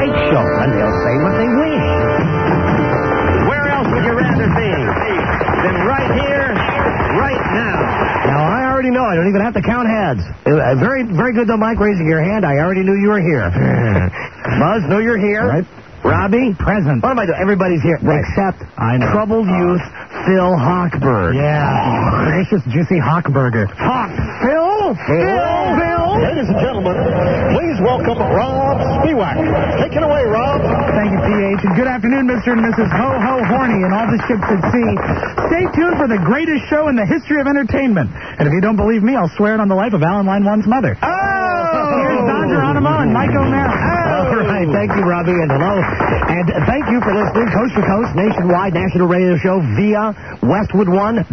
fake show, and they'll say what they wish. Where else would you rather be than right here, right now? Now, I already know. I don't even have to count heads. Very, very good, though, Mike, raising your hand. I already knew you were here. Buzz, know you're here. Right. Robbie? Present. What am I doing? Everybody's here. Right. Except I know. troubled youth Phil Hochberg. Yeah. Delicious, juicy Hochburger. Phil? Ladies and gentlemen, please welcome Rob Spiewak. Take it away, Rob. Thank you, PH. And good afternoon, Mr. and Mrs. Ho-Ho Horny and all the ships at sea. Stay tuned for the greatest show in the history of entertainment. And if you don't believe me, I'll swear it on the life of Alan Line One's mother. Oh! Here's Don Geronimo and Mike O'Mara. All right, thank you, Robbie, and hello. And thank you for listening coast to coast, nationwide national radio show via Westwood One,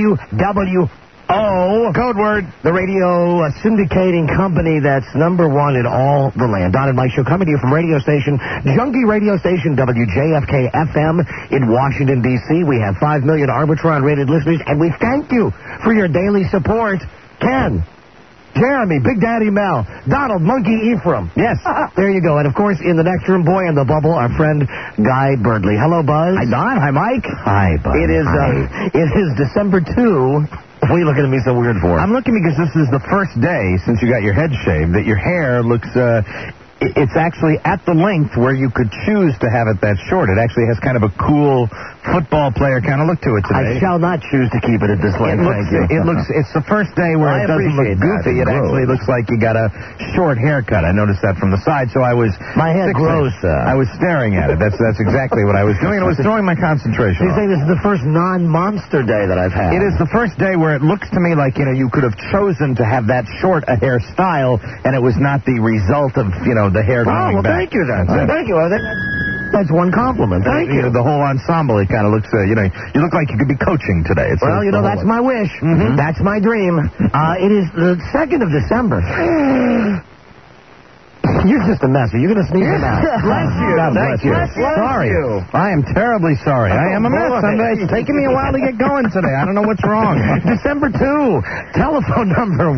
WWO. Code word. The radio syndicating company that's number one in all the land. Don and Mike Show coming to you from radio station, Junkie radio station, WJFK FM in Washington, D.C. We have 5 million Arbitron-rated listeners, and we thank you for your daily support. Ken. Jeremy, Big Daddy Mel, Donald, Monkey Ephraim. Yes, there you go. And, of course, in the next room, boy in the bubble, our friend Guy Birdley. Hello, Buzz. Hi, Don. Hi, Mike. Hi, Buzz. It is December 2. What are you looking at me so weird for? I'm looking because this is the first day since you got your head shaved that your hair looks, it's actually at the length where you could choose to have it that short. It actually has kind of a cool football player kind of look to it today. I shall not choose to keep it at this length, thank you. It's the first day where it doesn't look goofy. It actually looks like you got a short haircut. I noticed that from the side, so I was... My head grows, I was staring at it. That's exactly what I was doing, and it was throwing my concentration You say this is the first non-monster day that I've had? It is the first day where it looks to me like, you could have chosen to have that short a hairstyle, and it was not the result of, the hair growing back. Thank you, then. Thank you. That's one compliment. Thank you. The whole ensemble, it kind of looks, you look like you could be coaching today. Well, that's my wish. Mm-hmm. That's my dream. It is the 2nd of December. You're just a mess. Are you going to sneeze or not? Bless you. God bless you. Sorry. I am terribly sorry. I am a mess. It's taking me a while to get going today. I don't know what's wrong. December 2. Telephone number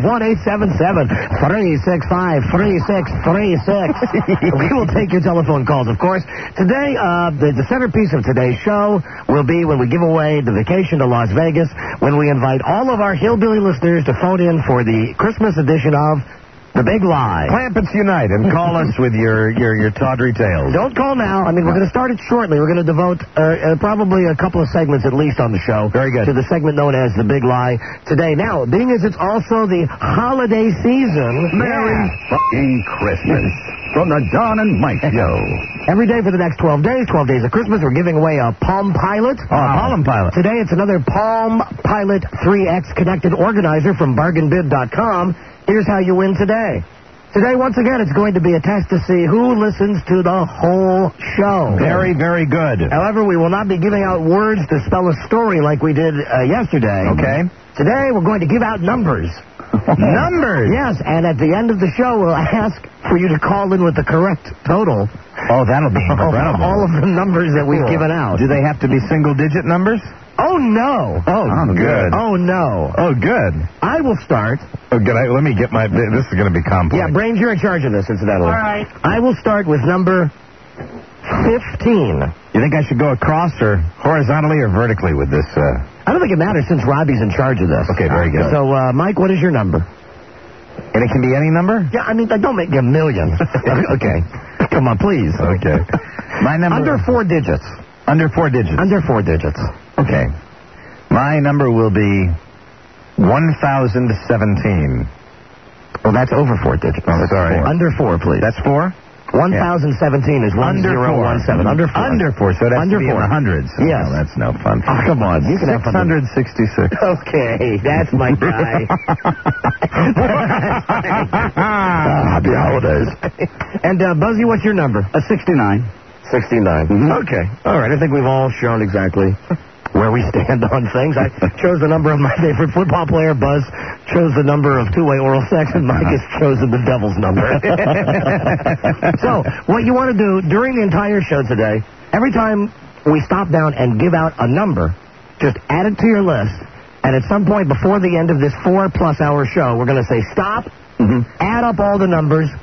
1-877-365-3636. We will take your telephone calls, of course. Today, the centerpiece of today's show will be when we give away the vacation to Las Vegas, when we invite all of our hillbilly listeners to phone in for the Christmas edition of The Big Lie. Clampets unite and call us with your tawdry tales. Don't call now. I mean, we're going to start it shortly. We're going to devote probably a couple of segments at least on the show. Very good. To the segment known as The Big Lie today. Now, being as it's also the holiday season. Merry fucking Christmas from the Don and Mike Show. Every day for the next 12 days of Christmas, we're giving away a Palm Pilot. Palm Pilot. Today, it's another Palm Pilot 3X connected organizer from bargainbid.com. Here's how you win today. Today, once again, it's going to be a test to see who listens to the whole show. Very, very good. However, we will not be giving out words to spell a story like we did yesterday. Okay. Today, we're going to give out numbers. Numbers? Yes, and at the end of the show, we'll ask for you to call in with the correct total. Oh, that'll be incredible. All of the numbers that we've given out. Do they have to be single-digit numbers? Oh, no. Oh, good. Oh, no. Oh, good. I will start. Oh, good. Let me get my... This is going to be complex. Yeah, Brains, you're in charge of this, incidentally. All right. I will start with number 15. You think I should go across or horizontally or vertically with this? I don't think it matters since Robbie's in charge of this. Okay, very good. So, Mike, what is your number? And it can be any number? Yeah, I mean, don't make me a million. Okay. Come on, please. Okay. My number... Under 4 digits. Under 4 digits? Under 4 digits. Okay. My number will be 1,017. Well, that's over 4 digits. Oh, sorry. Under 4, please. That's 4? 1,017 is 1017. Under 4. Under 4, so that's under in the hundreds. Yes. No, that's no fun. Oh, come on. You can have fun. 666. Okay, that's my guy. Happy holidays. And, Buzzy, what's your number? 69. 69. Mm-hmm. Okay. All right, I think we've all shown exactly where we stand on things. I chose the number of my favorite football player. Buzz chose the number of two-way oral sex, and Mike has chosen the devil's number. So, what you want to do during the entire show today, every time we stop down and give out a number, just add it to your list, and at some point before the end of this 4+ hour show, we're going to say stop, add up all the numbers,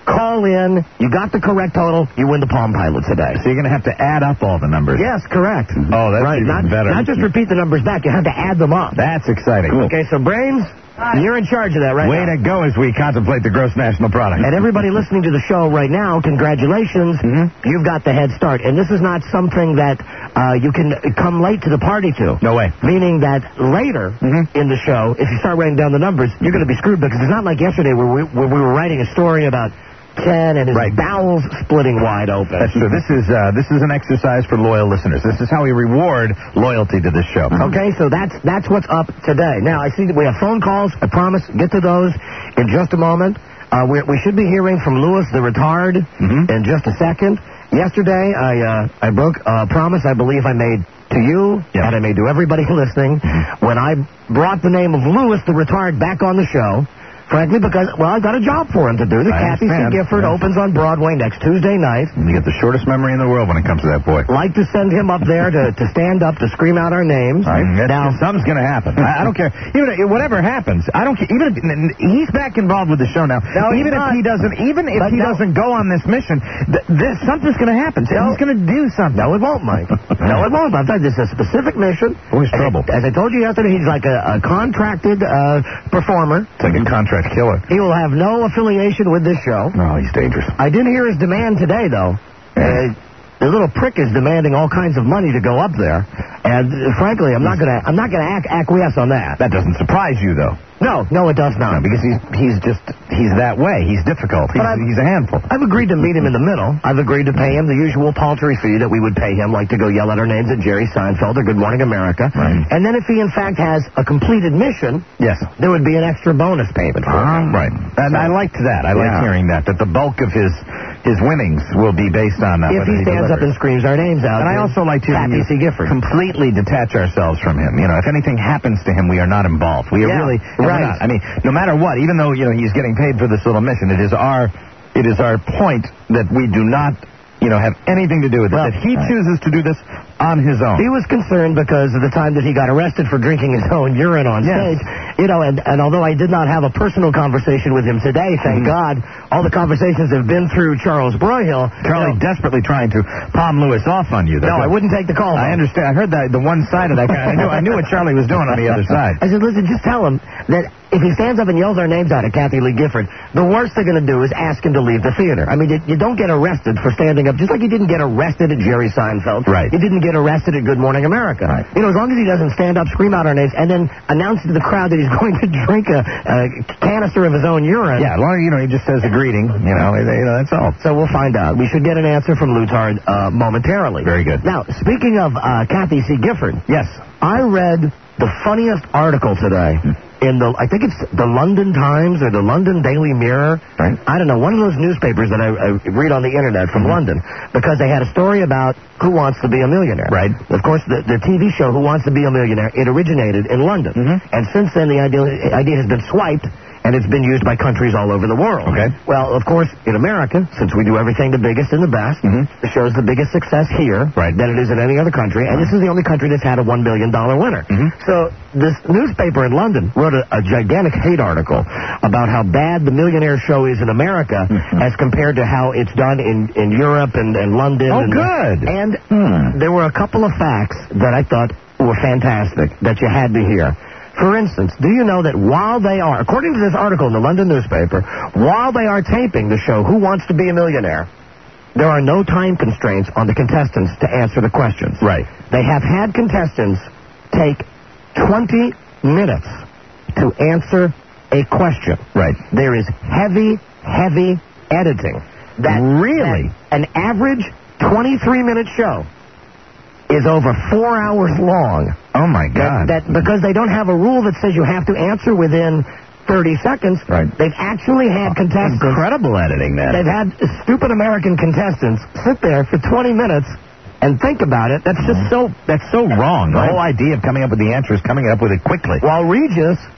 call in. You got the correct total. You win the Palm Pilot today. So you're going to have to add up all the numbers. Yes, correct. Oh, that's right. even better. Not just repeat the numbers back. You have to add them up. That's exciting. Cool. Okay, so Brains, you're in charge of that right now. Way to go as we contemplate the gross national product. And everybody listening to the show right now, congratulations. You've got the head start. And this is not something that you can come late to the party to. No way. Meaning that later in the show, if you start writing down the numbers, you're going to be screwed because it's not like yesterday where we were writing a story about Ken and his bowels splitting wide open. That's true. This is an exercise for loyal listeners. This is how we reward loyalty to this show. Okay, so that's what's up today. Now, I see that we have phone calls. I promise, get to those in just a moment. We should be hearing from Louis the Retard in just a second. Yesterday, I broke a promise I believe I made to you, and I made to everybody listening, when I brought the name of Louis the Retard back on the show. Frankly, because, well, I've got a job for him to do. The Kathy C. Gifford opens on Broadway next Tuesday night. You get the shortest memory in the world when it comes to that boy. Like to send him up there to stand up, to scream out our names. Now, something's going to happen. I don't care. Even whatever happens, I don't care. Even if he's back involved with the show now. Even if he doesn't go on this mission, something's going to happen. He's going to do something. No, it won't, Mike. No, it won't. I've done this a specific mission. Always trouble. As I told you yesterday, he's like a contracted performer. It's like a contract killer. He will have no affiliation with this show. No, he's dangerous. I didn't hear his demand today, though. The little prick is demanding all kinds of money to go up there, and frankly, I'm not gonna acquiesce on that. That doesn't surprise you, though. No, it does not. No, because he's that way. He's difficult. He's a handful. I've agreed to meet him in the middle. I've agreed to pay him the usual paltry fee that we would pay him, like to go yell out our names at Jerry Seinfeld or Good Morning America. Right. And then if he in fact has a completed mission, there would be an extra bonus payment for him. Right. And I liked that. I like hearing that the bulk of his winnings will be based on if he stands up and screams our names out. And I also like to Kathy C. Gifford. Completely detach ourselves from him. You know, if anything happens to him, we are not involved. We are really right. I mean, no matter what, even though he's getting paid for this little mission, it is our point that we do not have anything to do with it. That he chooses to do this on his own. He was concerned because of the time that he got arrested for drinking his own urine on stage. And although I did not have a personal conversation with him today, thank God, all the conversations have been through Charles Broyhill. Charlie desperately trying to palm Lewis off on you. No, I wouldn't take the call. I understand. I heard the one side of that. I knew what Charlie was doing on the other side. I said, listen, just tell him that if he stands up and yells our names out at Kathy Lee Gifford, the worst they're going to do is ask him to leave the theater. I mean, you don't get arrested for standing up, just like you didn't get arrested at Jerry Seinfeld. Right. You didn't get arrested at Good Morning America. Right. As long as he doesn't stand up, scream out our names, and then announce to the crowd that he's going to drink a canister of his own urine. Yeah, as long as, he just says a greeting, that's all. So we'll find out. We should get an answer from Lutard momentarily. Very good. Now, speaking of Kathy C. Gifford. Yes. I read the funniest article today in I think it's the London Times or the London Daily Mirror. Right. I don't know, one of those newspapers that I read on the internet from London, because they had a story about Who Wants to Be a Millionaire. Right. Of course, the TV show Who Wants to Be a Millionaire, it originated in London. And since then, the idea has been swiped, and it's been used by countries all over the world. Okay. Well, of course, in America, since we do everything the biggest and the best, the show's the biggest success here than it is in any other country, and this is the only country that's had a $1 billion winner. So this newspaper in London wrote a gigantic hate article about how bad the Millionaire show is in America as compared to how it's done in Europe and London. Oh, good. And there were a couple of facts that I thought were fantastic that you had to hear. For instance, do you know that while they are, according to this article in the London newspaper, while they are taping the show Who Wants to Be a Millionaire, there are no time constraints on the contestants to answer the questions. Right. They have had contestants take 20 minutes to answer a question. Right. There is heavy editing. Really? An average 23-minute show is over 4 hours long. Oh, my God. That because they don't have a rule that says you have to answer within 30 seconds. Right. They've actually had contestants. Incredible editing, that. They've had stupid American contestants sit there for 20 minutes and think about it. That's just so wrong. The whole idea of coming up with the answer is coming up with it quickly. While Regis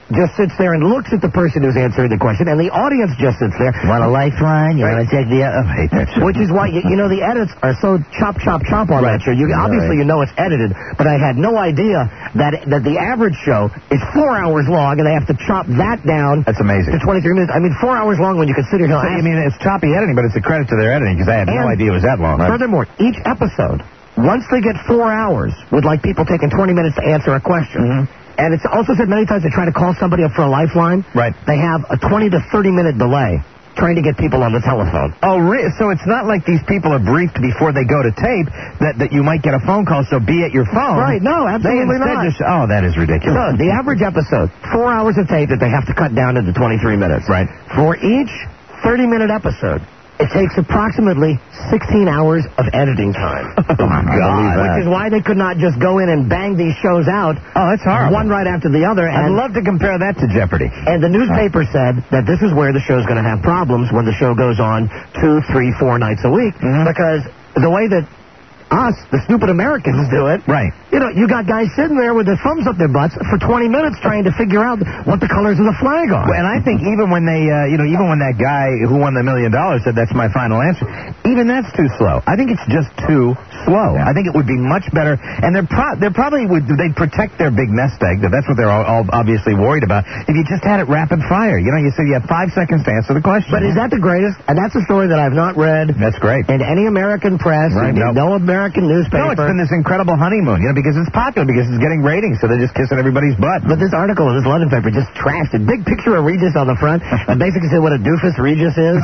just sits there and looks at the person who's answering the question, and the audience just sits there. Want a lifeline? You want to take the... I hate that shit. Which is why, you know, the edits are so chop on that show. Obviously, you know it's edited, but I had no idea that the average show is 4 hours long, and they have to chop that down. That's amazing. To 23 minutes. I mean, 4 hours long when you consider... I mean, it's choppy editing, but it's a credit to their editing, because I had no idea it was that long. Furthermore, each episode, once they get 4 hours, with, like, people taking 20 minutes to answer a question... And it's also said many times they try to call somebody up for a lifeline. Right. They have a 20 to 30-minute delay trying to get people on the telephone. Oh, so it's not like these people are briefed before they go to tape that you might get a phone call, so be at your phone. Right, no, absolutely not. That is ridiculous. So, the average episode, 4 hours of tape that they have to cut down into 23 minutes. Right. For each 30-minute episode, it takes approximately 16 hours of editing time. Oh, my God. Which is why they could not just go in and bang these shows out. Oh, that's horrible. One right after the other. I'd love to compare that to Jeopardy. And the newspaper said that this is where the show's going to have problems when the show goes on 2, 3, 4 nights a week. Because the way that us, the stupid Americans, do it. Right. You know, you got guys sitting there with their thumbs up their butts for 20 minutes trying to figure out what the colors of the flag are. Well, and I think even when they, even when that guy who won the $1 million said that's my final answer, even that's too slow. I think it's just too slow. Yeah. I think it would be much better, and they'd they'd protect their big nest egg. That's what they're all obviously worried about. If you just had it rapid fire, you know, you said you have 5 seconds to answer the question. But is that the greatest? And that's a story that I've not read. That's great. In any American press, right, no American newspaper. No, it's been this incredible honeymoon, you know, because it's popular, because it's getting ratings, so they're just kissing everybody's butt. But this article in this London paper just trashed it. Big picture of Regis on the front, and basically said what a doofus Regis is.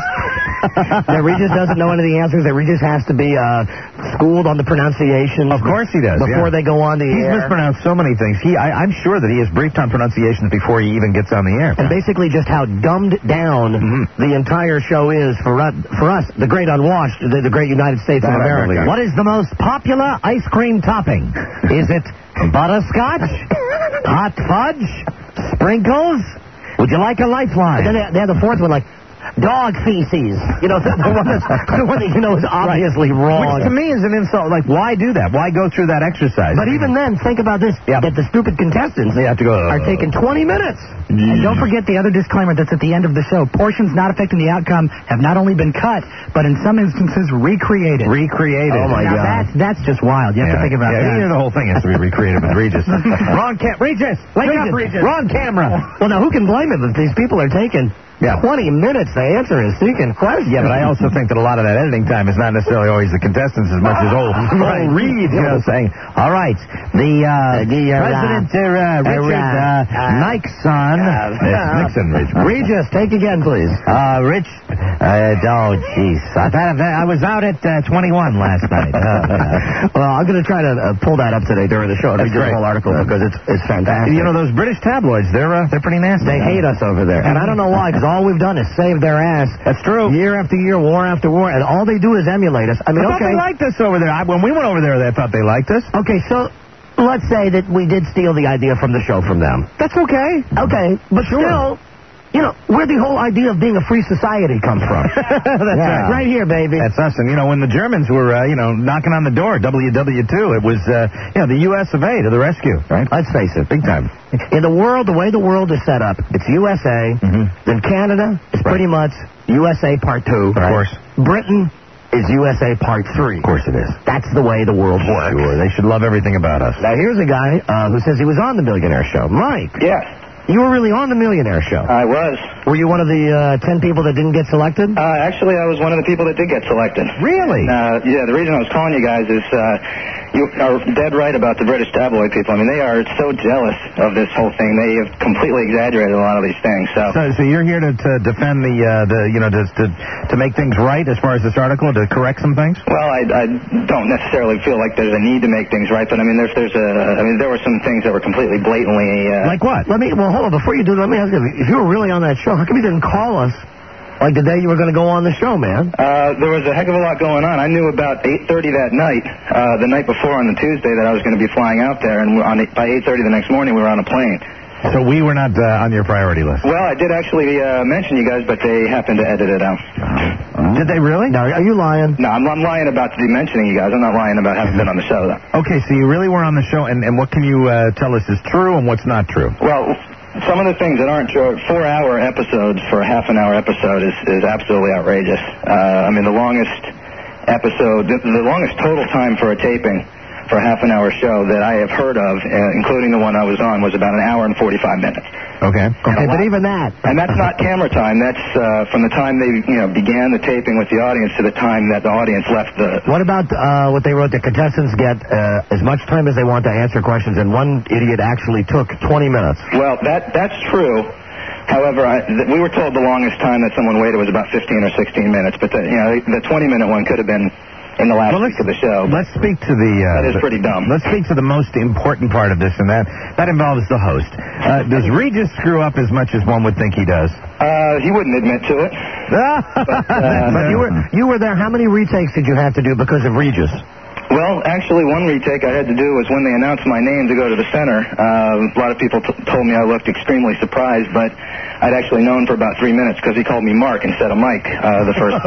That Regis doesn't know any of the answers, that Regis has to be schooled on the pronunciation. Of course he does, before they go on the air. He's mispronounced so many things. I'm sure that he is briefed on pronunciations before he even gets on the air. And basically just how dumbed down the entire show is for us, the great unwashed, the great United States of America. What is the most popular ice cream topping? Is it butterscotch? Hot fudge? Sprinkles? Would you like a lifeline? And then they have the fourth one, like, dog feces. You know, the one that you know is obviously wrong. Which to me is an insult. Like, why do that? Why go through that exercise? But even then, think about this. Yeah. That the stupid contestants they have to go, are taking 20 minutes. And don't forget the other disclaimer that's at the end of the show. Portions not affecting the outcome have not only been cut, but in some instances recreated. Oh, my God. That's just wild. You have to think about that. Yeah, the whole thing has to be recreated with Regis. Regis! Wake up, Regis! Wrong camera! Well, now, who can blame him if these people are taking 20 minutes to answer his seeking question? Yeah, but I also think that a lot of that editing time is not necessarily always the contestants as much as old Reed, you know, saying, all right, the President Richard Nixon. Nixon, Regis, take again, please. Rich, jeez. I was out at 21 last night. Well, I'm going to try to pull that up today during the show and read the whole article because it's fantastic. You know, those British tabloids, they're pretty nasty. They hate us over there. And I don't know why, because all we've done is save their ass. That's true. Year after year, war after war, and all they do is emulate us. I mean, I thought they liked us over there. When we went over there, they thought they liked us. Okay, so let's say that we did steal the idea from the show from them. That's okay. Okay, but still, you know, where the whole idea of being a free society comes from. That's right. Right here, baby. That's us. And, you know, when the Germans were, knocking on the door, WW2, it was, the U.S. of A. to the rescue, right? Let's face it. Big time. In the world, the way the world is set up, it's USA, then Canada is pretty much USA Part 2. Of course. Britain is USA Part 3. Of course it is. That's the way the world works. Sure, they should love everything about us. Now, here's a guy who says he was on the Millionaire Show. Mike. Yes. You were really on the Millionaire Show. I was. Were you one of the 10 people that didn't get selected? Actually, I was one of the people that did get selected. Really? Yeah, the reason I was calling you guys is you are dead right about the British tabloid people. I mean, they are so jealous of this whole thing. They have completely exaggerated a lot of these things. So you're here to defend to make things right as far as this article, to correct some things? Well, I don't necessarily feel like there's a need to make things right, but I mean, there were some things that were completely blatantly. Like what? Hold on, before you do, let me ask you, if you were really on that show, how come you didn't call us like the day you were going to go on the show, man? There was a heck of a lot going on. I knew about 8:30 that night, the night before on the Tuesday, that I was going to be flying out there, and by 8:30 the next morning we were on a plane. So we were not on your priority list. Well, I did actually mention you guys, but they happened to edit it out. Did they really? No, are you lying? No, I'm lying about mentioning you guys. I'm not lying about having been on the show, though. Okay, so you really were on the show, and what can you tell us is true and what's not true? Well, some of the things that aren't true, 4-hour episodes for a half-an-hour episode is absolutely outrageous. I mean, the longest episode, the longest total time for a taping for a half-an-hour show that I have heard of, including the one I was on, was about an hour and 45 minutes. Okay. Okay, but even that. And that's not camera time. That's from the time they began the taping with the audience to the time that the audience left the... What about what they wrote? The contestants get as much time as they want to answer questions, and one idiot actually took 20 minutes. Well, that's true. However, we were told the longest time that someone waited was about 15 or 16 minutes, but the 20-minute one could have been in the last week of the show. Let's speak to the... that is pretty dumb. Let's speak to the most important part of this, and that involves the host. Does Regis screw up as much as one would think he does? He wouldn't admit to it. But you were there. How many retakes did you have to do because of Regis? Well, actually, one retake I had to do was when they announced my name to go to the center. A lot of people told me I looked extremely surprised, but I'd actually known for about 3 minutes because he called me Mark instead of Mike the first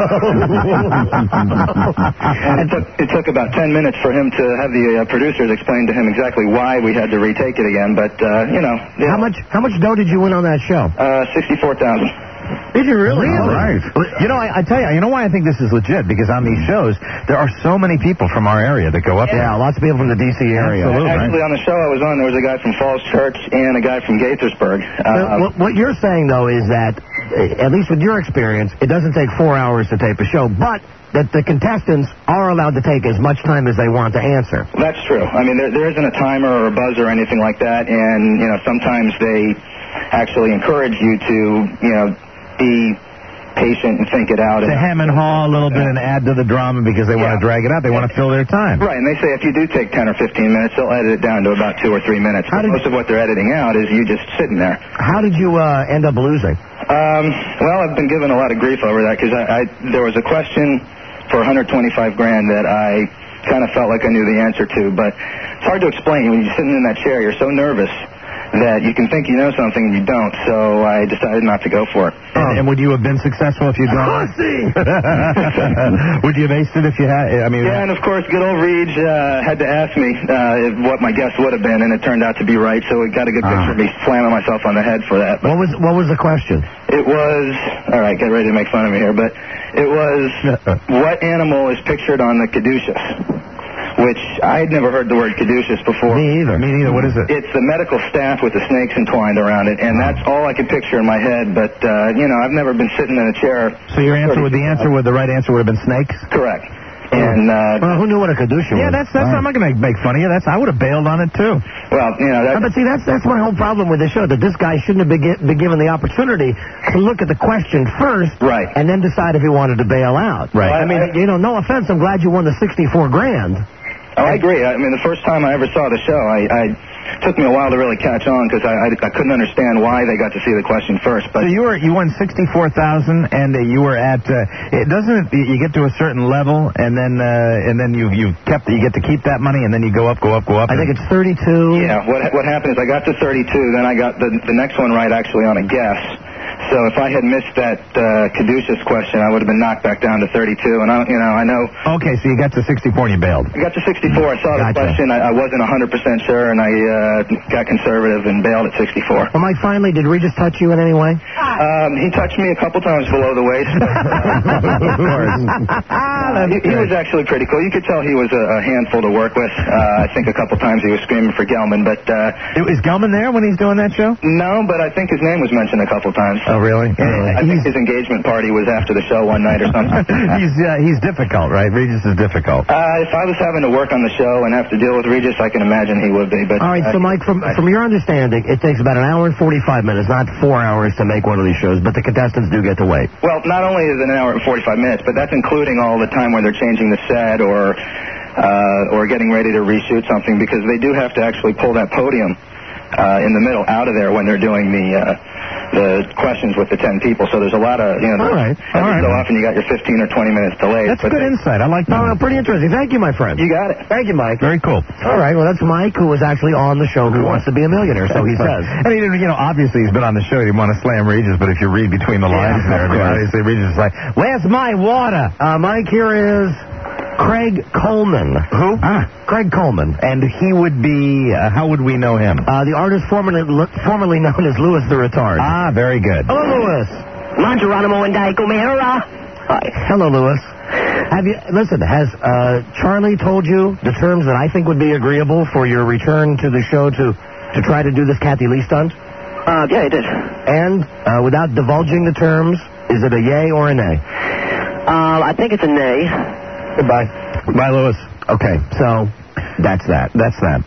And it took about 10 minutes for him to have the producers explain to him exactly why we had to retake it again, but, How much dough did you win on that show? $64,000. Did you really? Oh, right. You know, I tell you, you know why I think this is legit? Because on these shows, there are so many people from our area that go up there. Yeah, lots of people from the D.C. area. Absolutely. Actually, on the show I was on, there was a guy from Falls Church and a guy from Gaithersburg. What you're saying, though, is that, at least with your experience, it doesn't take 4 hours to tape a show, but that the contestants are allowed to take as much time as they want to answer. That's true. I mean, there isn't a timer or a buzzer or anything like that, and, sometimes they actually encourage you to, be patient and think it out. To hem and haw a little bit and add to the drama because they want to drag it out. They want to fill their time. Right, and they say if you do take 10 or 15 minutes, they'll edit it down to about 2 or 3 minutes. Most of what they're editing out is you just sitting there. How did you end up losing? Well, I've been given a lot of grief over that because there was a question for $125,000 that I kind of felt like I knew the answer to, but it's hard to explain. When you're sitting in that chair, you're so nervous that you can think you know something and you don't, so I decided not to go for it. And would you have been successful if you'd gone? Would you have aced it if you had? Yeah, and of course, good old Reed had to ask me what my guess would have been, and it turned out to be right, so it got a good picture of me slamming myself on the head for that. What was the question? It was, all right, get ready to make fun of me here, but it was, what animal is pictured on the caduceus? Which I had never heard the word caduceus before. Me either. What is it? It's the medical staff with the snakes entwined around it, and that's all I could picture in my head. But I've never been sitting in a chair. So the right answer would have been snakes? Correct. And well, who knew what a caduceus was? Yeah, that's I'm not going to make fun of you. I would have bailed on it too. Well, but see, that's my whole problem with the show. That this guy shouldn't have been given the opportunity to look at the question first, right, and then decide if he wanted to bail out. Right. I mean, no offense. I'm glad you won the $64,000. Oh, I agree. I mean, the first time I ever saw the show, it took me a while to really catch on because I couldn't understand why they got to see the question first. But so you won $64,000, and you were at you get to a certain level, and then you get to keep that money, and then you go up. I think it's 32. Yeah. What happened is I got to 32, then I got the next one right actually on a guess. So if I had missed that caduceus question, I would have been knocked back down to 32. And I know. Okay, so you got to 64 and you bailed. I got to 64. I saw the question. I wasn't 100% sure, and I got conservative and bailed at 64. Well, Mike, finally, did Regis touch you in any way? He touched me a couple times below the waist. Of course. He was actually pretty cool. You could tell he was a handful to work with. I think a couple times he was screaming for Gelman, but is Gelman there when he's doing that show? No, but I think his name was mentioned a couple times. Oh, really? I think his engagement party was after the show one night or something. He's difficult, right? Regis is difficult. If I was having to work on the show and have to deal with Regis, I can imagine he would be. But all right, so Mike, from your understanding, it takes about an hour and 45 minutes, not 4 hours, to make one of these shows, but the contestants do get to wait. Well, not only is it an hour and 45 minutes, but that's including all the time where they're changing the set or getting ready to reshoot something, because they do have to actually pull that podium in the middle out of there when they're doing the questions with the 10 people. So there's a lot of, all right. So often you got your 15 or 20 minutes delayed. That's good insight. I like that. Oh, pretty interesting. Thank you, my friend. You got it. Thank you, Mike. Very cool. All right. Well, that's Mike, who was actually on the show Who Wants to Be a Millionaire, so he says. And he didn't, obviously he's been on the show. He didn't want to slam Regis, but if you read between the lines there, obviously Regis is like, where's my water? Mike, here is Craig Coleman. Who? Craig Coleman. And he would be, how would we know him? The artist formerly known as Louis the Retard. Ah, very good. Hello, Louis. Geronimo and Daikomera. Hello, Louis. Has Charlie told you the terms that I think would be agreeable for your return to the show to try to do this Kathy Lee stunt? Yeah, he did. And without divulging the terms, is it a yay or a nay? I think it's a nay. Goodbye. Bye, Louis. Okay, so that's that. That's that.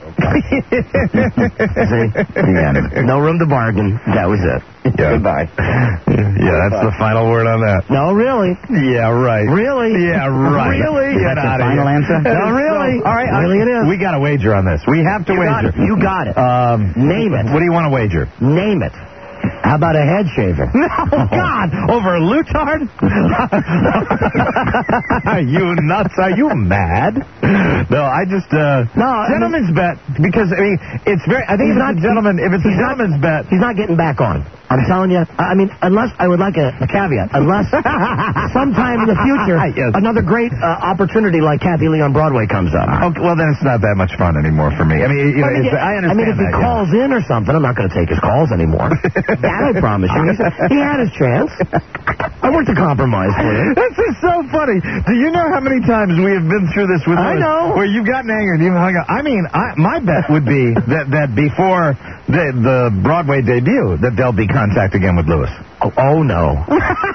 See? The end. No room to bargain. That was it. Yeah. Goodbye. Yeah, that's the final word on that. No, really. Yeah, right. Really? Yeah, right. Really? Get out of here. Final answer? No, really. All right. Really it is. We got to wager on this. We have to wager. You got it. Name it. What do you want to wager? Name it. How about a head shaver? No, God! Over a Lutard? You nuts? Are you mad? No, I just, gentleman's bet, because, I mean, it's very, I think if it's a gentleman's bet. He's not getting back on. I'm telling you. I mean, unless, I would like a caveat, unless sometime in the future, another great opportunity like Kathy Lee on Broadway comes up. Okay, well, then it's not that much fun anymore for me. I mean, you know, I understand. I mean, if he calls in or something, I'm not going to take his calls anymore. That I promise you. He had his chance. I worked a compromise for him. This is so funny. Do you know how many times we have been through this with I know. where you've gotten angry and you've hung up? I mean, my bet would be that before the Broadway debut, that there'll be contact again with Louis. Oh no.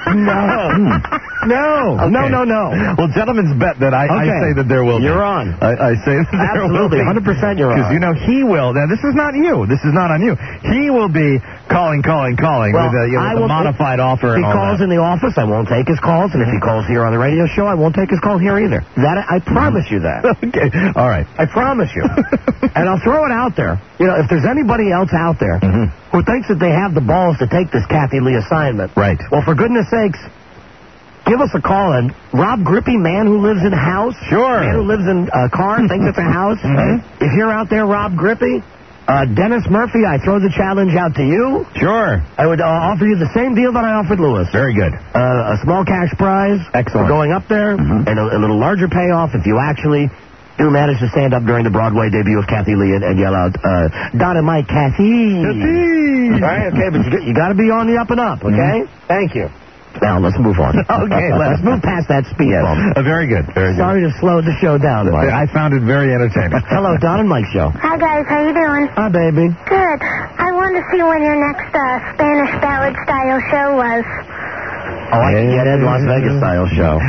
No. Well, gentlemen's bet that I say that there will be. You're on. I say that there will be. Absolutely, 100% you're on. Because, you know, he will. Now, this is not you. This is not on you. He will be calling well, with a modified offer and all that. If he calls in the office, I won't take his calls. And if he calls here on the radio show, I won't take his call here either. I promise you that. Okay. All right. I promise you. And I'll throw it out there. You know, if there's anybody else out there who thinks that they have the balls to take this Kathy Lee assignment, right? Well, for goodness sakes, give us a call. And Rob Grippy, man who lives in a house, man who lives in a car, thinks it's a house. If you're out there, Rob Grippy, Dennis Murphy, I throw the challenge out to you. Sure. I would offer you the same deal that I offered Louis. Very good. A small cash prize. Excellent. For going up there, and a little larger payoff if you actually do manage to stand up during the Broadway debut of Kathy Lee and yell out, Dynamite Kathy. All right, okay, but you got to be on the up and up, okay? Thank you. Now, let's move on. Okay, let's move past that speed bump. Very good, very good. Sorry to slow the show down, Mike. I found it very entertaining. Hello, Don and Mike show. Hi, guys. How you doing? Hi, baby. Good. I wanted to see when your next Spanish ballad-style show was. Oh, I can get Ed Las Vegas style show.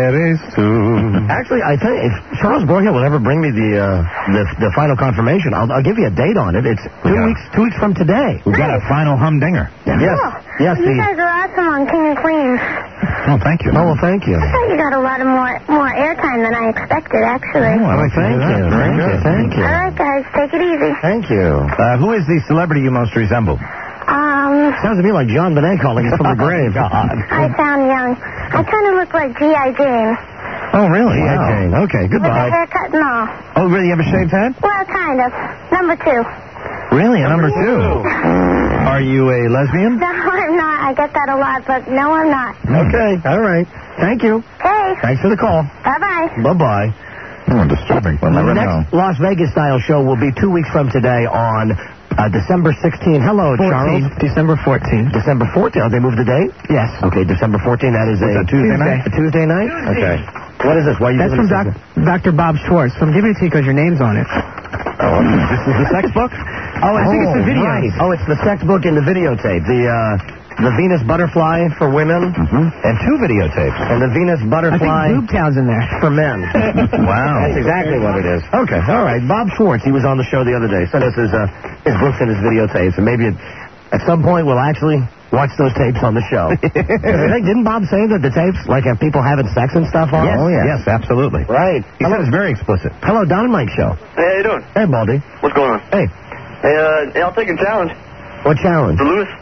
Actually, I think if Charles Borgia will ever bring me the final confirmation, I'll give you a date on it. It's 2 weeks from today. We've got a final humdinger. Yes. Yes. You guys are awesome on King and Queens. Oh, thank you. Oh, well, thank you. I thought you got a lot of more airtime than I expected, actually. Oh, thank you. Thank you. All right, guys. Take it easy. Thank you. Who is the celebrity you most resemble? Sounds to me like John Bonet calling us from the grave. I sound young. I kind of look like G.I. Jane. Oh, really? G.I. Jane. Okay, With goodbye. a haircut and all. Oh, really? You have a shaved head? Well, kind of. Number 2. Really? A number 2? Are you a lesbian? No, I'm not. I get that a lot, but no, I'm not. Okay, all right. Thank you. Okay. Thanks for the call. Bye-bye. Bye-bye. Oh, disturbing. We'll never The know. next Las Vegas style show will be 2 weeks from today on December 16th. Hello, Charles. December 14th. December 14th. Oh, they moved the date? Yes. Okay, December 14th. That is a Tuesday night? A Tuesday night? Okay. What is this? Why are you That's doing from this? Dr. Bob Schwartz. So I'm giving it to you because your name's on it. Oh, this is the sex book? Oh, I think it's the video. Right. Oh, it's the sex book and the videotape. The Venus Butterfly for women. And 2 videotapes. And the Venus I Butterfly think Boob Town's in there. for men. Wow. That's exactly what it is. Okay, all right. Bob Schwartz, he was on the show the other day. Sent us his books and his videotapes. And maybe at some point we'll actually watch those tapes on the show. Didn't Bob say that the tapes, like, have people having sex and stuff on? Yes. Oh, yeah. Yes, absolutely. Right. He said it's very explicit. Hello, Don and Mike show. Hey, how you doing? Hey, Baldy. What's going on? Hey. Hey, I'll take a challenge. What challenge? For Louis?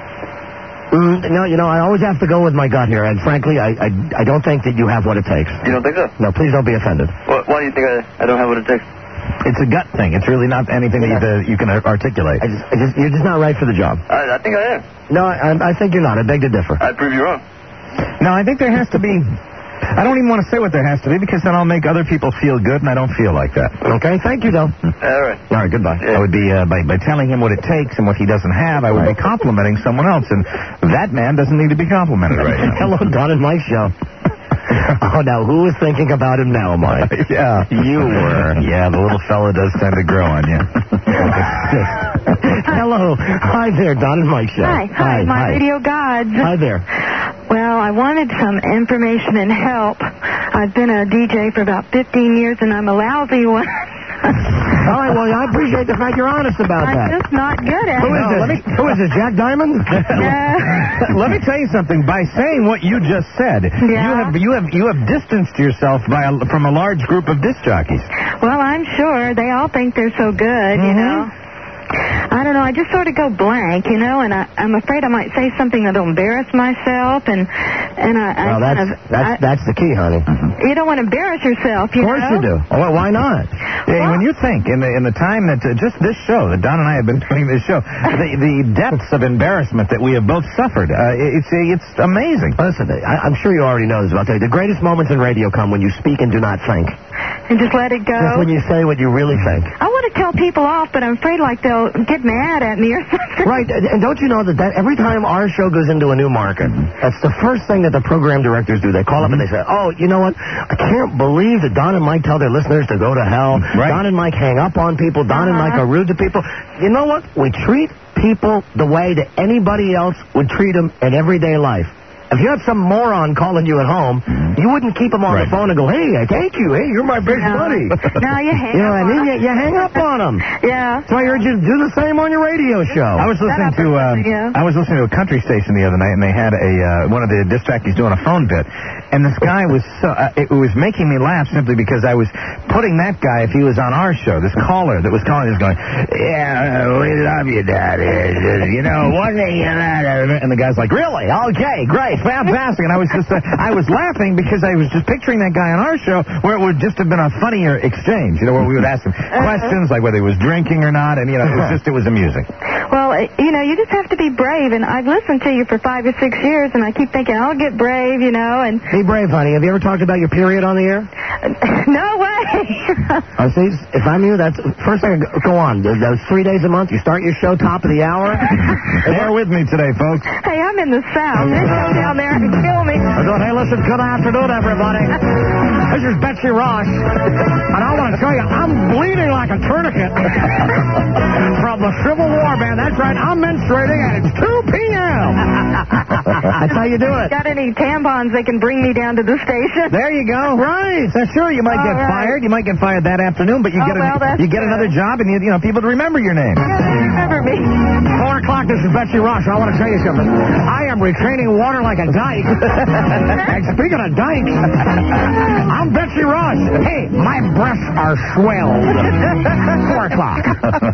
No, you know, I always have to go with my gut here, and frankly, I don't think that you have what it takes. You don't think so? No, please don't be offended. Why do you think I don't have what it takes? It's a gut thing. It's really not anything that you can articulate. You're just not right for the job. I think I am. No, I think you're not. I beg to differ. I'd prove you wrong. No, I think there has to be I don't even want to say what there has to be because then I'll make other people feel good, and I don't feel like that. Okay, thank you, though. All right. All right, goodbye. I would be, by telling him what it takes and what he doesn't have, I would be complimenting someone else, and that man doesn't need to be complimented right now. Hello, Don and Mike Show. Oh, now, who was thinking about him now, Mike? Yeah. You were. Yeah, the little fella does tend to grow on you. Hello. Hi there, Don and Mike Show. Hi, my radio gods. Hi there. Well, I wanted some information and help. I've been a DJ for about 15 years, and I'm a lousy one. All right, well, I appreciate the fact you're honest about that. I'm just not good at Who it. is this? Who is this, Jack Diamond? Let me tell you something. By saying what you just said, you have distanced yourself from a large group of disc jockeys. Well, I'm sure they all think they're so good, you know. I don't know. I just sort of go blank, you know, and I'm afraid I might say something that'll embarrass myself, and that's the key, honey. You don't want to embarrass yourself, you know. Of course you do. Oh, well, why not? Yeah, when you think in the time that just this show that Don and I have been doing this show, the depths of embarrassment that we have both suffered, it's amazing. Listen, I'm sure you already know this, but I'll tell you, the greatest moments in radio come when you speak and do not think. And just let it go. Just when you say what you really think. I want to tell people off, but I'm afraid like they'll get mad at me or something. Right, and don't you know that every time our show goes into a new market, that's the first thing that the program directors do. They call up and they say, oh, you know what? I can't believe that Don and Mike tell their listeners to go to hell. Right. Don and Mike hang up on people. Don and Mike are rude to people. You know what? We treat people the way that anybody else would treat them in everyday life. If you had some moron calling you at home, you wouldn't keep him on the phone and go, hey, thank you. Hey, you're my best buddy. No, you hang up on him. You hang up on him. Yeah. So I urge you to do the same on your radio show. I was listening to a country station the other night, and they had one of the disc jockeys doing a phone bit. And this guy was it was making me laugh simply because I was putting that guy, if he was on our show, this caller that was calling, is going, yeah, we love you, Daddy. You know, one thing, and the guy's like, really? Okay, great. Fantastic. And I was laughing because I was just picturing that guy on our show where it would just have been a funnier exchange, you know, where we would ask him questions like whether he was drinking or not, and, you know, it was amusing. Well, you know, you just have to be brave, and I've listened to you for 5 or 6 years, and I keep thinking, I'll get brave, you know, and... Be brave, honey. Have you ever talked about your period on the air? No way. See, if I'm you, that's first thing, go on. Those 3 days a month, you start your show top of the hour. Bear with me today, folks. Hey, I'm in the South. They go down there and kill me. Hey, listen, good afternoon, everybody. This is Betsy Ross, and I want to tell you, I'm bleeding like a tourniquet from the Civil War, man. That's right, I'm menstruating, and it's 2 p.m. That's how you do it. Got any tampons that can bring me down to the station? There you go. Right. So sure, you might get fired. You might get fired that afternoon, but you get another job, and you know people to remember your name. Remember me. 4 o'clock. This is Betsy Ross. I want to tell you something. I am retaining water like a dyke. And speaking of dykes, I'm Betsy Ross. Hey, my breasts are swelled. 4 o'clock.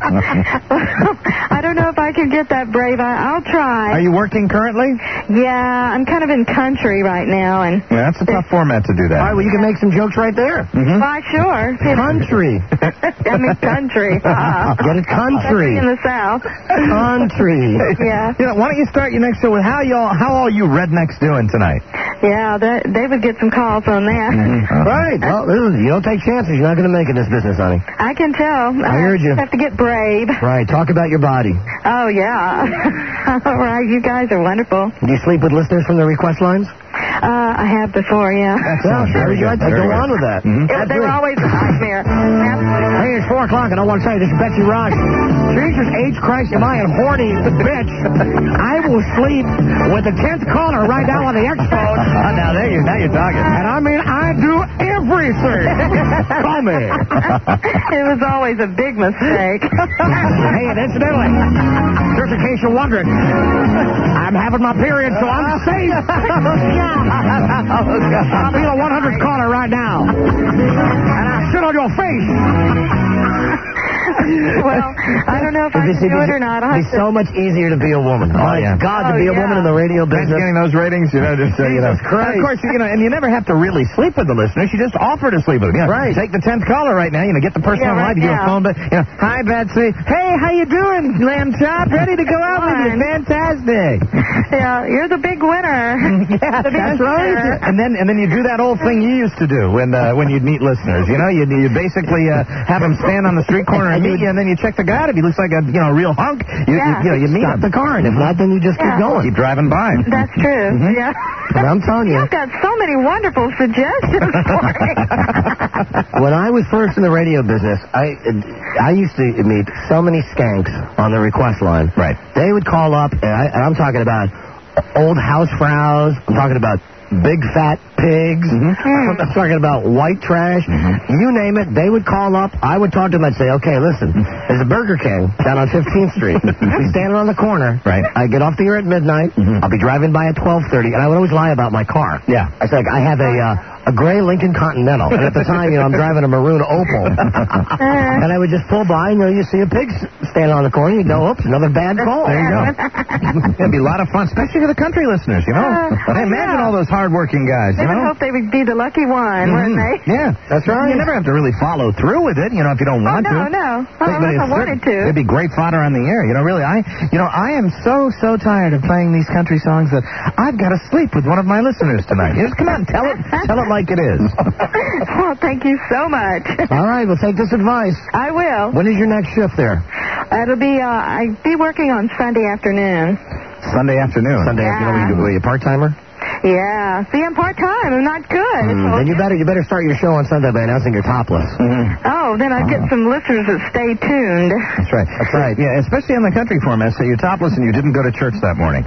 I don't know if I can get that brave. I'll try. Are you working currently? Yeah, I'm kind of in country right now, and that's a tough format to do that. All right, well, you can make some jokes right there. Why, sure. Country. I mean, country. Get it country. In the South. Country. Yeah. You know, why don't you start your next show with how all you rednecks doing tonight? Yeah, they would get some calls on that. Right. Well, listen, you don't take chances. You're not going to make it in this business, honey. I can tell. I heard you. Have to get brave. Right. Talk about your body. Oh, yeah. All right. You guys are wonderful. Do you sleep with listeners from the request lines? I have before, yeah. Well, very good. Go on with that. They were always a nightmare. Hey, it's 4 o'clock, and I want to say this is Betsy Ross. Jesus H. Christ, am I a horny bitch? I will sleep with the 10th caller right now on the X-phone. Now you're talking. And I mean, I do everything. Call me. It was always a big mistake. Hey, and incidentally, just in case you're wondering, I'm having my period, so I'm safe. I'll be the 100th caller right now. And I'll sit on your face. Well, I don't know if I can do it or not. I'll It'd have be so much easier to be a woman. Oh, yeah. God, to be a woman in the radio Imagine business. getting those ratings, you know, just, Jesus Christ. Of course, and you never have to really sleep with the listeners. You just offer to sleep with them. Right. Take the 10th caller right now, get the person on right live, you do a now. phone, hi, Betsy. Hey, how you doing, lamb chop? Ready to go out with you? Fantastic. Yeah, you're the big winner. Yeah, The big that's right. winner. And then you do that old thing you used to do when you'd meet listeners. You basically have them stand on the street corner and meet you, and then you check the guy out. If he looks like a real hunk, you meet Stop him. the car, and if not, then you just keep going. Keep driving by. That's true. Yeah. But I'm telling you, You've got so many wonderful suggestions for me. when I was first in the radio business, I used to meet so many skanks on the request line. Right. They would call up, and I'm talking about old housefraus. I'm talking about big fat pigs. I'm talking about white trash. You name it, they would call up. I would talk to them. I'd say, okay, listen, there's a Burger King down on 15th Street. We stand on the corner. Right. I get off the air at midnight. I'll be driving by at 12:30, and I would always lie about my car. Yeah. I said, I have a gray Lincoln Continental, and at the time, I'm driving a maroon Opel. And I would just pull by, and you see a pig standing on the corner. You go, oops, another bad call. There you go. It'd be a lot of fun, especially for the country listeners, Imagine all those hardworking guys, They would hope they would be the lucky one, wouldn't they? Yeah, That's right. You never have to really follow through with it, if you don't want to. No. But Unless I wanted to. It'd be great fodder on the air. Really, I am so tired of playing these country songs that I've got to sleep with one of my listeners tonight. Just come on, tell it like it is. Well, thank you so much. All right, we'll take this advice. I will. When is your next shift there? It'll be, I'd be working on Sunday afternoon. Sunday afternoon. Sunday afternoon. Are you a part-timer? Yeah. See, I'm part-time. I'm not good. Then you better start your show on Sunday by announcing you're topless. Oh, then I'd get some listeners that stay tuned. That's right. That's right. Yeah, especially on the country format. Say you're topless and you didn't go to church that morning.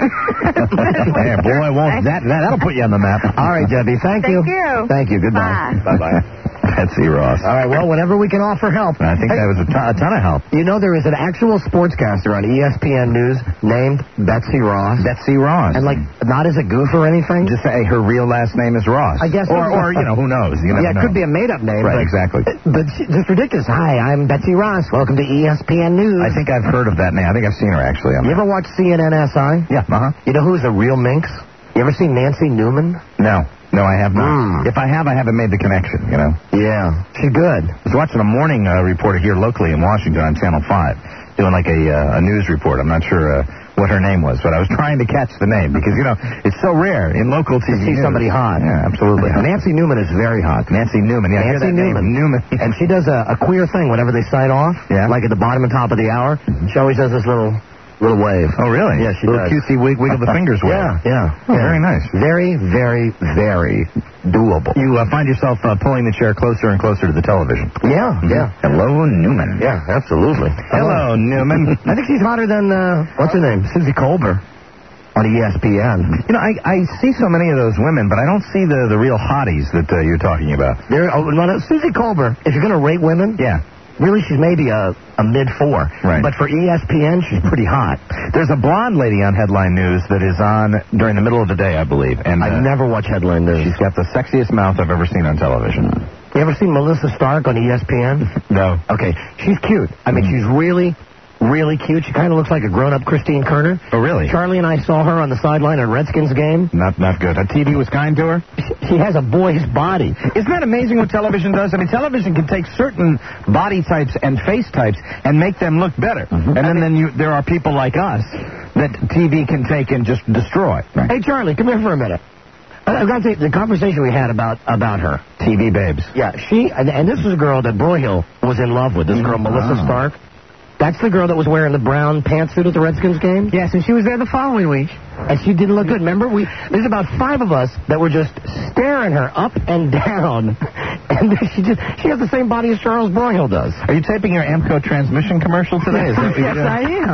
Hey, boy, won't that'll put you on the map. All right, Debbie. Thank you. Thank you. Goodbye. Bye. Bye-bye. Betsy Ross. All right, well, whenever we can offer help. I think that was a ton of help. There is an actual sportscaster on ESPN News named Betsy Ross. Betsy Ross. And, not as a goof or anything. Just say her real last name is Ross. I guess. Or who knows? You never it know. could be a made-up name. Right, but, exactly. But just ridiculous. Hi, I'm Betsy Ross. Welcome to ESPN News. I think I've heard of that name. I think I've seen her, actually. You ever watch CNNSI? Yeah, You know who's a real minx? You ever seen Nancy Newman? No, I have not. If I have, I haven't made the connection, Yeah, she's good. I was watching a morning reporter here locally in Washington on Channel 5 doing a news report. I'm not sure what her name was, but I was trying to catch the name because, it's so rare in local TV to see news. somebody hot. Yeah, absolutely. Nancy Newman is very hot. Nancy Newman. Yeah, Nancy Newman. And she does a queer thing whenever they sign off. Yeah. Like at the bottom and top of the hour. She always does this little wave. Oh, really? Yeah, she little does. cutesy wiggle the fingers wave. Yeah. Oh, very nice. Very, very, very doable. You find yourself pulling the chair closer and closer to the television. Yeah. Hello, Newman. Yeah, absolutely. Hello, Newman. I think she's hotter than, what's her name? Susie Colbert on ESPN. I see so many of those women, but I don't see the real hotties that you're talking about. Susie Colbert, if you're going to rate women, really she's maybe a mid-4. Right. But for ESPN, she's pretty hot. There's a blonde lady on Headline News that is on during the middle of the day, I believe. And I never watch Headline News. She's got the sexiest mouth I've ever seen on television. You ever seen Melissa Stark on ESPN? No. Okay, she's cute. I mean, she's really, really cute. She kind of looks like a grown-up Christine Kerner. Oh, really? Charlie and I saw her on the sideline at Redskins game. Not good. TV was kind to her? She has a boy's body. Isn't that amazing what television does? I mean, television can take certain body types and face types and make them look better. And then there are people like us that TV can take and just destroy. Hey, Charlie, come here for a minute. I've got the conversation we had about her. TV babes. Yeah, and this is a girl that Broyhill was in love with, this girl, Melissa Stark. That's the girl that was wearing the brown pantsuit at the Redskins game? Yes, and she was there the following week. And she didn't look good. Remember, there's about 5 of us that were just staring her up and down. And she has the same body as Charles Broyhill does. Are you taping your Amco transmission commercial today? Is that what Yes, I am.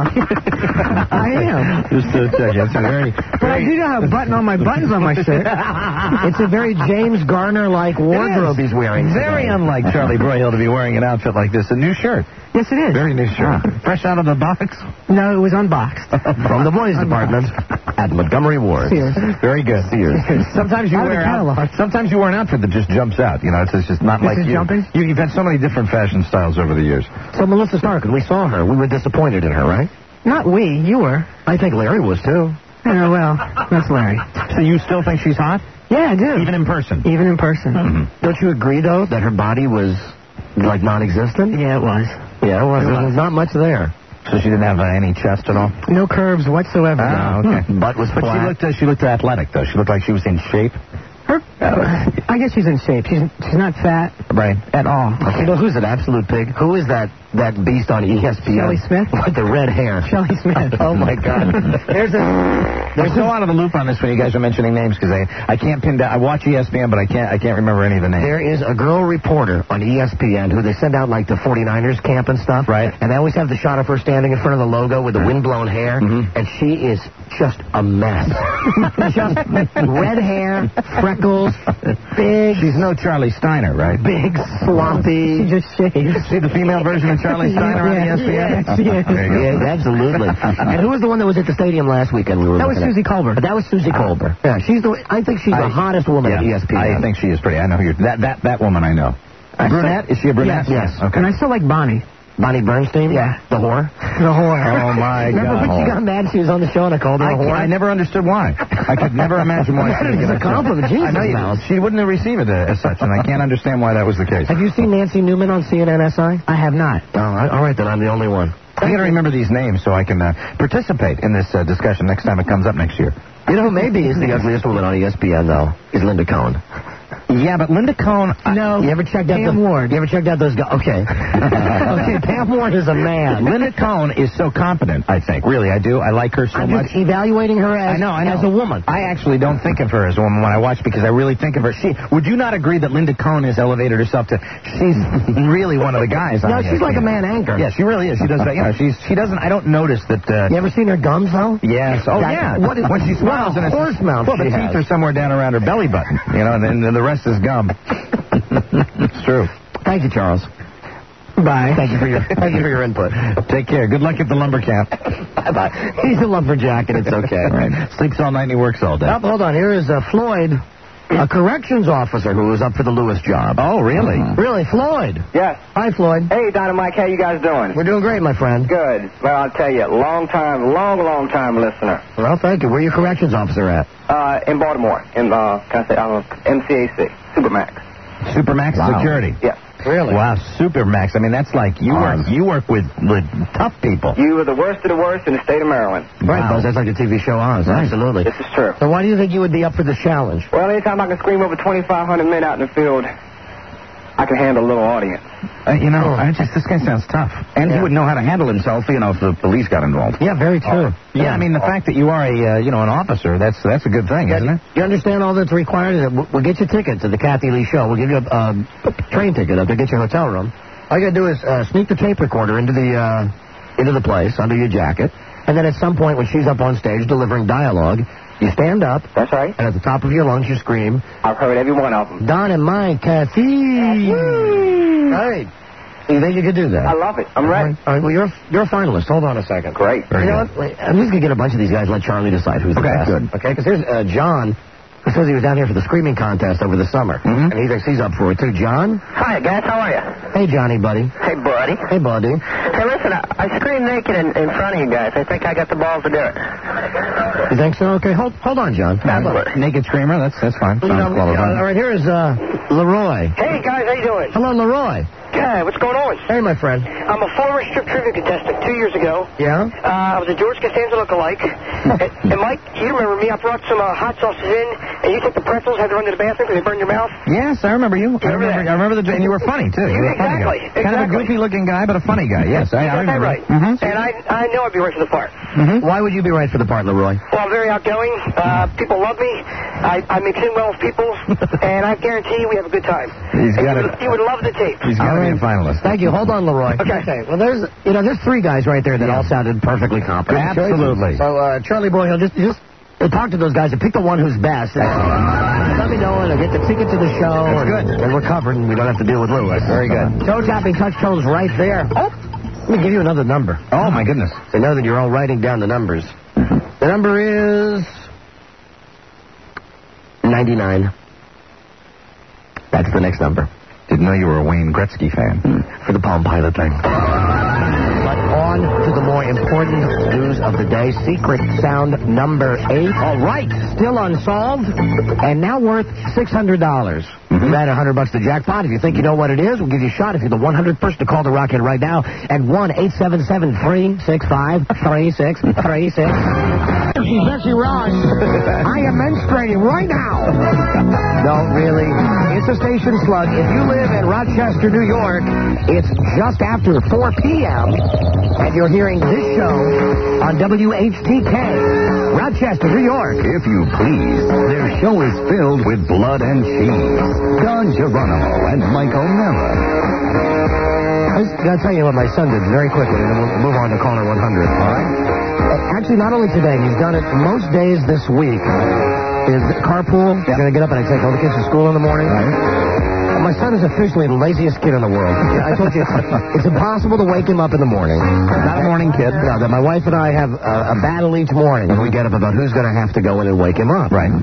I am. Just to check. That's very. But I do have a button on my buttons on my shirt. It's a very James Garner-like wardrobe he's wearing. Very unlike Charlie Broyhill to be wearing an outfit like this, a new shirt. Yes, it is. Very new shirt. Fresh out of the box? No, it was unboxed. From the boys' department at Montgomery Ward. Sears. Very good. Sometimes you wear an outfit that just jumps out. You know, it's just not like you. You've had so many different fashion styles over the years. So Melissa Stark, we saw her. We were disappointed in her, right? Not we. You were. I think Larry was, too. Yeah, well, that's Larry. So you still think she's hot? Yeah, I do. Even in person? Even in person. Mm-hmm. Don't you agree, though, that her body was, like, non-existent? Yeah, it was. Yeah, it was. There was not much there. So she didn't have any chest at all? No curves whatsoever. Oh, okay. Butt was flat. But she looked athletic, though. She looked like she was in shape. I guess she's in shape. She's not fat. Right. At all. You know who's an absolute pig? Who is that beast on ESPN? Shelley Smith? With the red hair. Shelley Smith. Oh, my God. They're so out of the loop on this when you guys are mentioning names because I can't pin down. I watch ESPN, but I can't remember any of the names. There is a girl reporter on ESPN who they send out like the 49ers camp and stuff. Right. And they always have the shot of her standing in front of the logo with the windblown hair. Mm-hmm. And she is just a mess. Just red hair, freckles, big. She's no Charlie Steiner, right? Big, sloppy. She just shaves. See the female version of Charlie Steiner on ESPN? Yeah, absolutely. And who was the one that was at the stadium last weekend? That was Susie Colbert. That was Susie Colbert. Yeah, I think she's the hottest woman at ESPN. I think she is pretty. I know who that woman I know. Brunette? Is she a brunette? Yes. Okay. And I still like Bonnie. Bonnie Bernstein? Yeah. The whore? The whore. Oh, my God. Remember when she got mad she was on the show and I called her a whore? I never understood why. I could never imagine why she would get a compliment. Jesus, I know she wouldn't have received it as such, and I can't understand why that was the case. Have you seen Nancy Newman on CNNSI? I have not. Oh, all right, then I'm the only one. I got to remember these names so I can participate in this discussion next time it comes up next year. You know who maybe is the ugliest woman on ESPN, though, is Linda Cohn. Yeah, but Linda Cohn... No, you ever checked out Pam Ward. You ever checked out those guys? Okay. Okay, Pam Ward is a man. Linda Cohn is so competent, I think. Really, I do. I like her so I'm much. Just evaluating her as, as a woman. I actually don't think of her as a woman when I watch because I really think of her. Would you not agree that Linda Cohn has elevated herself to... She's really one of the guys on No, she's like a man anchor. Yeah, she really is. She does that. You know, she doesn't... I don't notice that... You ever seen her gums, though? Yes. Oh, yeah. When she smiles and horse mouth. Well, the teeth are somewhere down around her belly button, you know, and then the rest is gum. It's true. Thank you, Charles. Bye. Thank you for your input. Take care. Good luck at the lumber camp. He's a lumberjack, and it's okay. Right. Sleeps all night and he works all day. Oh, hold on. Here is Floyd, a corrections officer who was up for the Lewis job. Oh, really? Really, Floyd? Yes. Hi, Floyd. Hey, Don and Mike, how you guys doing? We're doing great, my friend. Good. Well, I'll tell you, long time listener. Well, thank you. Where are you corrections officer at? In Baltimore. In, MCAC. Supermax. Supermax Security? Yes. Really? Wow, Supermax. I mean, that's like you work with tough people. You are the worst of the worst in the state of Maryland. Right, Buzz. That's like the TV show Oz. Right. Absolutely. This is true. So why do you think you would be up for this challenge? Well, anytime I can scream over 2,500 men out in the field, I can handle a little audience. This guy sounds tough. And he would know how to handle himself, if the police got involved. Yeah, very true. Yeah, I mean, the fact that you are an officer, that's a good thing, isn't it? You understand all that's required? We'll get you tickets to the Kathy Lee show. We'll give you a train ticket up to get your hotel room. All you got to do is sneak the tape recorder into the place under your jacket, and then at some point when she's up on stage delivering dialogue, you stand up. That's right. And at the top of your lungs, you scream. I've heard every one of them. Don and Mike, Kathy. Right. You think you could do that? I love it. I'm ready. All right. Well, you're a finalist. Hold on a second. Great. You know what? I'm just going to get a bunch of these guys, let Charlie decide who's the best. Good. Okay, because here's John, who says he was down here for the screaming contest over the summer. Mm-hmm. And he thinks he's up for it, too. John? Hi, guys. How are you? Hey, Johnny, buddy. Hey, buddy. Hey, buddy. Hey, listen, I screamed naked in front of you guys. I think I got the balls to do it. You think so? Okay, hold on, John. Naked screamer, that's fine. All right, here is Leroy. Hey, guys, how you doing? Hello, Leroy. Yeah, what's going on? Hey, my friend. I'm a former strip trivia contestant 2 years ago. Yeah? I was a George Costanza lookalike. and Mike, you remember me? I brought some hot sauces in, and you took the pretzels, had to run to the bathroom because they burned your mouth. Yes, I remember you. I remember and you were funny, too. You were a funny guy. Exactly. Kind of a goofy-looking guy, but a funny guy. Yes, I remember. Right. Mm-hmm. And I know I'd be right for the part. Mm-hmm. Why would you be right for the part, Leroy? Well, I'm very outgoing. People love me. I mix in well with people, and I guarantee you we have a good time. You would love the tape. He's got to be a finalist. Thank you. Hold on, Leroy. Okay. Well, there's three guys right there that all sounded perfectly competent. Absolutely. So, Charlie Boy, he'll just talk to those guys and pick the one who's best. Let me know, and I'll get the ticket to the show. That's good. And we're covered, and we don't have to deal with Lewis. Very good. Toe tapping touch toes right there. Oh, Let me give you another number. Oh, my goodness. I know that you're all writing down the numbers. The number is 99. That's the next number. Didn't know you were a Wayne Gretzky fan. For the Palm Pilot thing. But on to the more important news of the day. Secret sound number 8. All right. Still unsolved and now worth $600. You bet $100 the jackpot. If you think you know what it is, we'll give you a shot. If you're the 100th person to call the Rocket right now at 1-877-365-3636. Bessie Ross. I am menstruating right now. No, really. It's a station slug. If you live in Rochester, New York, it's just after 4 p.m., and you're hearing this show on WHTK, Rochester, New York. If you please, their show is filled with blood and cheese. Don Geronimo and Mike O'Mara. I got to tell you what my son did very quickly, and then we'll move on to caller 100. All right? Actually, not only today, he's done it most days this week. Is carpool. He's going to get up and I take all the kids to school in the morning. My son is officially the laziest kid in the world. I told you, it's impossible to wake him up in the morning. Not a morning kid. No, that my wife and I have a battle each morning when we get up about who's going to have to go in and wake him up. Right.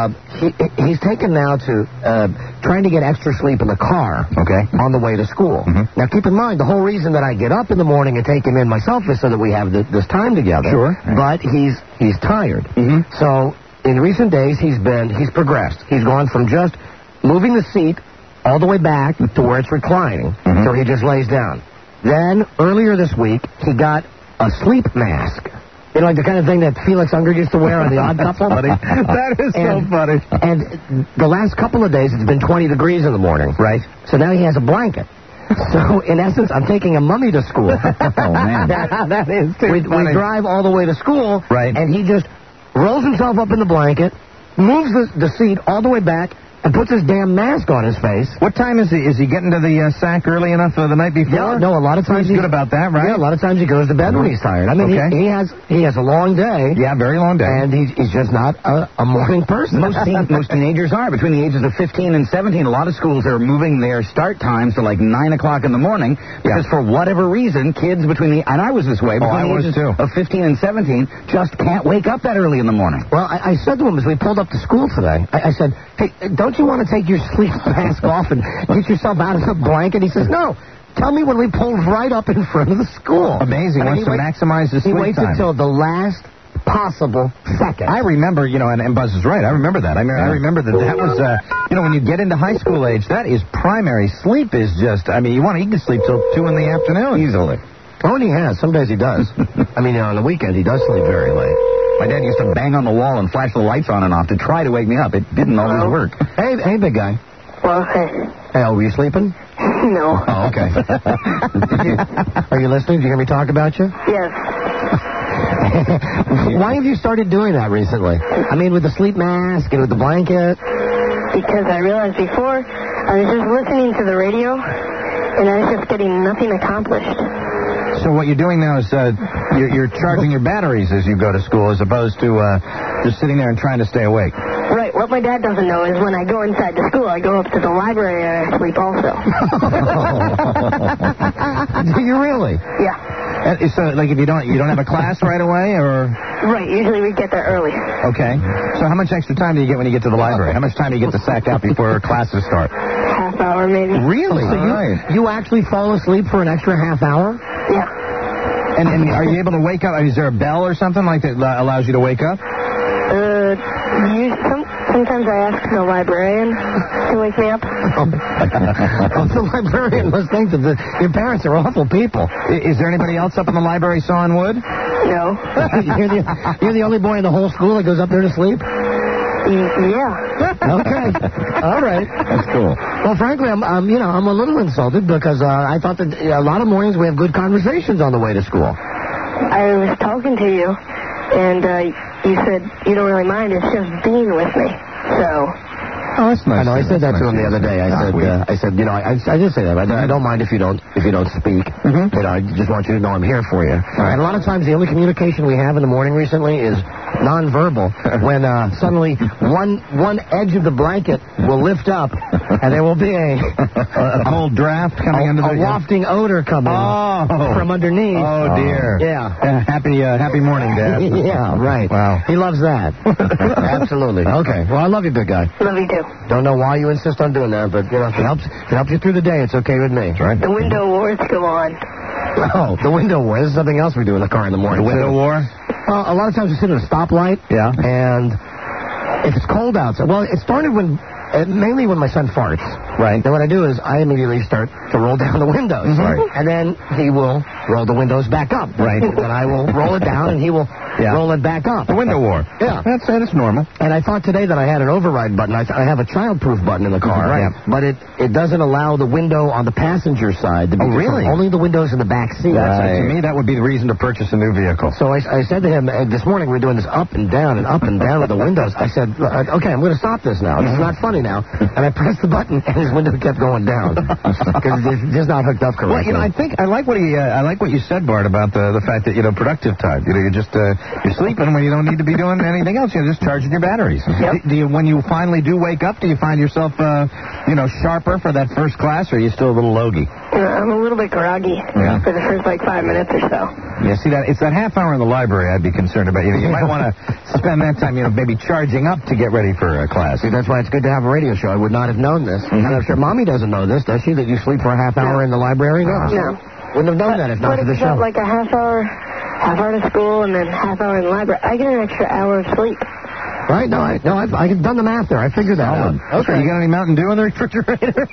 He's taken now to trying to get extra sleep in the car. Okay. On the way to school. Now, keep in mind, the whole reason that I get up in the morning and take him in myself is so that we have this time together. Sure. But he's tired. So in recent days, he's progressed. He's gone from just moving the seat all the way back to where it's reclining, so he just lays down. Then, earlier this week, he got a sleep mask. You know, like the kind of thing that Felix Unger used to wear on The Odd Couple? That is so funny. And the last couple of days, it's been 20 degrees in the morning. Right. So now he has a blanket. So, in essence, I'm taking a mummy to school. Oh, man. That is too funny. We drive all the way to school, right, and he just rolls himself up in the blanket, moves the seat all the way back, and puts his damn mask on his face. What time is he? Is he getting to the sack early enough the night before? Yeah, no, a lot of times he's good about that, right? Yeah, a lot of times he goes to bed when he's tired. I mean, he has a long day. Yeah, very long day. And he's just not a morning person. Most teenagers are. Between the ages of 15 and 17, a lot of schools are moving their start times to like 9 o'clock in the morning because for whatever reason, kids between the, and I was this way, between the ages of 15 and 17 just can't wake up that early in the morning. Well, I said to him as we pulled up to school today, I said, hey, don't you want to take your sleep mask off and get yourself out of the blanket? He says, no. Tell me when we pulled right up in front of the school. Amazing. Wants to maximize his sleep time. He waits until the last possible second. I remember, and Buzz is right. I remember that. I remember that was, when you get into high school age, that is primary. Sleep is just, he can sleep till 2 in the afternoon. Easily. Oh, and he has. Some days he does. On the weekend, he does sleep very late. My dad used to bang on the wall and flash the lights on and off to try to wake me up. It didn't always work. Hey, big guy. Well, hey. Hey, were you sleeping? No. Oh, okay. Are you listening? Did you hear me talk about you? Yes. Why have you started doing that recently? With the sleep mask and with the blanket? Because I realized before, I was just listening to the radio, and I was just getting nothing accomplished. So what you're doing now is you're charging your batteries as you go to school as opposed to just sitting there and trying to stay awake. Right. What my dad doesn't know is when I go inside the school, I go up to the library and I sleep also. Do you really? Yeah. So, like, if you don't have a class right away, or? Right. Usually we get there early. Okay. So how much extra time do you get when you get to the library? How much time do you get to sack out before classes start? Half hour, maybe. Really? So you actually fall asleep for an extra half hour? Yeah. And are you able to wake up? Is there a bell or something like that allows you to wake up? Sometimes I ask the librarian to wake me up. The librarian must think that your parents are awful people. Is there anybody else up in the library sawing wood? No. You're the only boy in the whole school that goes up there to sleep? Yeah. Okay. All right. That's cool. Well, frankly, I'm a little insulted because I thought that a lot of mornings we have good conversations on the way to school. I was talking to you, and you said you don't really mind. It's just being with me. So. Oh, that's nice. I know. I said that to him the other day. I said, I did say that. I don't mind if you don't speak. I just want you to know I'm here for you. Right. And a lot of times the only communication we have in the morning recently is nonverbal when suddenly one edge of the blanket will lift up, and there will be a cold draft coming under the wafting odor coming from underneath. Oh dear. Yeah. Happy morning, Dad. Yeah, right. Wow. He loves that. Absolutely. Okay. Well, I love you, big guy. Love you too. Don't know why you insist on doing that, but if it helps you through the day, it's okay with me. That's right. The window wars go on. Oh, the window war. This is something else we do in the car in the morning. The window war? A lot of times we sit at a stoplight. Yeah. And if it's cold outside, well, it started mainly when my son farts. Right. Then what I do is I immediately start to roll down the windows. Mm-hmm. Right. And then he will roll the windows back up. Right. And then I will roll it down and he will roll it back up. The window war. Yeah. That's normal. And I thought today that I had an override button. I have a child-proof button in the car. Right. But it doesn't allow the window on the passenger side to be really? Only the windows in the back seat. To me, that would be the reason to purchase a new vehicle. So I said to him, this morning we're doing this up and down with the windows. I said, okay, I'm going to stop this now. This is not funny now. And I pressed the button, and his window kept going down because it's just not hooked up correctly. Well, I think I like what you said, Bart, about the fact that productive time. You're just you're sleeping when you don't need to be doing anything else. You're just charging your batteries. Yep. Do you, when you finally do wake up, do you find yourself sharper for that first class, or are you still a little logy? I'm a little bit groggy for the first 5 minutes or so. Yeah, see that it's that half hour in the library I'd be concerned about. You might want to spend that time, maybe charging up to get ready for a class. See, that's why it's good to have a radio show. I would not have known this. And I'm sure Mommy doesn't know this, does she? That you sleep for a half hour in the library? No. Wouldn't have known that if not for the show. But it's like a half hour to school and then half hour in the library. I get an extra hour of sleep. Right? No, I've done the math there. I figured that out. Okay. You got any Mountain Dew in the refrigerator?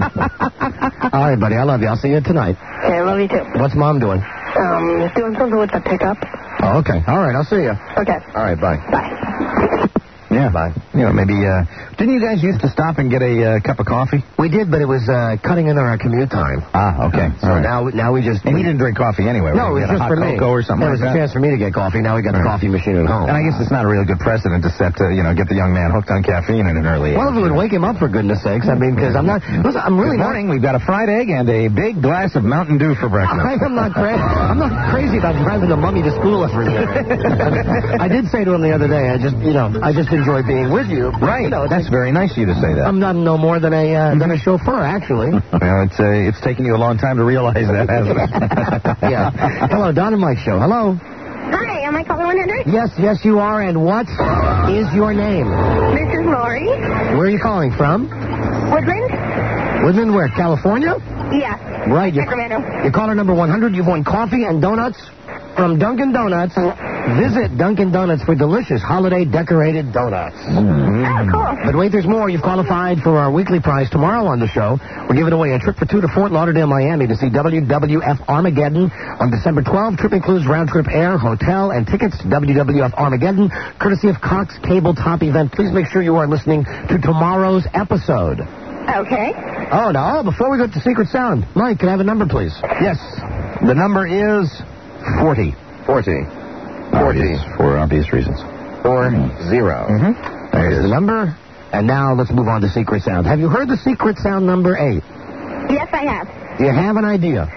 All right, buddy. I love you. I'll see you tonight. Okay, I love you too. What's Mom doing? Doing something with the pickup. Oh, okay. All right. I'll see you. Okay. All right. Bye. Bye. Yeah. Bye. Maybe, didn't you guys used to stop and get a cup of coffee? We did, but it was cutting into our commute time. Ah, okay. So now we just... And you didn't drink coffee anyway, No, it was just for me. Cocoa or something It was a chance for me to get coffee. Now we got the coffee machine at home. And I guess it's not a really good precedent to set to, get the young man hooked on caffeine at an early age. Well, if it would wake him up, for goodness sakes. I mean, because I'm really Good morning. We've got a fried egg and a big glass of Mountain Dew for breakfast. I'm not crazy about driving the mummy to school every day. I did say to him the other day, I just enjoy being with you. Right. That's very nice of you to say that. I'm not no more than a chauffeur, actually. Well, it's taken you a long time to realize that, hasn't it? Yeah. Hello, Don and Mike Show. Hello. Hi, am I calling 100? Yes, you are. And what is your name? This is Lori. Where are you calling from? Woodland. Woodland where? California? Yes. Right. Sacramento. You're caller number 100. You've won coffee and donuts from Dunkin' Donuts. Visit Dunkin' Donuts for delicious holiday decorated donuts. Oh, cool. But wait, there's more. You've qualified for our weekly prize tomorrow on the show. We're giving away a trip for two to Fort Lauderdale, Miami to see WWF Armageddon on December 12th. Trip includes round-trip air, hotel, and tickets to WWF Armageddon, courtesy of Cox Cable Top Event. Please make sure you are listening to tomorrow's episode. Okay. Oh, now, before we go to Secret Sound, Mike, can I have a number, please? Yes. The number is 40. 40. For obvious reasons. 40. There's the number. And now let's move on to Secret Sound. Have you heard the Secret Sound number 8? Yes, I have. Do you have an idea?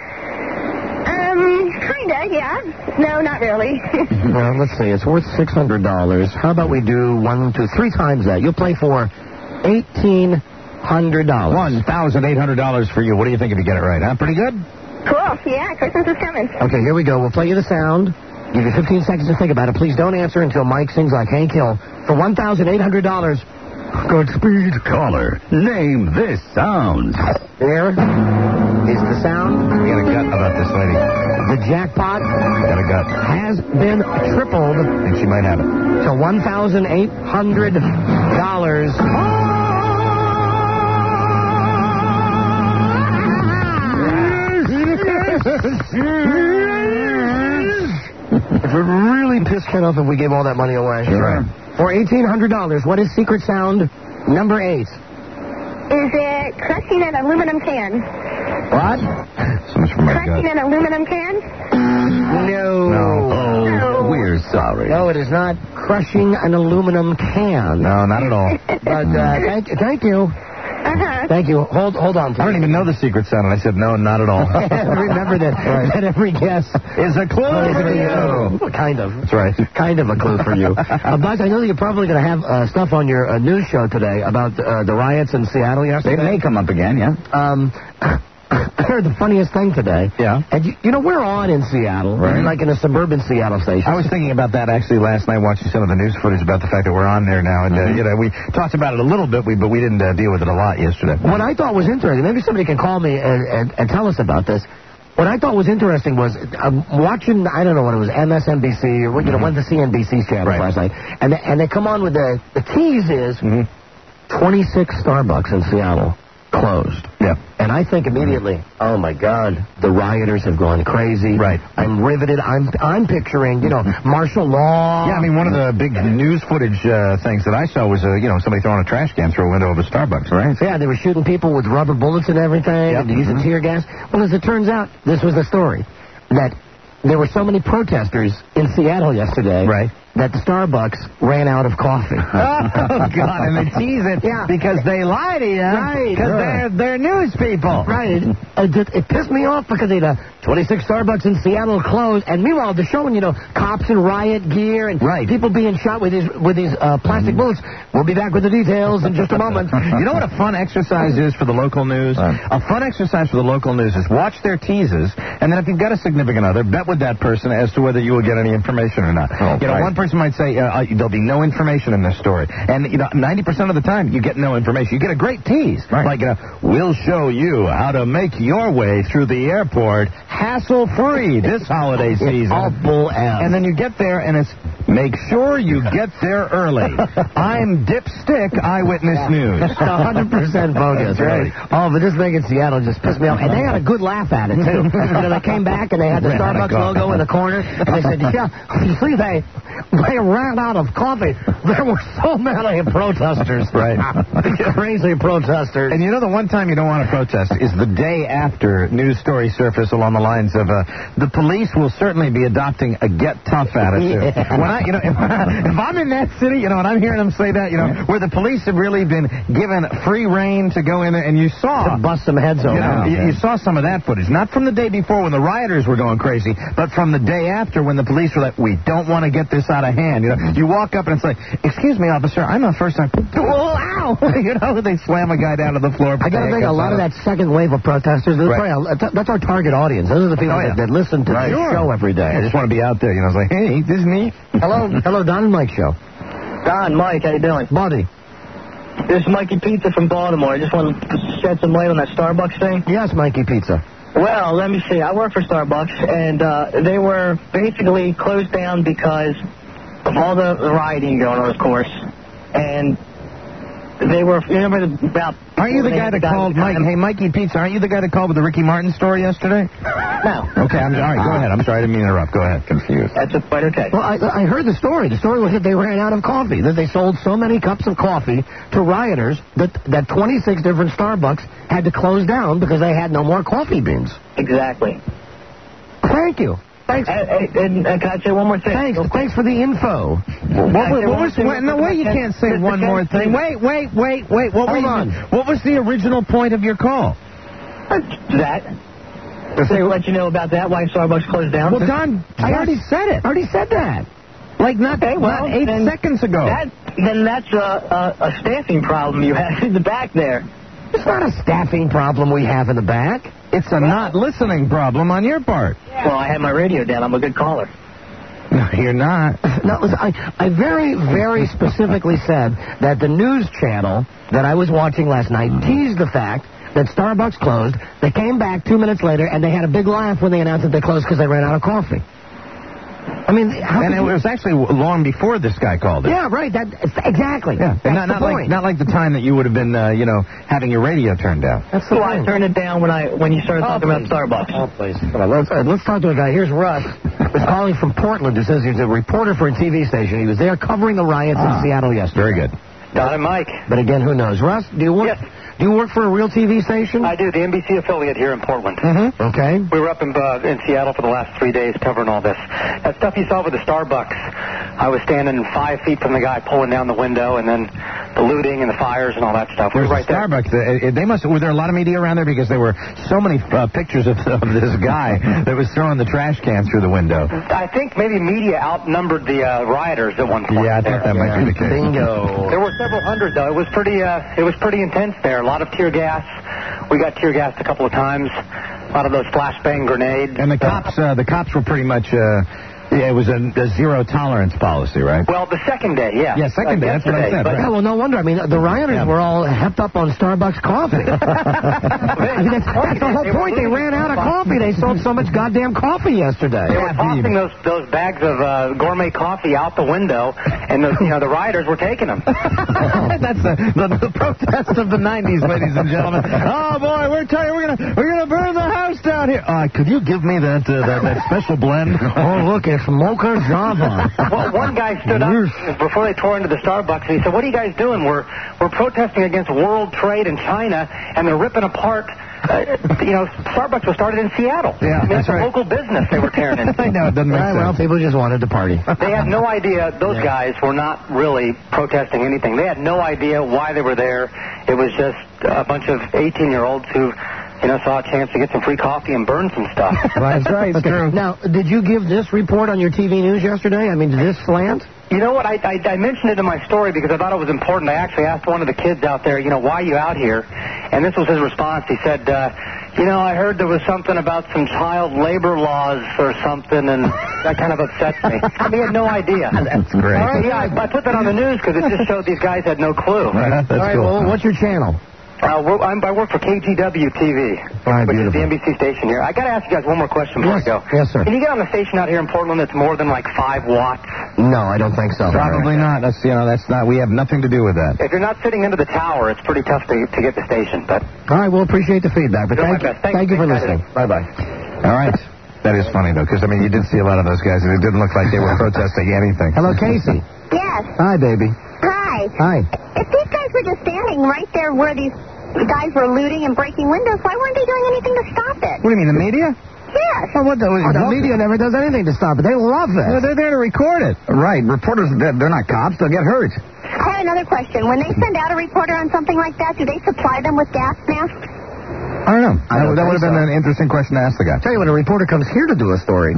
Kinda, yeah. No, not really. Well, let's see. It's worth $600. How about we do 1, 2, 3 times that? You'll play for $1,800. $1,800 for you. What do you think if you get it right, huh? Pretty good? Cool. Yeah, Christmas is coming. Okay, here we go. We'll play you the sound. Give you 15 seconds to think about it. Please don't answer until Mike sings like Hank Hill. For $1,800. Godspeed, caller. Name this sound. There is the sound. You got a gut about this lady. The jackpot Got a gut. has been tripled And she might have it. to $1,800. It would really piss Ken off if we gave all that money away. Sure. For $1,800, what is Secret Sound number 8? Is it crushing an aluminum can? What? So much for my gut. Crushing an aluminum can? No. Oh, we're sorry. No, it is not crushing an aluminum can. No, not at all. But thank you. Thank you. Hold on. I don't even know the secret sound, and I said, no, not at all. Remember that every guess is a clue for you. Kind of. That's right. Kind of a clue for you. Buzz, I know that you're probably going to have stuff on your news show today about the riots in Seattle yesterday. They may come up again, yeah. I heard the funniest thing today. Yeah. And you know, we're on in Seattle, right? Like in a suburban Seattle station. I was thinking about that actually last night, watching some of the news footage about the fact that we're on there now. And, you know, we talked about it a little bit, but we didn't deal with it a lot yesterday. What I thought was interesting, maybe somebody can call me and tell us about this. What I thought was interesting was watching, I don't know what it was, MSNBC or, you know, one of the CNBC channels last night. And they come on with the tease is 26 Starbucks in Seattle closed. Yeah. And I think immediately, oh my God, the rioters have gone crazy. Right. I'm riveted. I'm picturing, you know, martial law. Yeah, I mean, one of the big news footage things that I saw was, you know, somebody throwing a trash can through a window of a Starbucks, right? Yeah, they were shooting people with rubber bullets and everything, and using tear gas. Well, as it turns out, this was the story, that there were so many protesters in Seattle yesterday that the Starbucks ran out of coffee. Oh, God, and they tease it because they lie to you. Right. Because they're news people. Right. It pissed me off because they 26 Starbucks in Seattle closed, and meanwhile they're showing, you know, cops in riot gear and people being shot with these plastic bullets. We'll be back with the details in just a moment. You know what a fun exercise is for the local news? A fun exercise for the local news is watch their teases, and then if you've got a significant other, bet with that person as to whether you will get any information or not. You know, one person might say there'll be no information in this story, and you know, 90% of the time you get no information. You get a great tease, like we'll show you how to make your way through the airport hassle-free this holiday season. All bull ass. And then you get there, and it's make sure you get there early. I'm Dipstick Eyewitness News. 100% bogus, right? Oh, but this thing in Seattle just pissed me off, and they had a good laugh at it too. You know, they came back and they had the Starbucks logo in the corner, and they said, "Yeah, you see, they ran out of coffee. There were so many protesters, crazy protesters." And you know, the one time you don't want to protest is the day after news stories surface along the lines of the police will certainly be adopting a get tough attitude. When I, you know, if I'm in that city, you know, and I'm hearing them say that, you know, where the police have really been given free reign to go in there, and you saw to bust some heads over. You saw some of that footage, not from the day before when the rioters were going crazy, but from the day after when the police were like, we don't want to get this out of hand. You know, you walk up and it's like, excuse me, officer, I'm a first time. Oh, ow! You know, they slam a guy down to the floor. I got to think a lot of that second wave of protesters, that's our target audience. Those are the people that listen to the show every day. I just want to be out there, you know, it's like, hey, this is me. Hello, Don and Mike show. Don, Mike, how you doing? Buddy. This is Mikey Pizza from Baltimore. I just want to shed some light on that Starbucks thing. Yes, Mikey Pizza. Well, let me see. I work for Starbucks, and they were basically closed down because of all the rioting going on, of course. And they were, you remember about... Aren't you the guy that called, Mike? Hey, Mikey Pizza, aren't you the guy that called with the Ricky Martin story yesterday? No. Okay, all right, go ahead. I'm sorry, I didn't mean to interrupt. Go ahead. Confused. That's quite okay. Well, I heard the story. The story was that they ran out of coffee, that they sold so many cups of coffee to rioters that 26 different Starbucks had to close down because they had no more coffee beans. Exactly. Thank you. Thanks. And can I say one more thing? Thanks for the info. You can't say one more thing. Wait. What was the original point of your call? That. To let you know about that, why Starbucks closed down. Well, Don, I already said it. I already said that. Like not 8 seconds ago. Then that's a staffing problem you have in the back there. It's not a staffing problem we have in the back. It's a not listening problem on your part. Well, I had my radio down. I'm a good caller. No, you're not. No, I very, very specifically said that the news channel that I was watching last night teased the fact that Starbucks closed. They came back 2 minutes later, and they had a big laugh when they announced that they closed because they ran out of coffee. I mean, and it was actually long before this guy called it. Yeah, right. Exactly. Yeah, and not like the time that you would have been, having your radio turned down. That's the point. I turned it down when you started talking about Starbucks. Oh, please. Come on, let's talk to a guy. Here's Russ. He's calling from Portland. Who says he's a reporter for a TV station. He was there covering the riots in Seattle yesterday. Very good. Don and Mike. But again, who knows? Russ, do you work? Yes. Do you work for a real TV station? I do, the NBC affiliate here in Portland. Mm-hmm. Okay. We were up in Seattle for the last 3 days covering all this. That stuff you saw with the Starbucks, I was standing 5 feet from the guy pulling down the window, and then the looting and the fires and all that stuff. We were right there. Starbucks. Were there a lot of media around there because there were so many pictures of this guy that was throwing the trash can through the window? I think maybe media outnumbered the rioters at one point. Yeah, I thought that might be the case. Bingo. There were several hundred though. It was pretty intense there. A lot of tear gas. We got tear gassed a couple of times. A lot of those flashbang grenades. And the cops were pretty much. It was a zero tolerance policy, right? Well, the second day, yeah. Yeah, second day. That's what I said. But, yeah, well, no wonder. I mean, the rioters were all hepped up on Starbucks coffee. I mean, that's the whole point. They ran out of coffee. They sold so much goddamn coffee yesterday. They were tossing those bags of gourmet coffee out the window, and the rioters were taking them. That's the protest of the 90s, ladies and gentlemen. Oh boy, we're telling you, we're gonna burn the house down here. Could you give me that special blend? Oh, look, it's Mocha Java. Well, one guy stood up before they tore into the Starbucks, and he said, "What are you guys doing? We're protesting against world trade in China, and they're ripping apart." Starbucks was started in Seattle. Yeah, I mean, that's it's a right. local business they were tearing into. I know, it doesn't make sense. Well, people just wanted to party. They had no idea. Those guys were not really protesting anything. They had no idea why they were there. It was just a bunch of 18-year-olds who saw a chance to get some free coffee and burn some stuff. That's right. It's true. Now, did you give this report on your TV news yesterday? I mean, did this slant? You know what? I mentioned it in my story because I thought it was important. I actually asked one of the kids out there, why are you out here? And this was his response. He said, I heard there was something about some child labor laws or something, and that kind of upsets me. I mean, he had no idea. That's great. All right, yeah, I put that on the news because it just showed these guys had no clue. That's all right, cool. well, what's your channel? I work for KGW TV, which is the NBC station here. I got to ask you guys one more question before I go. Yes, sir. Can you get on a station out here in Portland that's more than like 5 watts? No, I don't think so. Probably not. That's not. We have nothing to do with that. If you're not sitting into the tower, it's pretty tough to get the station. But all right, we'll appreciate the feedback. But thank you for listening. Bye-bye. All right. That is funny, though, because, you did see a lot of those guys, and it didn't look like they were protesting anything. Hello, Casey. Yes. Hi, baby. Hi. Hi. If these guys were just standing right there where these guys were looting and breaking windows, why weren't they doing anything to stop it? What do you mean, the media? Yes. Well, the media never does anything to stop it. They love it. Well, they're there to record it. Right. Reporters, they're not cops. They'll get hurt. I have another question. When they send out a reporter on something like that, do they supply them with gas masks? I don't know. That would have been an interesting question to ask the guy. Tell you what, a reporter comes here to do a story.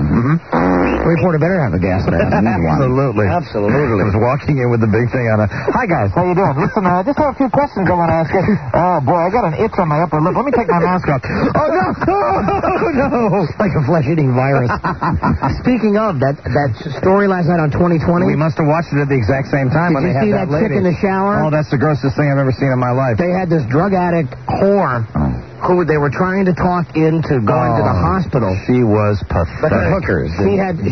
A reporter better have a gas mask. Absolutely. Absolutely. I was walking in with the big thing on. Hi, guys. How you doing? Listen, I just have a few questions I want to ask you. Oh, boy, I got an itch on my upper lip. Let me take my mask off. Oh, no. Oh, no. Like a flesh-eating virus. Speaking of, that story last night on 2020. We must have watched it at the exact same time when they had that lady. Did you see that chick in the shower? Oh, that's the grossest thing I've ever seen in my life. They had this drug addict whore who they were trying to talk into going to the hospital. She was pathetic. But hookers. She had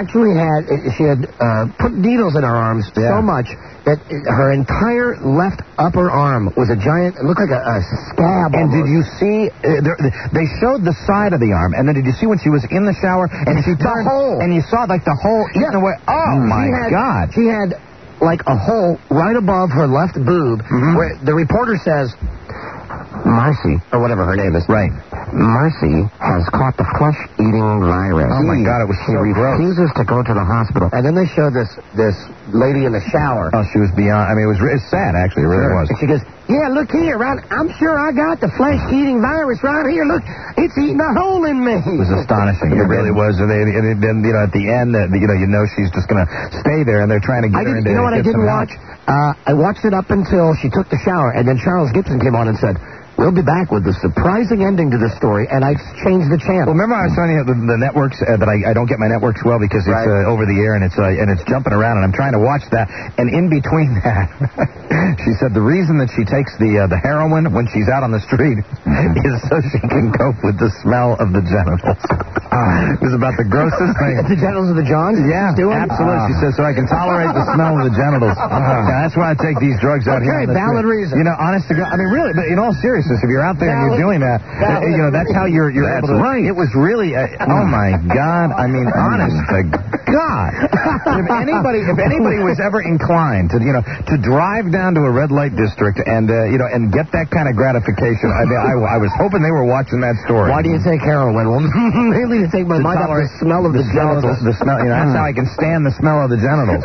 put needles in her arms so much that her entire left upper arm was a giant. It looked like a scab. And did you see? They showed the side of the arm, and then did you see when she was in the shower and she turned and you saw like the hole eaten away? Oh my God! She had like a hole right above her left boob, where the reporter says, Marcy, or whatever her name is. Right. Marcy has caught the flesh-eating virus. Oh, my God, it was so gross. She refuses to go to the hospital. And then they show this lady in the shower. Oh, she was beyond. I mean, it's sad, actually. It really was. And she goes, yeah, look here. I'm sure I got the flesh-eating virus right here. Look, it's eating a hole in me. It was astonishing. It really was. And then, at the end, she's just going to stay there, and they're trying to get her into. You know what I didn't watch? I watched it up until she took the shower, and then Charles Gibson came on and said, we'll be back with the surprising ending to this story, and I changed the channel. Well, remember I was telling you the networks that I don't get my networks well because it's over the air and it's jumping around, and I'm trying to watch that. And in between that, she said the reason that she takes the heroin when she's out on the street is so she can cope with the smell of the genitals. It was about the grossest thing. The genitals of the Johns? Yeah, absolutely. She says so I can tolerate the smell of the genitals. That's why I take these drugs out here. Okay, valid reason. Honest to God, I mean, really, but in all seriousness. If you're out there and you're doing that, that's how you're able to. Right. It was really, oh my God. I mean, honest to God. If anybody was ever inclined to drive down to a red light district and get that kind of gratification, I was hoping they were watching that story. Why do you take heroin? Well, mainly ready to take my mind off the smell of the genitals. The smell, that's how I can stand the smell of the genitals.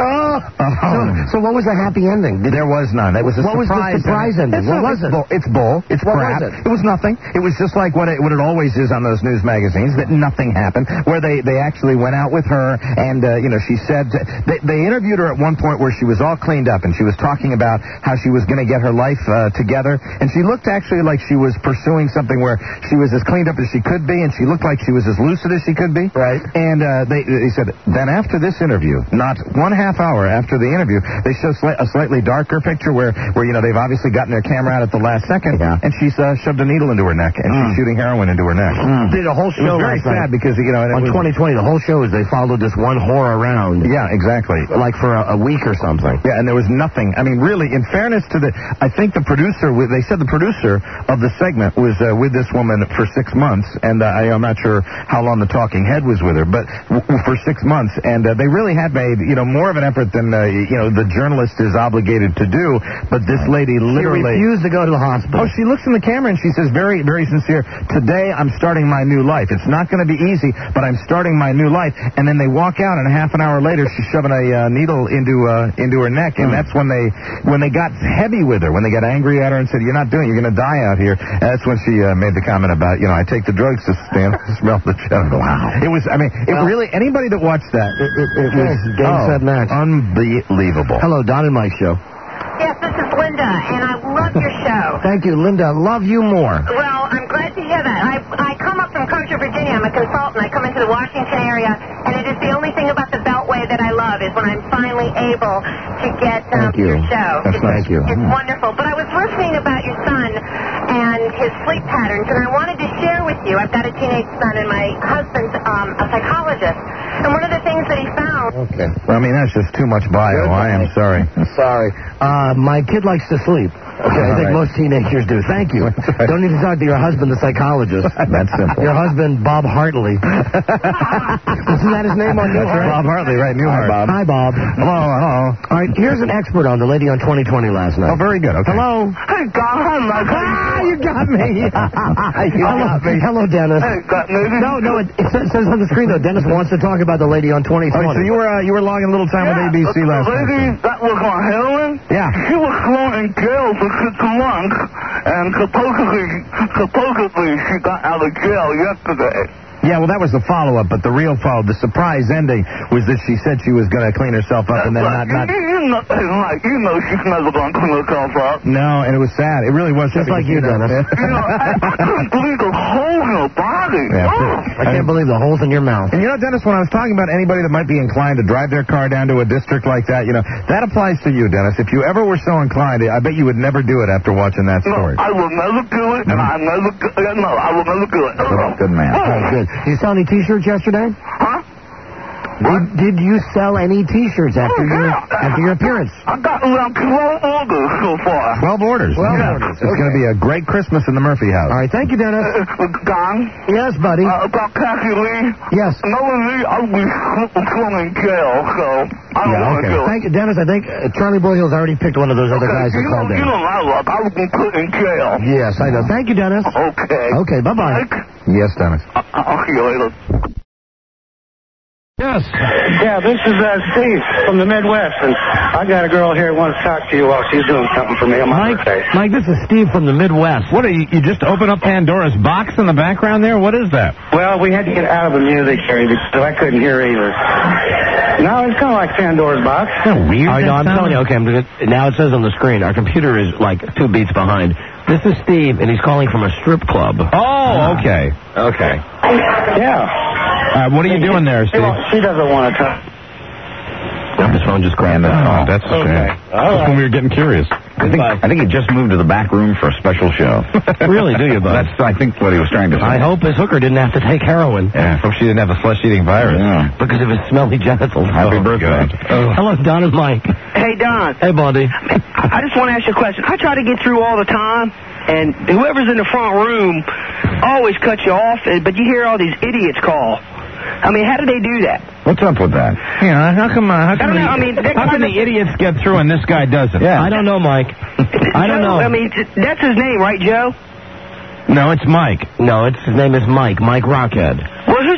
So what was the happy ending? There was none. It was a surprise. What was the surprise ending? What was it? It's bull. It's crap. It was nothing. It was just like what it always is on those news magazines, that nothing happened, where they actually went out with her, and, she said, they interviewed her at one point where she was all cleaned up, and she was talking about how she was going to get her life together, and she looked actually like she was pursuing something where she was as cleaned up as she could be, and she looked like she was as lucid as she could be. Right. And they said, then after this interview, not 1/2 hour after the interview, they show a slightly darker picture where they've obviously gotten their camera out at the last second, and she's shoved a needle into her neck, and she's shooting heroin into her neck. Did a whole show. It was very sad because, on 2020, the whole show is they followed this one whore around. Yeah, exactly. Like for a week or something. Yeah, and there was nothing. I mean, really, in fairness to I think the producer, they said the producer of the segment was with this woman for 6 months, and I'm not sure how long the talking head was with her, but for 6 months, and they really had made, more of an effort than, the journalist is obligated to do, but this lady literally... She refused to go to the hospital. Oh, she looks in the camera and she says, very, very sincere, today I'm starting my new life. It's not going to be easy, but I'm starting my new life. And then they walk out, and half an hour later, she's shoving a needle into her neck, and that's when they got heavy with her, when they got angry at her and said, you're not doing it, you're going to die out here. And that's when she made the comment about, I take the drugs to smell the genital. Wow. It was, really, anybody that watched that, it was game, set, match. Unbelievable. Hello, Don and Mike Show. Yes, this is Linda, and I love your show. Thank you, Linda. Love you more. Well, I'm glad to hear that. I come up from Kosher, Virginia. I'm a consultant. I come into the Washington area, and it is the only thing about the Beltway that I love is when I'm finally able to get your show. Thank you. It's wonderful. But I was listening about your son and his sleep patterns, and I wanted to share with you. I've got a teenage son, and my husband's a psychologist. And one of the things that he found... Okay. Well, that's just too much bio. I am sorry. Sorry. My kid likes to sleep. Okay, I think most teenagers do. Thank you. Don't need to talk to your husband, the psychologist. That's simple. Your husband, Bob Hartley. Isn't that his name on Newhart? Bob Hartley, right, Newhart. Hi, Bob. Hello. All right, here's an expert on the lady on 2020 last night. Oh, very good. Okay. Hello. Hey, God, you got me. Hello, Dennis. Hey, got me. No, it says on the screen, though, Dennis wants to talk about the lady on 2020. Oh, so you were logging a little time with ABC last night. The lady that was on heroin? Yeah. She was thrown in jail for 6 months, and supposedly she got out of jail yesterday. Yeah, well, that was the follow-up, but the real follow-up, the surprise ending, was that she said she was going to clean herself up and then not... You know she's never going to clean herself up. No, and it was sad. It really was. Just like you, Dennis. I couldn't believe the holes in her body. Yeah, I can't believe the holes in your mouth. And Dennis, when I was talking about anybody that might be inclined to drive their car down to a district like that, that applies to you, Dennis. If you ever were so inclined, I bet you would never do it after watching that story. No, I will never do it, and I will never do it. Good man. Oh, good. Did you sell any T-shirts yesterday? Huh? Did you sell any T-shirts after your appearance? I got around 12 orders so far. 12 orders? 12 orders. It's going to be a great Christmas in the Murphy house. All right, thank you, Dennis. Don? Yes, buddy. About Kathy Lee? Yes. Knowing me, I'll be thrown in jail, so I don't want to do it. Thank you, Dennis. I think Charlie Broyhill's already picked one of those other guys who called in. You know my luck. I was going to put in jail. Yes, I know. Thank you, Dennis. Okay. Okay, bye-bye. Yes, Dennis. I'll see you later. Yes. Yeah, this is Steve from the Midwest, and I got a girl here who wants to talk to you while she's doing something for me on my birthday. Mike, this is Steve from the Midwest. What, you just open up Pandora's box in the background there? What is that? Well, we had to get out of the music here because I couldn't hear either. No, it's kind of like Pandora's box. Isn't that weird? All right, no, I'm telling you, okay, now it says on the screen, our computer is like 2 beats behind. This is Steve, and he's calling from a strip club. Oh, okay. Okay. Yeah. What are you doing there, Steve? She doesn't want to talk. His phone just grabbed it. Oh, that's a shame. That's when we were getting curious. I think he just moved to the back room for a special show. Really, do you, bud? That's, I think, what he was trying to say. I hope his hooker didn't have to take heroin. Yeah, hope she didn't have the flesh-eating virus. Yeah. Because of his smelly genitals. Happy birthday. Hello, Don and Mike. Hey, Don. Hey, buddy. I just want to ask you a question. I try to get through all the time, and whoever's in the front room always cuts you off, but you hear all these idiots call. I mean, how do they do that? What's up with that? Yeah, how come the idiots get through and this guy doesn't? Yeah. I don't know, Mike. I don't know. I mean, that's his name, right, Joe? No, it's Mike. No, his name is Mike Rockhead. Well, who's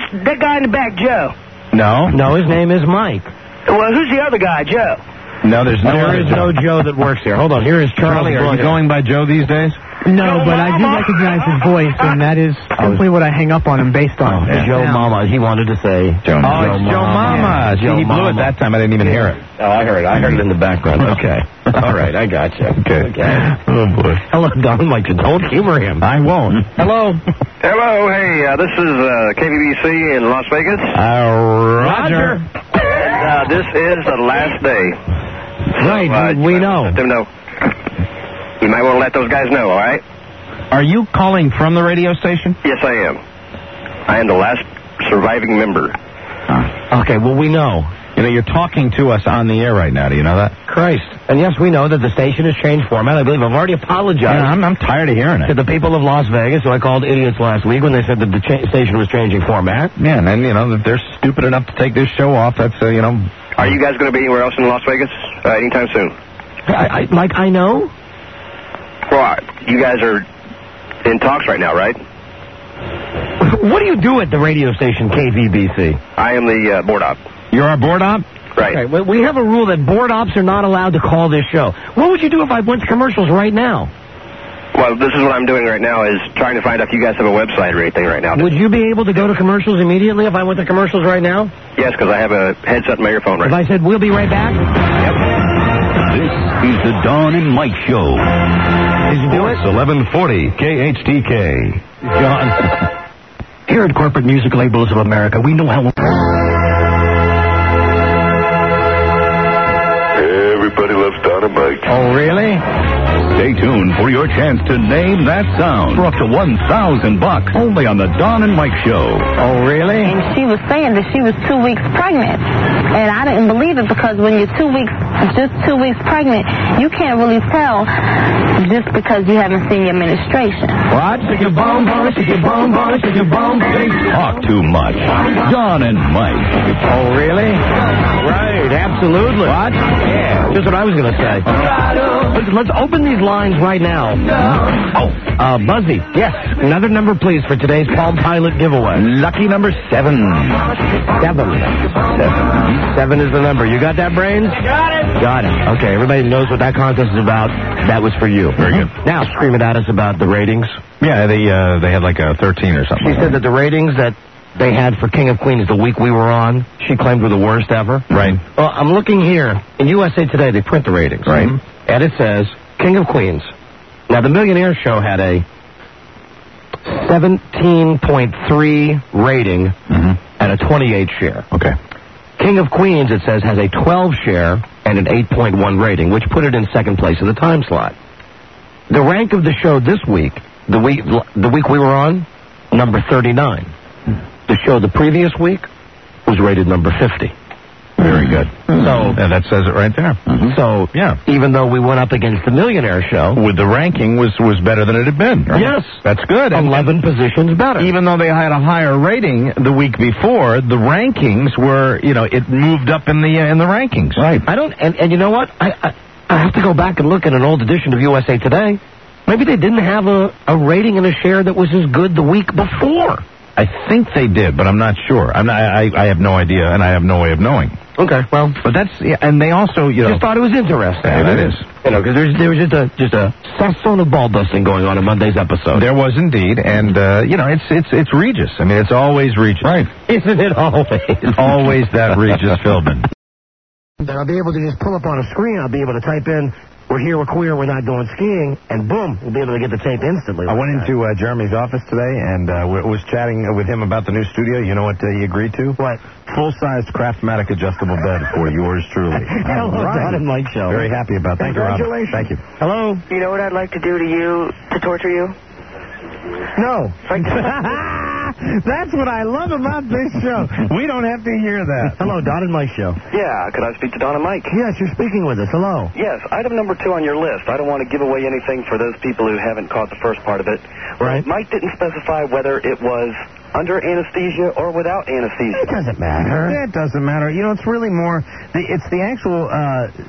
that guy in the back, Joe? No. No, his name is Mike. Well, who's the other guy, Joe? No, there is no Joe that works here. Hold on, here is Charlie. Are you going by Joe these days? No, but I do recognize his voice, and that is simply what I hang up on him based on. Joe Mama, he wanted to say. Joe Mama. Yeah. He blew it that time. I didn't even hear it. Oh, I heard it. I heard it in the background. Okay. All right, I got you. Okay. Oh, boy. Hello, Don Mike. Don't humor him. I won't. Hello. Hello. Hey, this is KBBC in Las Vegas. Roger. This is the last day. Right, we know. Let them know. You might want to let those guys know, all right? Are you calling from the radio station? Yes, I am. I am the last surviving member. Okay, well, we know. You know, you're talking to us on the air right now. Do you know that? Christ. And yes, we know that the station has changed format. I believe I've already apologized. Yeah, I'm tired of hearing it. To the people of Las Vegas, who I called idiots last week when they said that the station was changing format. Yeah, and then, you know, if they're stupid enough to take this show off, that's, you know... Are you guys going to be anywhere else in Las Vegas anytime soon? Mike, I know. Well, you guys are in talks right now, right? What do you do at the radio station KVBC? I am the board op. You're our board op? Right. Okay, we have a rule that board ops are not allowed to call this show. What would you do if I went to commercials right now? Well, this is what I'm doing right now, is trying to find out if you guys have a website or anything right now. Would you be able to go to commercials immediately if I went to commercials right now? Yes, because I have a headset in my earphone right now. If I said, we'll be right back? Yep. This is the Don and Mike Show. Did you do it? 1140 KHTK. John. Here at Corporate Music Labels of America, we know how... Everybody loves Don and Mike. Oh, really? Stay tuned for your chance to name that sound for up to $1,000 only on the Don and Mike Show. Oh, really? And she was saying that she was 2 weeks pregnant. And I didn't believe it because when you're 2 weeks, just 2 weeks pregnant, you can't really tell just because you haven't seen your menstruation. What? Shake your bum, shake your bum, shake your bum. They talk too much. Don and Mike. Oh, really? Right, absolutely. What? Yeah. Just what I was going to say. Let's open these lines right now. Buzzy. Yes. Another number, please, for today's Palm Pilot giveaway. Lucky number 7. 7 is the number. You got that, Brains? Got it. Got it. Okay, everybody knows what that contest is about. That was for you. Very good. Now, scream it at us about the ratings. Yeah, they had like a 13 or something. She said that the ratings that they had for King of Queens the week we were on, she claimed were the worst ever. Right. Well, I'm looking here. In USA Today, they print the ratings. Right. And it says, King of Queens. Now, the Millionaire Show had a 17.3 rating and a 28 share. Okay. King of Queens, it says, has a 12 share and an 8.1 rating, which put it in second place in the time slot. The rank of the show this week, the week we were on, number 39. The show the previous week was rated number 50. Very good. So that says it right there. So yeah, even though we went up against the Millionaire Show, with the ranking was better than it had been. Right? Yes, that's good. 11 positions better. Even though they had a higher rating the week before, the rankings were, you know, it moved up in the rankings. Right. I don't, and you know what? I have to go back and look at an old edition of USA Today. Maybe they didn't have a rating and a share that was as good the week before. I think they did, but I'm not sure. I have no idea, and I have no way of knowing. Okay, well, but that's and they also, you know, just thought it was interesting. Yeah, that is. You know, because there was just a session of ball dusting going on in Monday's episode. There was indeed, and you know, it's Regis. I mean, it's always Regis. Right? Isn't it always? Always that Regis Philbin. Then I'll be able to just pull up on a screen. I'll be able to type in, "We're here, we're queer, we're not going skiing," and boom, we'll be able to get the tape instantly. I went into Jeremy's office today and was chatting with him about the new studio. You know what he agreed to? What? Full-sized Craftmatic adjustable bed for yours truly. Hello, Don and Mike Show. Very happy about that. Congratulations. Thank you. Hello. You know what I'd like to do to you to torture you? No. That's what I love about this show. We don't have to hear that. Hello, Don and Mike Show. Yeah, could I speak to Don and Mike? Yes, you're speaking with us. Hello. Yes, item number 2 on your list. I don't want to give away anything for those people who haven't caught the first part of it. Right. Mike didn't specify whether it was under anesthesia or without anesthesia. It doesn't matter. It doesn't matter. You know, it's really more, it's the actual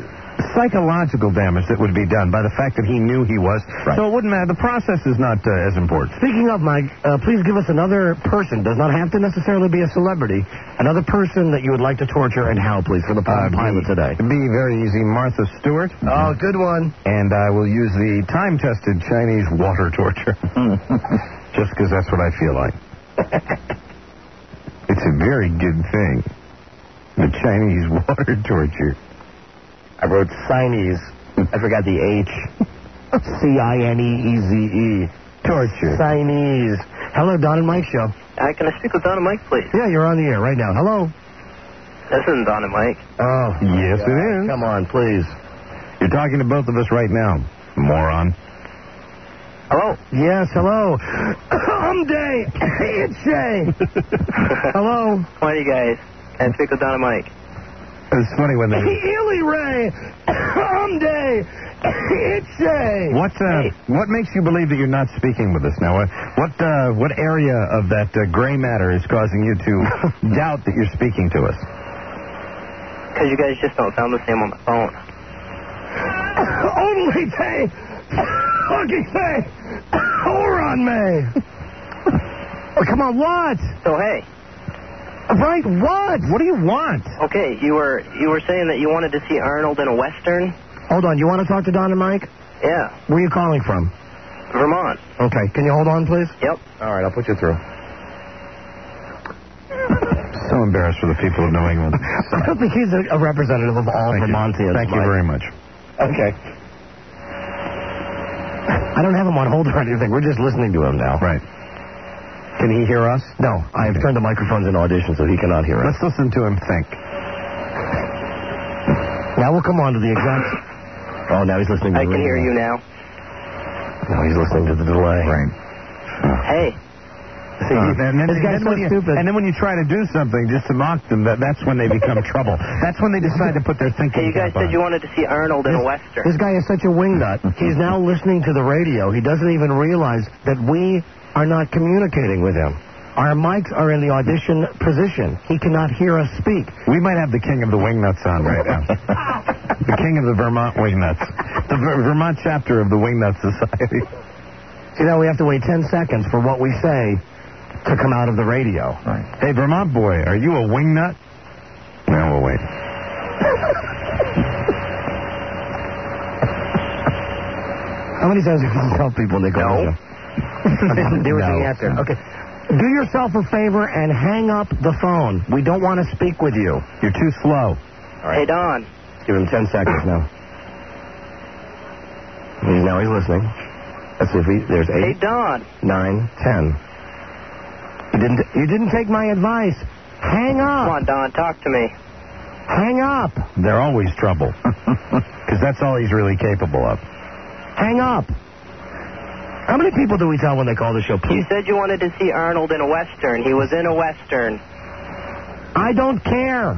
psychological damage that would be done by the fact that he knew he was. Right. So it wouldn't matter. The process is not as important. Speaking of, Mike, please give us another person. Does not have to necessarily be a celebrity. Another person that you would like to torture, and how, please, for the pilot today. It'd be very easy. Martha Stewart. Oh, good one. And I will use the time-tested Chinese water torture. Just because that's what I feel like. It's a very good thing. The Chinese water torture. I wrote Chinese. I forgot the H. Cineeze. Torture. Chinese. Hello, Don and Mike show. Can I speak with Don and Mike, please? Yeah, you're on the air right now. Hello. This isn't Don and Mike. Oh. Yes, it is. Come on, please. You're talking to both of us right now, moron. Hello? Yes, hello. Day. It's Shay. Hello. How are you guys? Can I speak with Don and Mike? It's funny when they... Ely Ray. Day. It's Shay. What makes you believe that you're not speaking with us now? What area of that gray matter is causing you to doubt that you're speaking to us? Because you guys just don't sound the same on the phone. Only day. Fucking say. Or on me. Oh, come on, what? So, hey. Right, what? What do you want? Okay, you were saying that you wanted to see Arnold in a Western? Hold on, you want to talk to Don and Mike? Yeah. Where are you calling from? Vermont. Okay, can you hold on, please? Yep. All right, I'll put you through. So embarrassed for the people of New England. I don't think he's a representative of all Vermontians. Thank you very much. Okay. I don't have him on hold or anything. We're just listening to him now. Right. Can he hear us? No. I have turned the microphones in audition so he cannot hear us. Let's listen to him think. Now we'll come on to the exact... Oh, now he's listening to the I can hear you now. Now he's listening to the delay. Right. Hey. See, this guy's so stupid. And then when you try to do something just to mock them, that's when they become trouble. That's when they decide to put their thinking Hey, you guys cap said on. you wanted to see Arnold in a Western. This guy is such a wingnut. He's now listening to the radio. He doesn't even realize that we are not communicating with him. Our mics are in the audition position. He cannot hear us speak. We might have the king of the wingnuts on right now. The king of the Vermont wingnuts. The Vermont chapter of the Wingnut Society. See, now we have to wait 10 seconds for what we say to come out of the radio. Right. Hey, Vermont boy, are you a wingnut? Now we'll wait. How many times have you tell people they go? No. There was the answer. Okay. Do yourself a favor and hang up the phone. We don't want to speak with you. You're too slow. All right. Hey, Don. Give him 10 seconds now. Now he's listening. Let's see if there's 8. Hey, Don. 9, 10. You didn't take my advice. Hang up. Come on, Don. Talk to me. Hang up. They're always trouble. Because that's all he's really capable of. Hang up. How many people do we tell when they call the show? You said you wanted to see Arnold in a Western. He was in a Western. I don't care.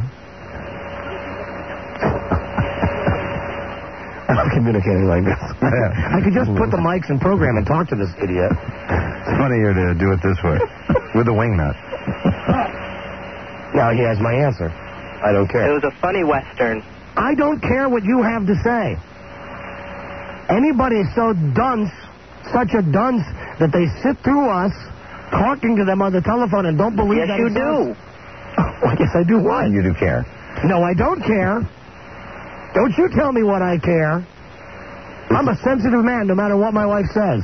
I'm communicating like this. I could just put the mics in program and talk to this idiot. It's funnier to do it this way. With a wingnut. Now he has my answer. I don't care. It was a funny Western. I don't care what you have to say. Anybody so dunce, such a dunce, that they sit through us talking to them on the telephone and don't believe that you do. Well, yes, I do what? You do care. No, I don't care. Don't you tell me what I care. I'm a sensitive man no matter what my wife says.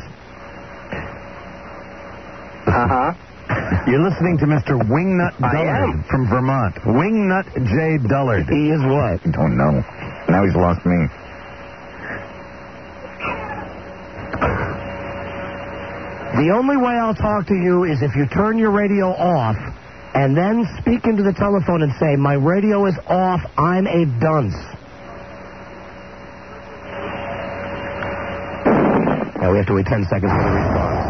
Uh-huh. You're listening to Mr. Wingnut Dullard from Vermont. Wingnut J. Dullard. He is what? I don't know. Now he's lost me. The only way I'll talk to you is if you turn your radio off and then speak into the telephone and say, my radio is off, I'm a dunce. Now we have to wait 10 seconds for the response.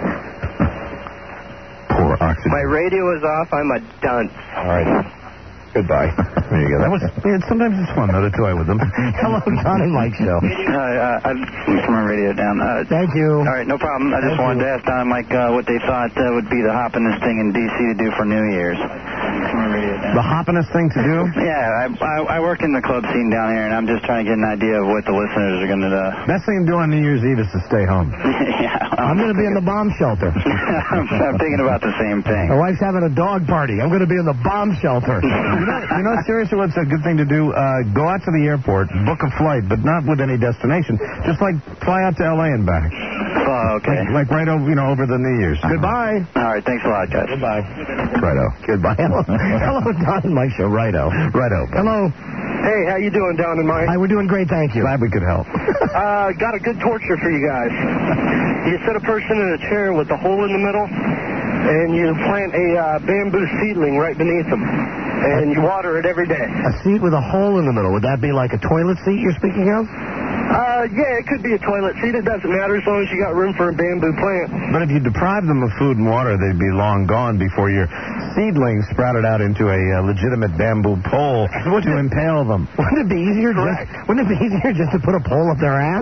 Poor oxygen. My radio is off, I'm a dunce. All right. Goodbye. There you go. That was. Sometimes it's fun, though, to toy with them. Hello, Don and Mike show. I'm from my radio down. Thank you. All right, no problem. I just wanted to ask Don and Mike what they thought would be the hoppinest thing in D.C. to do for New Year's. radio down. The hoppinest thing to do? Yeah, I work in the club scene down here, and I'm just trying to get an idea of what the listeners are going to do. Best thing to do on New Year's Eve is to stay home. Yeah. I'm going to be in the bomb shelter. I'm thinking about the same thing. My wife's having a dog party. I'm going to be in the bomb shelter. You know, seriously, what's a good thing to do? Go out to the airport, book a flight, but not with any destination. Just like fly out to L.A. and back. Oh, okay. Like right over, over the New Year's. Goodbye. All right, thanks a lot, guys. Goodbye. Righto. Goodbye. Hello, Don and Mike Show. Righto. Hello. Hey, how you doing, Don and Mike? Hi, we're doing great, thank you. Glad we could help. Got a good torture for you guys. You set a person in a chair with a hole in the middle, and you plant a bamboo seedling right beneath them, and you water it every day. A seat with a hole in the middle. Would that be like a toilet seat you're speaking of? Yeah, it could be a toilet seat. It doesn't matter as long as you got room for a bamboo plant. But if you deprive them of food and water, they'd be long gone before your seedlings sprouted out into a legitimate bamboo pole to impale them. Wouldn't it be easier just to put a pole up their ass?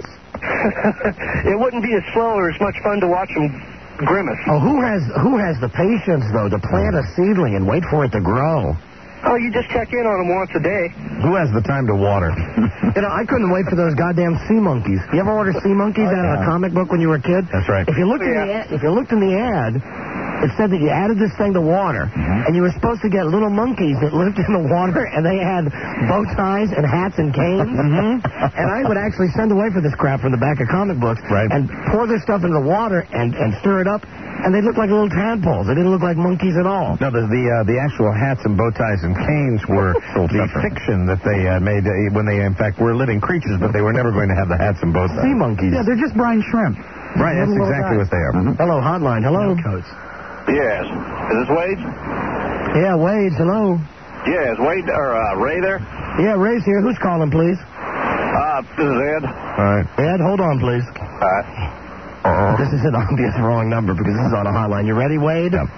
It wouldn't be as slow or as much fun to watch them grimace. Oh, who has the patience, though, to plant a seedling and wait for it to grow? Oh, you just check in on them once a day. Who has the time to water? I couldn't wait for those goddamn sea monkeys. You ever order sea monkeys out of a comic book when you were a kid? That's right. If you looked in the ad, it said that you added this thing to water, and you were supposed to get little monkeys that lived in the water, and they had bow ties and hats and canes. And I would actually send away for this crap from the back of comic books and pour this stuff into the water and stir it up, and they looked like little tadpoles. They didn't look like monkeys at all. No, the actual hats and bow ties and canes were the fiction that they made when they, in fact, were living creatures, but they were never going to have the hats and bow ties. Sea monkeys. Yeah, they're just brine shrimp. Right, that's exactly what they are. Hello, hotline. Hello. Yes. Is this Wade? Yeah, Wade. Hello. Yeah, is Wade or Ray there? Yeah, Ray's here. Who's calling, please? This is Ed. All right. Ed, hold on, please. All right. This is an obvious wrong number because this is on a hotline. You ready, Wade? Yeah.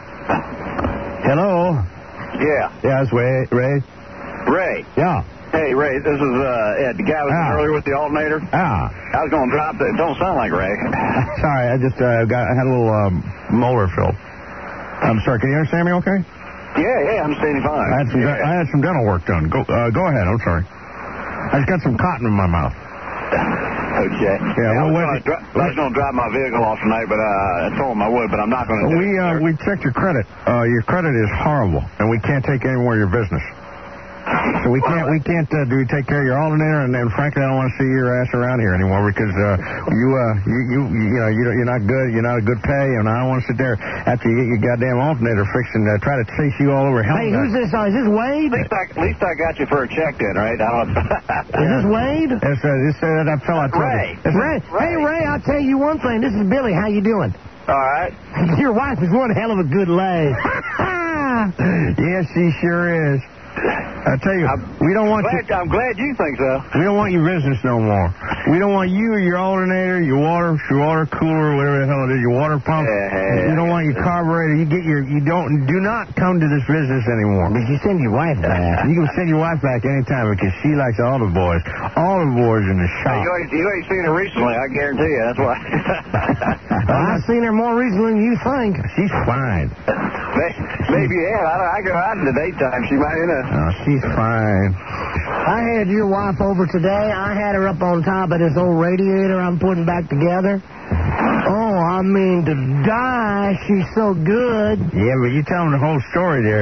Hello. Yeah. Yeah, it's Ray. Ray. Yeah. Hey, Ray, this is Ed. The guy was earlier with the alternator. Ah. I was going to drop it. It don't sound like Ray. Sorry, I just I had a little molar filled. I'm sorry, can you understand me okay? Yeah, I'm standing fine. I had some dental work done. Go ahead, I'm sorry. I just got some cotton in my mouth. Okay. Yeah, I was going to drive my vehicle off tonight, but I told him I would, but I'm not going to do it. We checked your credit. Your credit is horrible, and we can't take any more of your business. So we can't take care of your alternator, and frankly, I don't want to see your ass around here anymore because you're not good. You're not a good pay, and I don't want to sit there after you get your goddamn alternator fixed and try to chase you all over hell. Hey, who's this? Is this Wade? At least I got you for a check then, right? Is this Wade? This that fella. Ray. Hey, Ray, I'll tell you one thing. This is Billy. How you doing? All right. Your wife is one hell of a good lay. Yes, she sure is. I tell you, we don't want you. I'm glad you think so. We don't want your business no more. We don't want you or your alternator, your water cooler, whatever the hell it is, your water pump. We don't want your carburetor. Do not come to this business anymore. But you send your wife back. You can send your wife back anytime because she likes all the boys. All the boys in the shop. You ain't seen her recently, I guarantee you. That's why. I've seen her more recently than you think. She's fine. Maybe, yeah. I go out in the daytime. She might, Oh, she's fine. I had your wife over today. I had her up on top of this old radiator I'm putting back together. Oh, I mean to die. She's so good. Yeah, but you tell him the whole story there.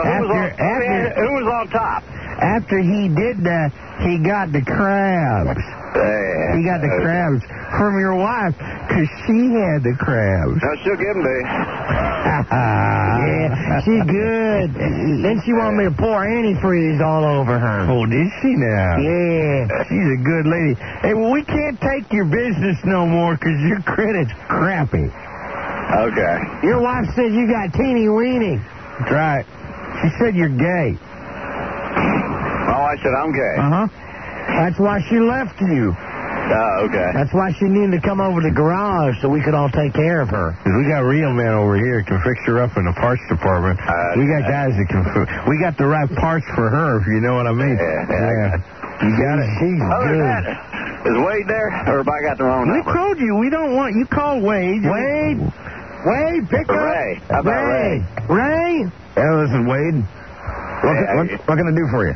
Who was on top? After he did that, he got the crabs. He got the crabs from your wife because she had the crabs. No, she'll give them to you. Yeah, she's good. Then she wanted me to pour antifreeze all over her. Oh, did she now? Yeah. She's a good lady. Hey, well, we can't take your business no more because your credit's crappy. Okay. Your wife said you got teeny weeny. That's right. She said you're gay. Oh, I said I'm gay. Uh-huh. That's why she left you. Oh, okay. That's why she needed to come over to the garage so we could all take care of her. Because we got real men over here can fix her up in the parts department. We got guys that can... We got the right parts for her, if you know what I mean. Yeah. You got it. She's good. Is Wade there, or have I got the wrong number? We told you. We don't want... You call Wade. Wade, pick up. Ray. How about Ray? Ray? Yeah, this is Wade. What can I do for you?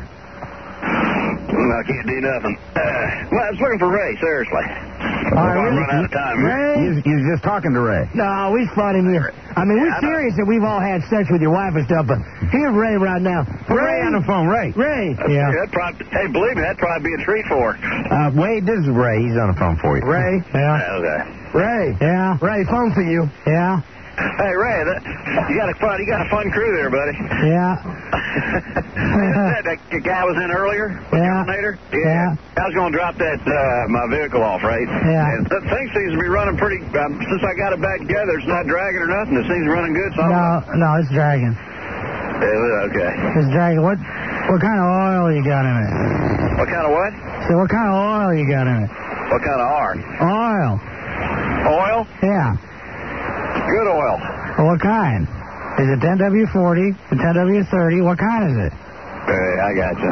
I can't do nothing. Well, I was looking for Ray, seriously. Run out of time. Ray? You was just talking to Ray. No, we fought him here. I mean, we're serious that we've all had sex with your wife and stuff, but here's Ray right now. Ray on the phone, Ray. Ray. Yeah. Hey, believe me, that'd probably be a treat for her. Wade, this is Ray. He's on the phone for you. Ray. Yeah. Okay. Ray. Yeah. Ray, phone for you. Yeah. Hey, Ray, you got a fun crew there, buddy. Yeah. that guy was in earlier? Yeah. Yeah. I was going to drop my vehicle off, right? Yeah. And the thing seems to be running pretty, since I got it back together, it's not dragging or nothing. It seems running good. So No, it's dragging. Okay. It's dragging. What kind of oil you got in it? What kind of what? So what kind of oil you got in it? What kind of R? Oil. Oil? Yeah. Good oil. Well, what kind? Is it 10W40? 10W30? What kind is it? I got you.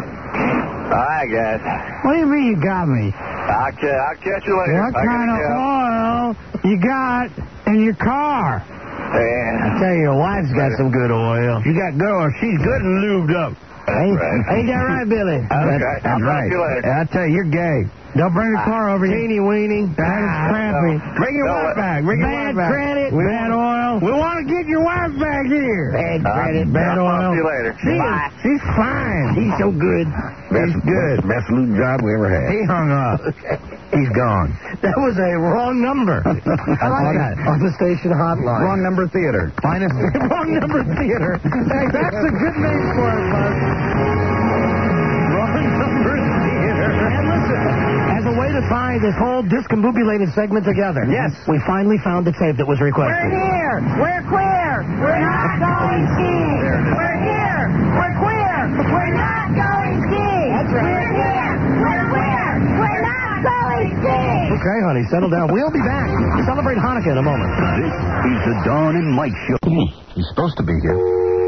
What do you mean you got me? I'll catch you later. What kind of oil you got in your car? I tell you, your wife's got some good oil. You got good oil. She's good and lubed up. Ain't that right, Billy? Okay. That's right. I tell you, you're gay. Don't bring your car over here. Teeny weeny. That is crappy. Bring your wife back. Bring your Bad wife back. credit. Bad oil. We want to get your wife back here. Bad credit. Bad I'll oil. see you later. Bye. She's fine. He's so good. He's good. Best lube job we ever had. He hung up. He's gone. That was a wrong number. I like that. On the station hotline. Wrong number theater. Wrong number theater. Hey, that's a good name for it, bud. Wrong number theater. And listen, as a way to tie this whole discombobulated segment together, yes, we finally found the tape that was requested. We're here. We're queer. We're not going skiing. We're here. We're queer. We're not going skiing. That's right. We're here. We're queer. We're not going skiing. Okay, honey, settle down. We'll be back. Celebrate Hanukkah in a moment. This is the Dawn and Mike Show. He's supposed to be here.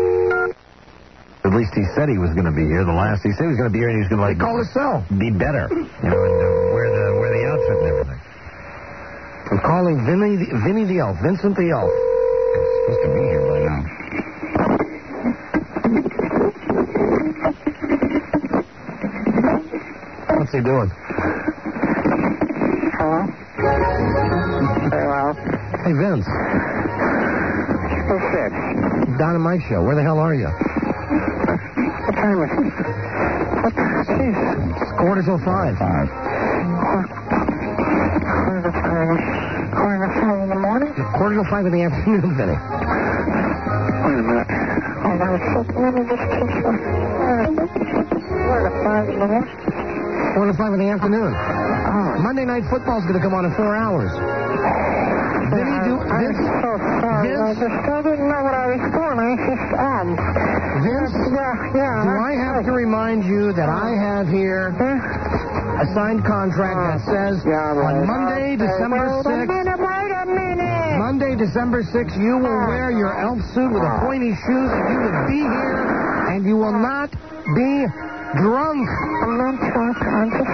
At least he said he was going to be here. He said he was going to be here, and he was going to Call his cell. be better, and wear the outfit and everything. I'm calling Vinny the Elf, Vincent the Elf. He's supposed to be here by now. What's he doing? Hello? Hello? Hey, Vince. Who's this? Don and Mike Show. Where the hell are you? What time is it? What? Jeez. It's 4:45. Quarter to 5 in the morning? 4:45 in the afternoon, Vinny. Wait a minute. Hold on a second. Let me just check your... 4 to 5 in the morning? 4 to 5 in the afternoon. Oh. Monday Night Football's going to come on in 4 hours. Vinny, I'm so sorry. I didn't know what I was doing. Vince, yeah. do I have to remind you that I have here a signed contract that says on Monday, December 6th... Wait a minute. Monday, December 6th, you will wear your elf suit with a pointy shoes, and you will be here, and you will not be drunk. I'm not drunk. I'm just...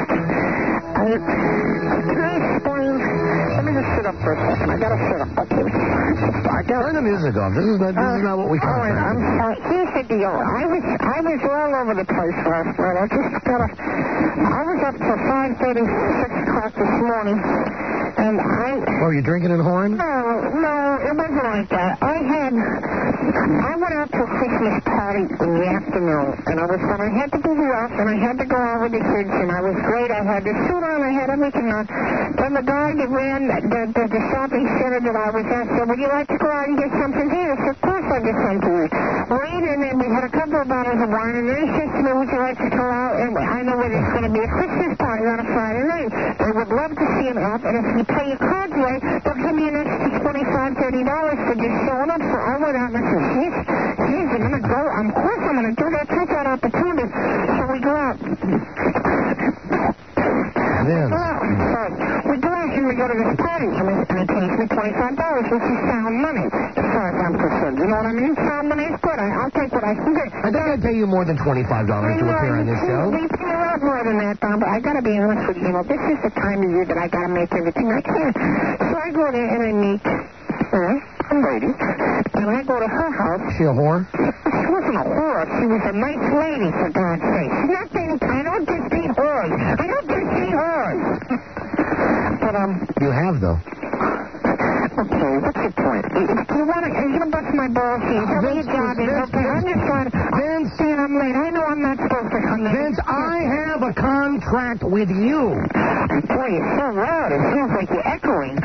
Can I explain? Let me just sit up for a second. I gotta sit up. Okay. Turn the music off. This is not what we call it. I'm sorry. Here's the deal. I was all over the place last night. I was up till 5:30, 6 o'clock this morning, and Oh, you drinking and whoring? No, it wasn't like that. I went out to a Christmas party in the afternoon, and I had to do the off, and I had to go out with the kids, and I was great. I had the suit on, I had everything on. Then the guy that ran the shopping center that I was at said, would you like to go out and get something here? I said, of course I'll get something here. Well, and then we had a couple of bottles of wine, and then he said to me, would you like to go out? And I know where there's going to be a Christmas party on a Friday night. They would love to see an elf, and if you pay your cards right, they'll give me an extra $25, $30 for just showing up. So I went out and I said, geez, I'm going to go. Of course I'm going to do that. Take that opportunity. So we go out. We go out and we go to this party, and it pays me $25, which is sound money, as far as I'm concerned. You know what I mean? Sound money is good. I'll take what I can get. I think I'd pay you more than $25 to appear on this show. We pay a lot more than that, Don, but I got to be honest with you. This is the time of year that I got to make everything I can. So I go there and I meet... some lady, and I go to her house. She a whore? She wasn't a whore. She was a nice lady, for God's sake. She's not dating. I don't just date whores. I don't just date whores. But, You have, though. okay, what's your point? Do you want to, are you going to bust my balls here? Tell me your job is, okay, I'm just trying to, Vince, I'm late. I know I'm not supposed to come in. Vince, I have a contract with you. Boy, you're so loud. It feels like you're echoing.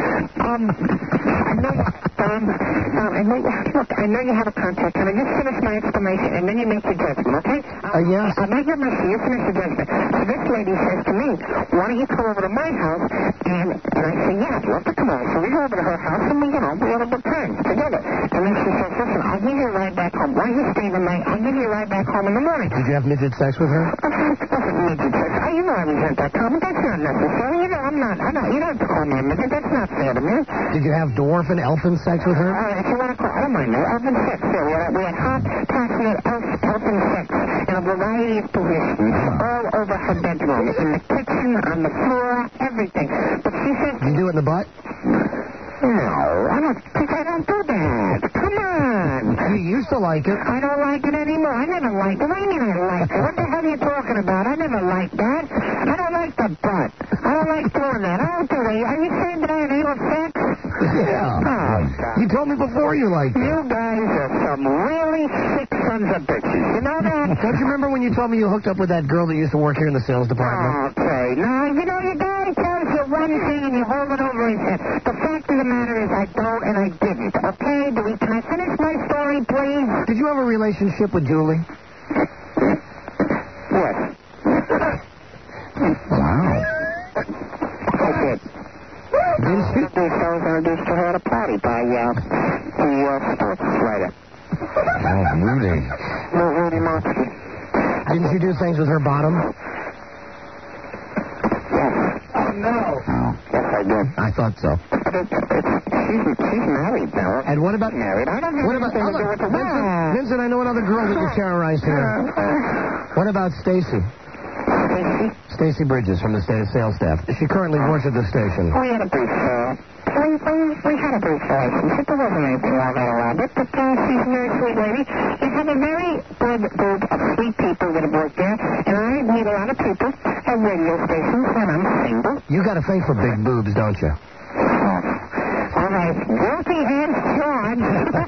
I know you have a contract. Can I just finish my explanation, and then you make your judgment, okay? Yes. I'm not your mercy. You finish your judgment. So this lady says to me, why don't you come over to my house? And I say, yeah, I'd love to come over. So we go over to her house, and we have a good time together. And then she says, listen, I'll give you a ride back home. Why don't you stay the night? I'll give you a ride back home in the morning. Did you have midget sex with her? It wasn't midget sex. You know I resent that comment. That's not necessary. You know, I'm not. You don't have to call me a midget. That's not fair to me. Did you have dwarf and elfin sex with her? If you want to call, I don't mind that. Elfin sex, yeah. We had hot, passionate elfin sex in a variety of positions all over her bedroom, in the kitchen, on the floor, everything. But she said... Did you do it in the butt? No, I don't do that. Come on. You used to like it. I don't like it anymore. I never liked it. What do you mean I liked it? What the hell are you talking about? I never liked that. I don't like the butt. I don't like doing that. I don't do that. Are you saying that I have anal sex? Yeah. Oh, you told me before you liked it. You guys are some really sick sons of bitches. You know that? Don't you remember when you told me you hooked up with that girl that used to work here in the sales department? Okay. Now, you know, your guy tells you one thing and you hold it over his head. The fact of the matter is I don't and I didn't. Okay? Can I finish my story, please? Did you have a relationship with Julie? What? Wow. I did. Didn't you? I was introduced to her at a party by the sports writer. Oh, Rudy. Rudy Motsky. Didn't you do things with her bottom? Yes. Oh, no. Oh. Yes, I did. I thought so. She's married now. And what about... Married. I don't have anything to do with the Vincent, I know another girl that you terrorized here. What about Stacy? Stacy Bridges from the sales staff. She currently works at the station. We had a brief, we had a brief relationship. There wasn't anything all that elaborate, but she's a very sweet lady. You have a very good group of sweet people that have worked there, and I meet a lot of people at radio stations when I'm single. You got a thing for big boobs, don't you? All right, guilty as charged.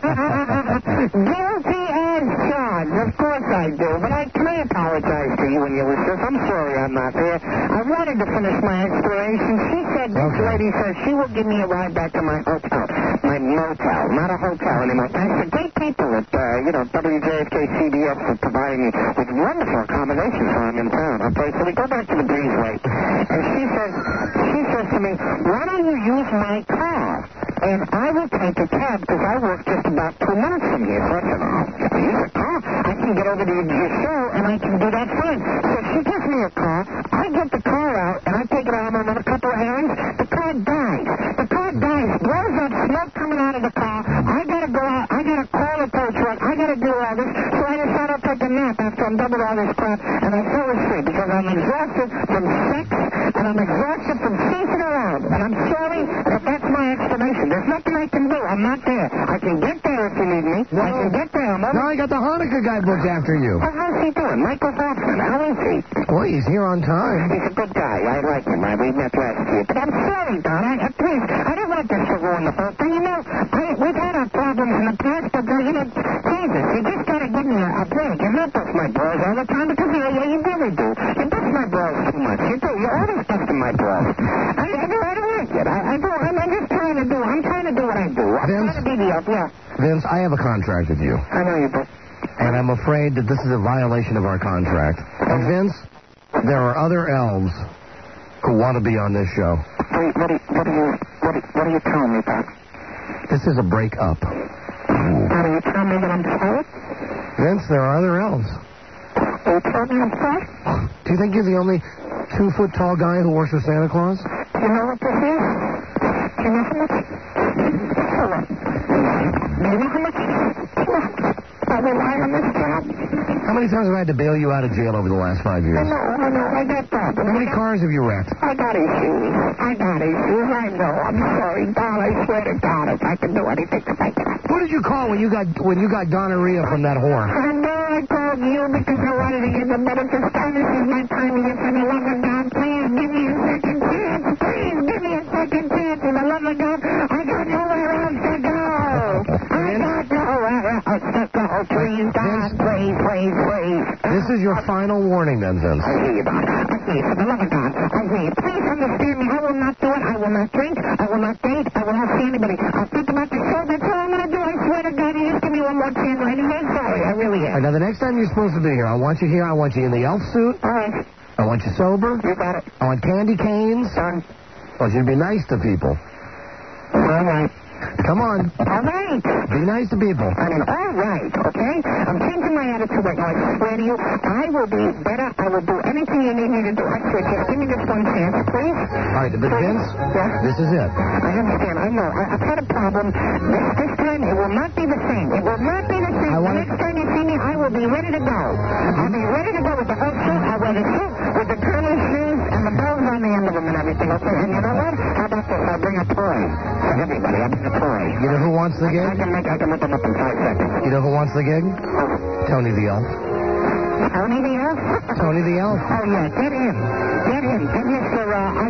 Guilty as charged. Of course I do, but can I apologize to you and your listeners? I'm sorry I'm not there. I wanted to finish my exploration. She said, this lady says she will give me a ride back to my hotel. My motel, not a hotel anymore. Thanks to great people at, WJFK CBS for providing me with wonderful accommodations while I'm in town. Okay, so we go back to the breezeway. And she says to me, why don't you use my car? And I will take a cab because I work just about 2 minutes from here. So I said, use a car. I can get over to your show and I can do that fine. So she gives me a car. I get the car out and I take it out on a couple of errands. The car dies. The car dies. Blows up, smoke coming out of the car. I got to go out. I got to call the tow truck. I got to do all this. So I decided to take a nap after I'm done with all this crap. And I fell asleep because I'm exhausted from sex and I'm exhausted from chasing around. And I'm sorry, but that's my explanation. There's nothing I can do. I'm not there. I can get there if you need me. I can get there. No, I got the Hanukkah guy booked after you. Well, how's he doing? Michael Hoffman. How is he? Boy, he's here on time. He's a good guy. I like him. We met last year. But I'm sorry, Don. Please, I don't want this to ruin the whole thing. You know, we've had our problems in the past, but, Jesus, you just got to give me a break. You're not bust my balls all the time because you really do. You bust my balls too much. You do. You're always busting my balls. I don't like it. I'm just trying to do. I'm trying to do what I do. I'm trying to be the Vince, I have a contract with you. I know you do. And I'm afraid that this is a violation of our contract. And Vince, there are other elves who want to be on this show. Wait, what are you telling me, Doc? This is a break-up. Are you telling me that I'm sorry? Vince, there are other elves. Are you telling me I'm sorry? Do you think you're the only 2-foot-tall guy who works for Santa Claus? Do you know what this is? Do you know how much? Hold on. Do you know how much? I rely on this job. How many times have I had to bail you out of jail over the last 5 years? I know, I got problems. How many cars have you wrecked? I got issues. I know. I'm sorry, Don. I swear to God, if I can do anything to make it up. Who did you call when you got gonorrhea from that whore? I know I called you because I wanted to give a better Don, this is my time to get for the love of God. Please give me a second chance. Please give me a second chance. For the love of God, I got nowhere else to go. I got nowhere else to go. Please, God, please. This is your final warning, then, Vince. I hear you, Don. I hear you. For the love of God, I hear you. Please understand me. I will not do it. I will not drink. I will not date. I will not see anybody. I'll think about the show. That's all I'm going to do. I swear to God. You just give me one more chance. I'm sorry. I really am. All right, now, the next time you're supposed to be here, I want you here. I want you in the elf suit. All right. I want you sober. You got it. I want candy canes. Son. I want you to be nice to people. All right. Come on. All right. Be nice to people. I mean, all right, okay? I'm changing my attitude right now. I swear to you, I will be better. I will do anything you need me to do. I swear to you. Give me this one chance, please. All right, but Vince, this is it. I understand. I know. I've had a problem. This time, it will not be the same. It will not be the same. The next time you see me, I will be ready to go. I'll be ready to go with the whole suit. I'll wear the suit with the curly sleeves and the bells on the end of them and everything, okay? And you know what? How about this? I'll bring a toy for everybody. I'll bring a toy. You know who wants the gig? I can whip them up in 5 seconds. You know who wants the gig? Tony the Elf. Tony the Elf? Tony the Elf. Oh, yeah, get him. Get him, sir.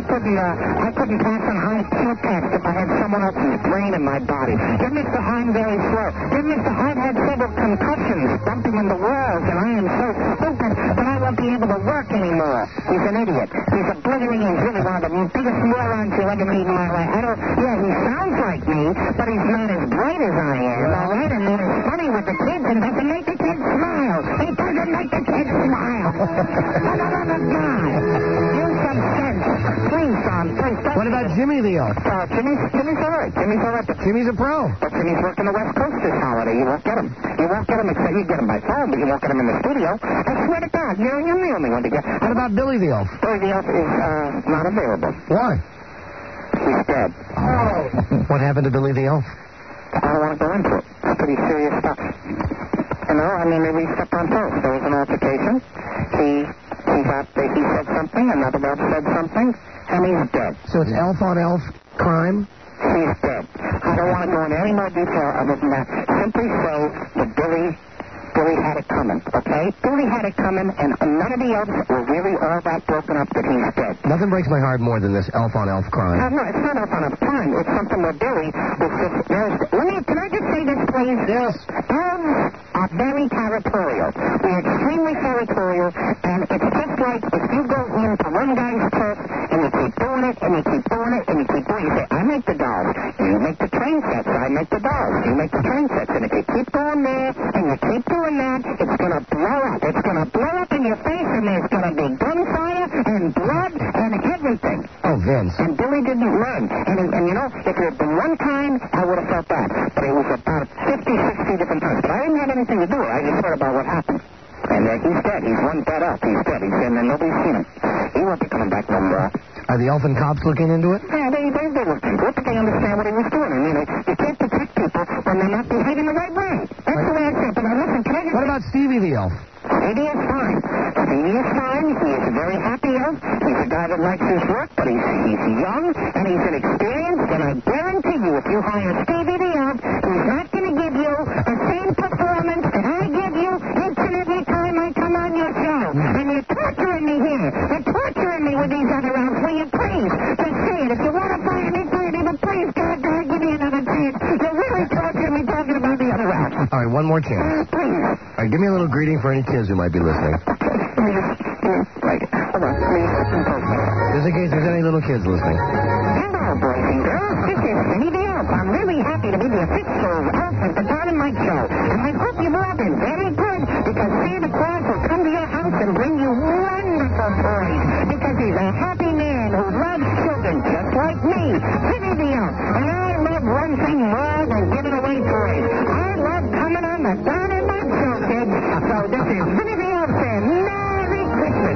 I couldn't pass an IQ test if I had someone else's brain in my body. Get Mr. Hine very slow. Get Mr. Hine had several concussions, bumping into walls, and I am so stupid that I won't be able to work anymore. He's an idiot. He's a blithering. He's really one of the biggest morons you'll ever meet in my life. He sounds like me, but he's not as bright as I am, all right? And he's funny with the kids and doesn't make the kids smile. He doesn't make the kids smile. Use some sense. Please, Tom, please. What about Jimmy the Elf? Jimmy's all right. Jimmy's all right. Jimmy's a pro. But Jimmy's working the West Coast this holiday. You won't get him. You won't get him except you get him by phone, but you won't get him in the studio. I swear to God, you're the only one to get. What about Billy the Elf? Billy the Elf is not available. Why? He's dead. Oh. What happened to Billy the Elf? I don't want to go into it. It's pretty serious stuff. You know, I mean, we stepped on toes. There was an altercation. He said something, another elf said something, and he's dead. So it's elf on elf crime? He's dead. I don't want to go into any more detail other than that. Simply say that Billy had it coming, okay? Billy had it coming, and none of the elves were really all that broken up that he's dead. Nothing breaks my heart more than this elf on elf crime. No, it's not elf on elf crime. It's something where Billy was just... Can I just say this, please? Yes. Elves are very territorial. We're extremely territorial, and it's just like if you go into one guy's turf, and you keep doing it, and you keep doing it, and you keep doing it, you say, I make the dolls, you make the train sets, I make the dolls, you make the train sets, and if you keep going there, and you keep doing that, it's going to blow up. It's going to blow up in your face, and there's going to be gunfire, and blood, and everything. Oh, Vince. And Billy didn't learn. And you know, if it had been one time, I would have felt bad. But it was about 50, 60 different times. But I didn't have anything to do with it. I just heard about what happened. And he's dead. He's one dead up. He's dead. He's dead, and nobody's seen him. He won't be coming back no more. Are the elfin cops looking into it? Yeah, they looked into it, but they understand what he was doing. I mean, you can't protect people when they're not behaving the right way. That's the way I say it. But now, listen, can I just... What about Stevie the elf? Stevie is fine. Stevie is fine. He is a very happy elf. He's a guy that likes his work, but he's young, and he's inexperienced, and I guarantee you, if you hire Stevie the elf, he's not going to give you the same performance that I give you each and every time I come on your show. And you're torturing me here. You're torturing me with these other elves. Will you please just say it? If you want to fire me, but please, God, give me another chance. You're really torturing me talking about the other elves. All right, one more chance. Please. All right, give me a little greeting for any kids who might be listening. Right. Hold on. Just in case there's any little kids listening. Hello, boys and girls. This is Vinny the Elf. I'm really happy to be the official elf of the Don and Mike Show. And I hope you've all been very good, because Santa Claus will come to your house and bring you wonderful toys. Because he's a happy man who loves children just like me, Vinny the Elf. And I love one thing more than giving away toys. I love coming on the Don and Mike Show, kids. So this is Vinny the Elf saying Merry Christmas.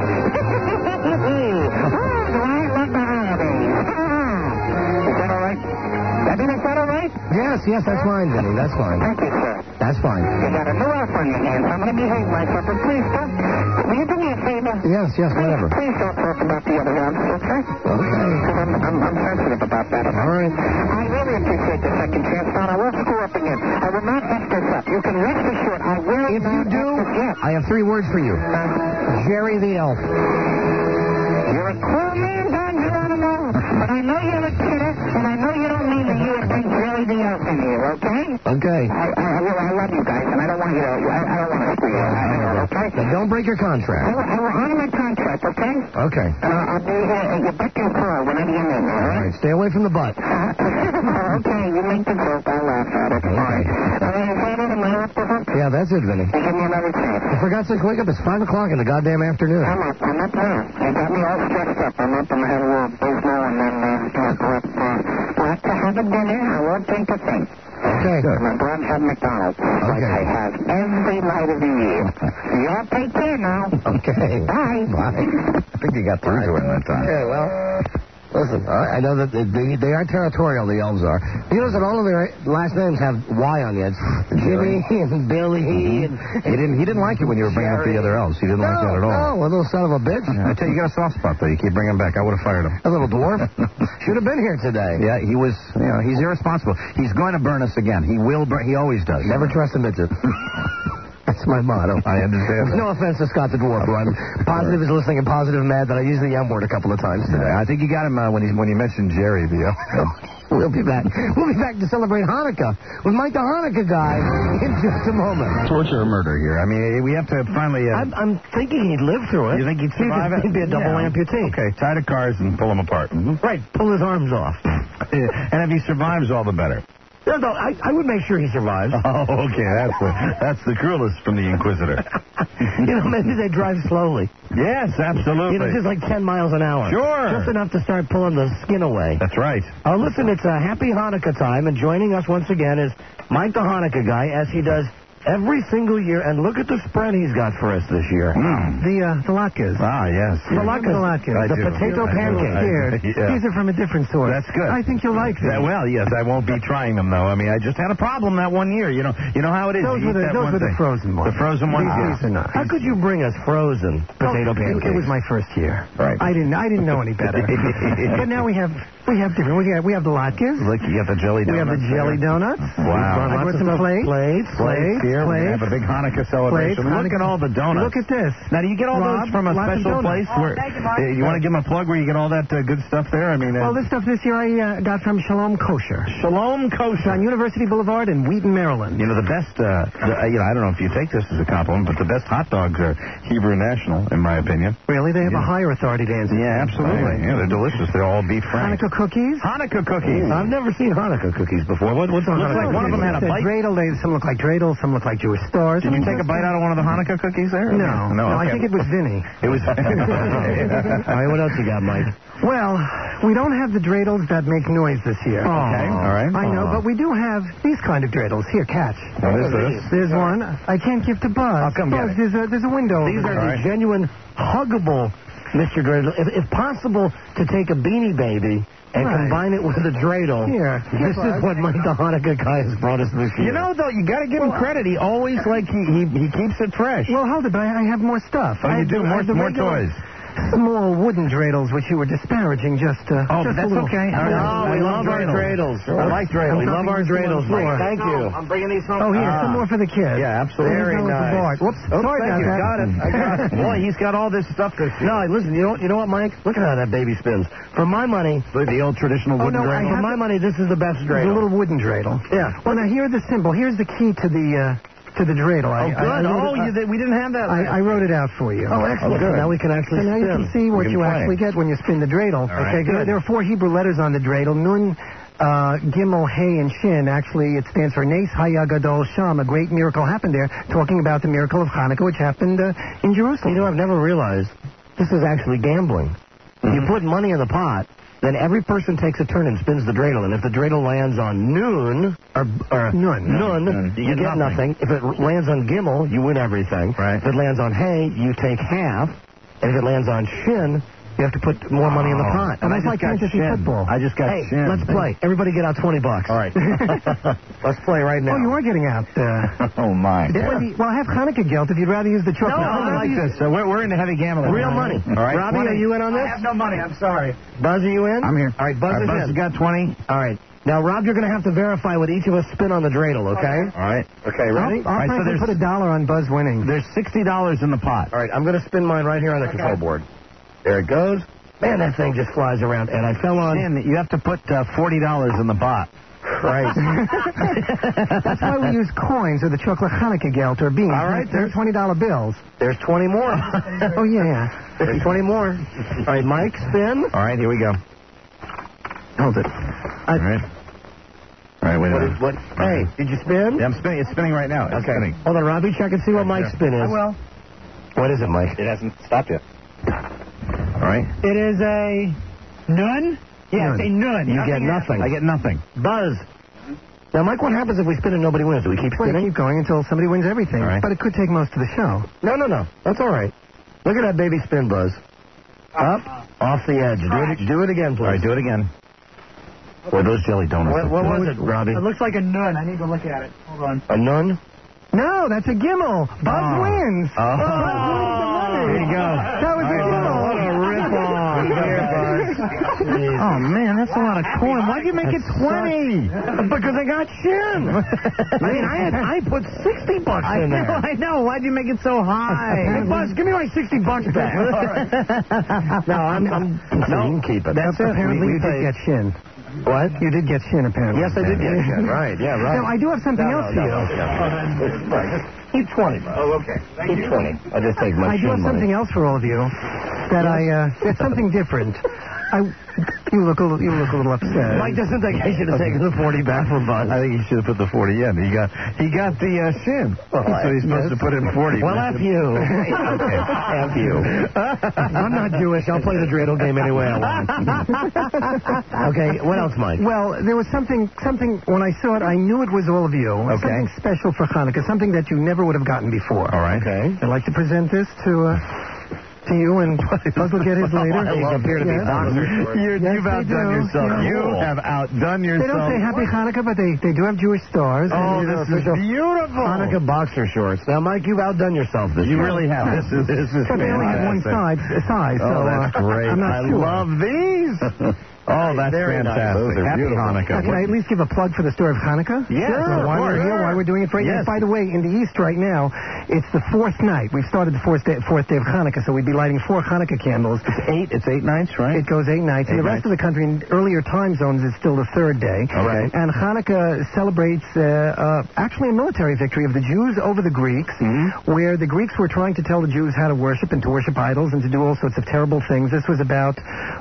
Oh, do I love the holidays. Is that all right? I mean, is that all right? Yes, that's fine, Vinny. That's fine. Thank you, sir. That's fine. You got a new elf on your hands. I'm going to behave myself, but please don't. Will you do me a favor? Yes, whatever. Please don't talk about the other elves, okay? Okay. I'm sensitive about that. All right. I really appreciate the second chance, Don. I won't screw up again. I will not mess this up. You can rest assured. I will If you do, I have 3 words for you. Jerry the Elf. You're a cool man, Don Geronimo, but I know you're a kidder, and I know you don't mean that you would bring Jerry the Elf in here, okay? Okay. I love you guys, and I don't want you to, I don't want to screw you up, okay? Now, don't break your contract. I will honor my contract, okay? Okay. And I'll be here at your beck and call whenever you need me, all All right? right, stay away from the butt. Okay, you make the joke, I'll laugh at it. All right. Is that it? Am I off the hook? Yeah, that's it, Vinny. Give me another chance. For God's sake, wake up. It's 5 o'clock in the goddamn afternoon. I'm up now. You got me all stressed up. I'm up and I had a little Bismo and then we'll have to have a dinner. I won't drink a thing. Okay. Good. My brother have McDonald's. Like I have every night of the year. Y'all take care now. Okay. Bye. I think you got through to him that time. Yeah, well, listen, I know that they are territorial, the elves are. You know that all of their last names have Y on the edge. Jimmy and Billy. And He didn't like it when you were bringing up the other elves. He didn't like that at all. No, a little son of a bitch. Yeah, I tell you, you got a soft spot, though. You keep bringing him back. I would have fired him. A little dwarf. Should have been here today. Yeah, he was, he's irresponsible. He's going to burn us again. He will burn. He always does. Never trust a midget. That's my motto. I understand. No offense to Scott the Dwarf, who I'm positive is listening and positive mad that I used the M word a couple of times today. I think you got him when you mentioned Jerry. We'll be back. We'll be back to celebrate Hanukkah with Mike the Hanukkah guy in just a moment. Torture or murder here. I mean, we have to finally... I'm thinking he'd live through it. You think he'd survive it? He'd be a double amputee. Okay, tie the cars and pull them apart. Right, pull his arms off. And if he survives, all the better. No, I would make sure he survives. Oh, okay. That's the cruelest from the Inquisitor. Maybe they drive slowly. Yes, absolutely. Just like 10 miles an hour. Sure. Just enough to start pulling the skin away. That's right. Listen, it's a happy Hanukkah time, and joining us once again is Mike the Hanukkah guy, as he does every single year, and look at the spread he's got for us this year. The latkes. Ah, yes. The latkes. The potato pancake. These are from a different source. That's good. I think you'll like them. Well, yes, I won't be trying them, though. I mean, I just had a problem that one year. You know how it is. Those were the frozen ones. The frozen ones? These are not. How could you bring us frozen potato pancakes? It was my first year. Right. I didn't know any better. But now we have different. We have the latkes. Like you have the jelly donuts. We have the jelly donuts. Wow. I brought some plates. Here. We have a big Hanukkah celebration. Look at all the donuts. Look at this. Now, do you get all those from a special place? You want to give them a plug where you get all that good stuff there? I mean, well, this stuff this year I got from Shalom Kosher. Shalom Kosher on University Boulevard in Wheaton, Maryland. The best. I don't know if you take this as a compliment, but the best hot dogs are Hebrew National, in my opinion. Really, they have a higher authority to answer. Yeah, absolutely. Yeah, they're delicious. They're all beef frank. Hanukkah cookies. Hanukkah cookies. I've never seen Hanukkah cookies before. What's a Hanukkah? Like one of them had a bite. Dreidel. Some look like dreidels. Some look like Jewish stars. Did you take a bite out of one of the Hanukkah cookies there? No. Okay. I think it was Vinny. It was. All right, what else you got, Mike? Well, we don't have the dreidels that make noise this year. Okay, all right. I know, but we do have these kind of dreidels. Here, catch. What is this? There's one. I can't give to Buzz. I'll come Buzz, get it. there's a window. These are the genuine, huggable Mr. Dreidel. If possible, to take a Beanie Baby and combine it with a dreidel. Here. This is what Mike the Hanukkah guy has brought us this year. Though, you got to give him credit. He always, he keeps it fresh. Well, hold it, but I have more stuff. Oh, you do? More toys. Small wooden dreidels, which you were disparaging just that's okay. No, we love our dreidels. I like dreidels. We love our dreidels. Thank you. I'm bringing these home. Oh, here, some more for the kids. Yeah, absolutely. Very nice. Whoops, sorry thank you. about that. Got it. I got it. Boy, he's got all this stuff to see. No, listen, you know what, Mike? Look at how that baby spins. For my money... The old traditional wooden dreidel? For my money, this is the best dreidel. The little wooden dreidel. Yeah. Well, now, here's the symbol. Here's the key to the dreidel. We didn't have that. I wrote it out for you. Oh, excellent. good. Now we can actually now you can see what you actually get when you spin the dreidel. Right. Okay, good. There are 4 Hebrew letters on the dreidel. Nun, Gimel, Hey, and Shin. Actually, it stands for Nes Haya Gadol Sham. A great miracle happened there, talking about the miracle of Hanukkah, which happened in Jerusalem. I've never realized this is actually gambling. You put money in the pot, then every person takes a turn and spins the dreidel, and if the dreidel lands on Nun, you get nothing. If it lands on Gimel, you win everything. Right. If it lands on Hay, you take half. And if it lands on Shin, You have to put more money in the pot. And that's like fantasy football. I just got shin. Let's play. Everybody get out $20. All right. Let's play right now. Oh, you are getting out. Oh, my. Well, I have Hanukkah gelt if you'd rather use the chocolate. No, I like this. We're into heavy gambling. Real money. All right. Robbie, are you in on this? I have no money. I'm sorry. Buzz, are you in? I'm here. All right, Buzz is Buzz in. got 20. All right. Now, Rob, you're going to have to verify what each of us spin on the dreidel, okay? All right. Okay, ready? I'll probably put $1 on Buzz winning. There's $60 in the pot. All right, I'm going to spin mine right here on the control board. There it goes. Man, that thing just flies around. And I fell on... You have to put $40 in the pot. Right. That's why we use coins or the chocolate Hanukkah gelt or beans. All right, there's $20 bills. There's 20 more. Oh, yeah. There's 20 more. All right, Mike, spin. All right, here we go. Hold it. All right. All right, wait a minute. Hey, did you spin? Yeah, I'm spinning. It's spinning right now. It's spinning. Hold on, Robbie, check and see what Mike's spin is. I will. What is it, Mike? It hasn't stopped yet. All right. It is a nun? Yeah, it's a nun. You get nothing. I get nothing. Buzz. Now, Mike, what happens if we spin and nobody wins? Do we keep Well, spinning? keep going until somebody wins everything. All right. But it could take most of the show. No. That's all right. Look at that baby spin, Buzz. Up, off the edge. Do it again, please. All right, do it again. Boy, those jelly donuts. What was it, Robbie? It looks like a nun. I need to look at it. Hold on. A nun? No, that's a gimmel. Buzz wins. Oh. Buzz wins the money. There you go. That was a gimmel. What a rip-off. Here, Buzz. Oh, man, that's a lot of coin. Why'd you make it 20? Because I got shin. I mean, I put $60 in there. I know. Why'd you make it so high? Hey, Buzz, give me my $60 back. No, I'm you can keep it. That's apparently you did get shin. What? You did get shin, apparently. Yes, I did get shin. Right, yeah, right. Now, I do have something else for you. Keep 20. Oh, okay. Keep 20. I'll just take my I do have something else for all of you that it's something different. You look a little upset. Mike doesn't think I should have taken the 40 back from Buzz. I think he should have put the 40 in. He got the shin. So he's supposed to put in 40. Well, F you. Okay. F you. I'm not Jewish. I'll play the dreidel game any way I want. Okay, what else, Mike? Well, there was something, when I saw it, I knew it was all of you. Okay. Something special for Hanukkah, something that you never would have gotten before. All right. Okay. I'd like to present this to you, and Buzz will get his later. These appear to be boxers. You've outdone yourself. You have outdone yourself. They don't say Happy Hanukkah, but they do have Jewish stars. Oh, this is beautiful. Hanukkah boxer shorts. Now, Mike, you've outdone yourself this You year. really have. This is But they only have one size, so Oh, that's great. I'm not I sure. love these. Oh, that's Very fantastic. nice. Those are Happy beautiful. Hanukkah. Can I at least give a plug for the story of Hanukkah? Yes, Sure. of Why course. we're here, why we're doing it right Yes. now. By the way, in the East right now, it's the fourth night. We've started the fourth day of Hanukkah, so we'd be lighting 4 Hanukkah candles. It's 8 nights, right? It goes 8 nights. In the rest of the country, in earlier time zones, it's still the 3rd day. Okay. And Hanukkah celebrates actually a military victory of the Jews over the Greeks, where the Greeks were trying to tell the Jews how to worship and to worship idols and to do all sorts of terrible things. This was about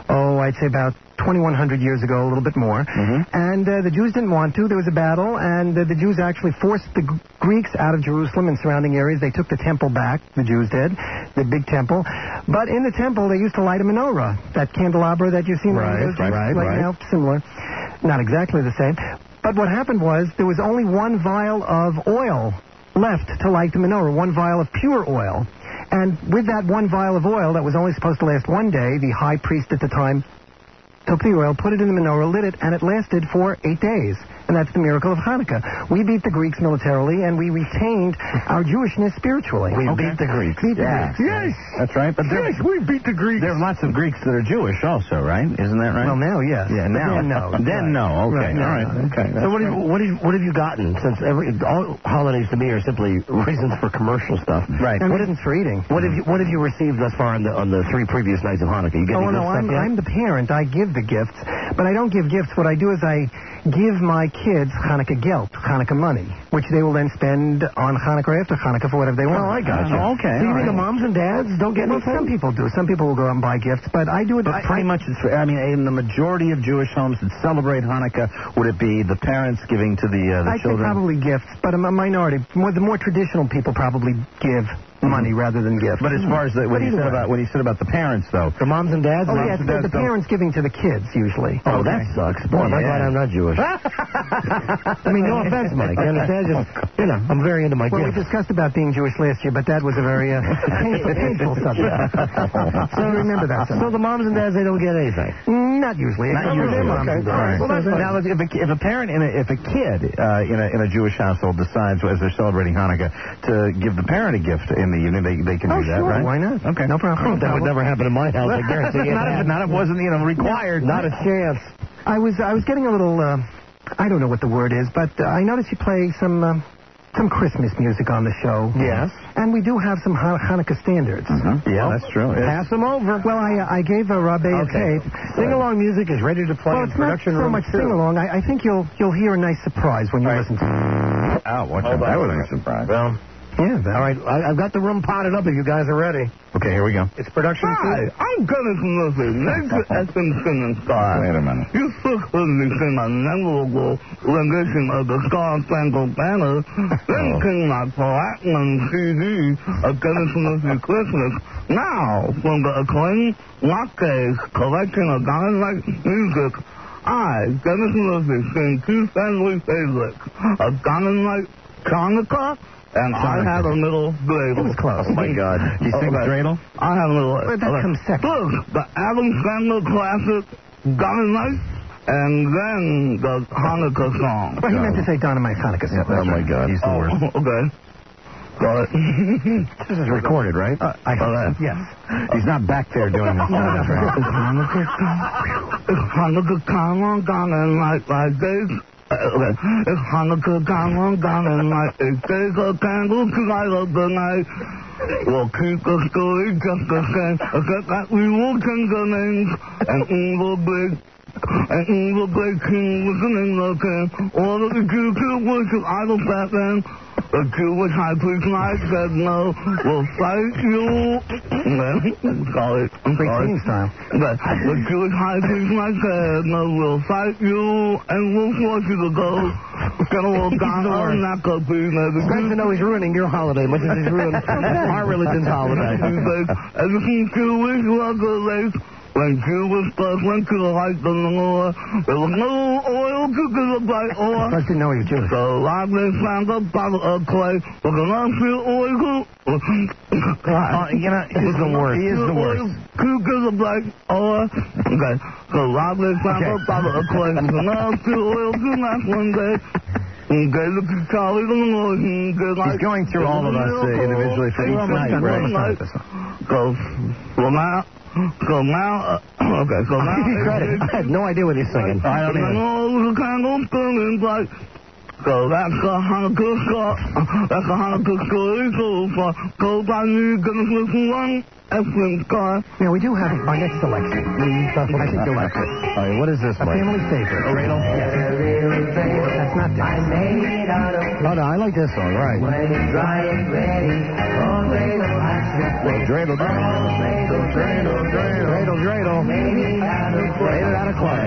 2,100 years ago, a little bit more. And the Jews didn't want to. There was a battle, and the Jews actually forced the Greeks out of Jerusalem and surrounding areas. They took the temple back, the Jews did, the big temple. But in the temple, they used to light a menorah, that candelabra that you've seen Right, right. now, similar. Not exactly the same. But what happened was there was only 1 vial of oil left to light the menorah, 1 vial of pure oil. And with that 1 vial of oil that was only supposed to last 1 day, the high priest at the time took the oil, put it in the menorah, lit it, and it lasted for 8 days. And that's the miracle of Hanukkah. We beat the Greeks militarily, and we retained our Jewishness spiritually. We beat the Greeks. Beat the Greeks. Yes. That's right. But we beat the Greeks. There are lots of Greeks that are Jewish also, right? Isn't that right? Well, now, yes. Yeah, now. Then, no. Then, no. Okay. Right, All right. Okay. So what have you gotten? Since all holidays to me are simply reasons for commercial stuff. Right. And reasons for eating. What have you received thus far on the 3 previous nights of Hanukkah? You get any good stuff yet? I'm the parent. I give the gifts, but I don't give gifts. What I do is I give my kids Hanukkah gelt, Hanukkah money, which they will then spend on Hanukkah or after Hanukkah for whatever they want. Oh, I got you. Okay. Do you mean the moms and dads don't get anything? Some people do. Some people will go out and buy gifts, but I do it. But pretty much, in the majority of Jewish homes that celebrate Hanukkah, would it be the parents giving to the I think children? probably gifts, but a minority. The more traditional people probably give money rather than gifts. But as far as what you said about the parents, though, the moms and dads. Oh yeah, the parents giving to the kids usually. Oh, that sucks. Boy, I'm glad I'm not Jewish. I mean, no offense, Mike. You understand? Just, I'm very into my gifts. Well, we discussed about being Jewish last year, but that was a very painful subject. So remember that. So the moms and dads, they don't get anything. Not usually. Not usually. Okay. Right. Well, now, if a parent if a kid in a Jewish household decides as they're celebrating Hanukkah to give the parent a gift in the evening, they can do that, sure. right? Why not? Okay, no problem. That would never happen in my house. I guarantee you. Not if it wasn't required. Not a chance. I was getting a little. I don't know what the word is, but I noticed you play some Christmas music on the show. Yes. And we do have some Hanukkah standards. Mm-hmm. Yeah, that's true. Pass them over. Well, I gave Rabe a tape. Sing-along music is ready to play in production room. Well, it's not so much sing-along. I think you'll hear a nice surprise when you listen to it. Oh, watch out. That was a surprise. Well, yeah. All right, I've got the room potted up if you guys are ready. Okay, here we go. It's production. Hi, I'm Dennis Murphy. Next to FM Star. Wait a minute. You first heard me sing my memorable rendition of the Star Spangled Banner, then sing my platinum CD of Dennis Murphy Christmas. Now, from the acclaimed Rockcase collection of Dynamite music, I, Dennis Murphy, sing two family favorites, a Dynamite Hanukkah, and I have a little dreidel. It was close. Oh, my God. You sing dreidel? I have a little... But that comes second. Look, the Adam Sandler classic, Dynamite, and then the Hanukkah song. Well, he meant to say Dynamite Hanukkah song. Oh, my God. He's the worst. Okay. Got it. This is recorded, right? I hope so. Yes. He's not back there doing this. Hanukkah come on, Dynamite like this. Okay. If Hanukkah come on, Dynamite, it takes a candle to light up the night. We'll keep the story just the same, except that we will change the names, and evil big king was the name of the king. All of the Jews who worship idol Batman. The Jewish high priest Mike said no, we'll fight you. Sorry. Great singing style. But the Jewish high priest Mike said no, we'll fight you, and we'll force you to go. It's nice to know he's ruining your holiday, much as he's ruining our religion's holiday. Everything Jewish was a race. When Jewish first went to the light of the Lord, there was no oil to give the bright oil. I didn't know he was Jewish. So Rodney found a bottle of clay with an unfilled oil. He's the worst. He is the worst. To give the bright oil. Okay. So Rodney found a bottle of clay with an unfilled oil to last one day. He's going through all of us individually for each night, right? So now, okay, so now... I have no idea what he's singing. I don't even. So that's the Hanukkah story so far. Go by me, gonna listen one. Yeah, we do have our next selection. I think you'll like this. All right, what is this? A family favorite. Dreidel? Yes. That's not this. Oh, no, I like this one. Right. Dreidel. Made it out of clay.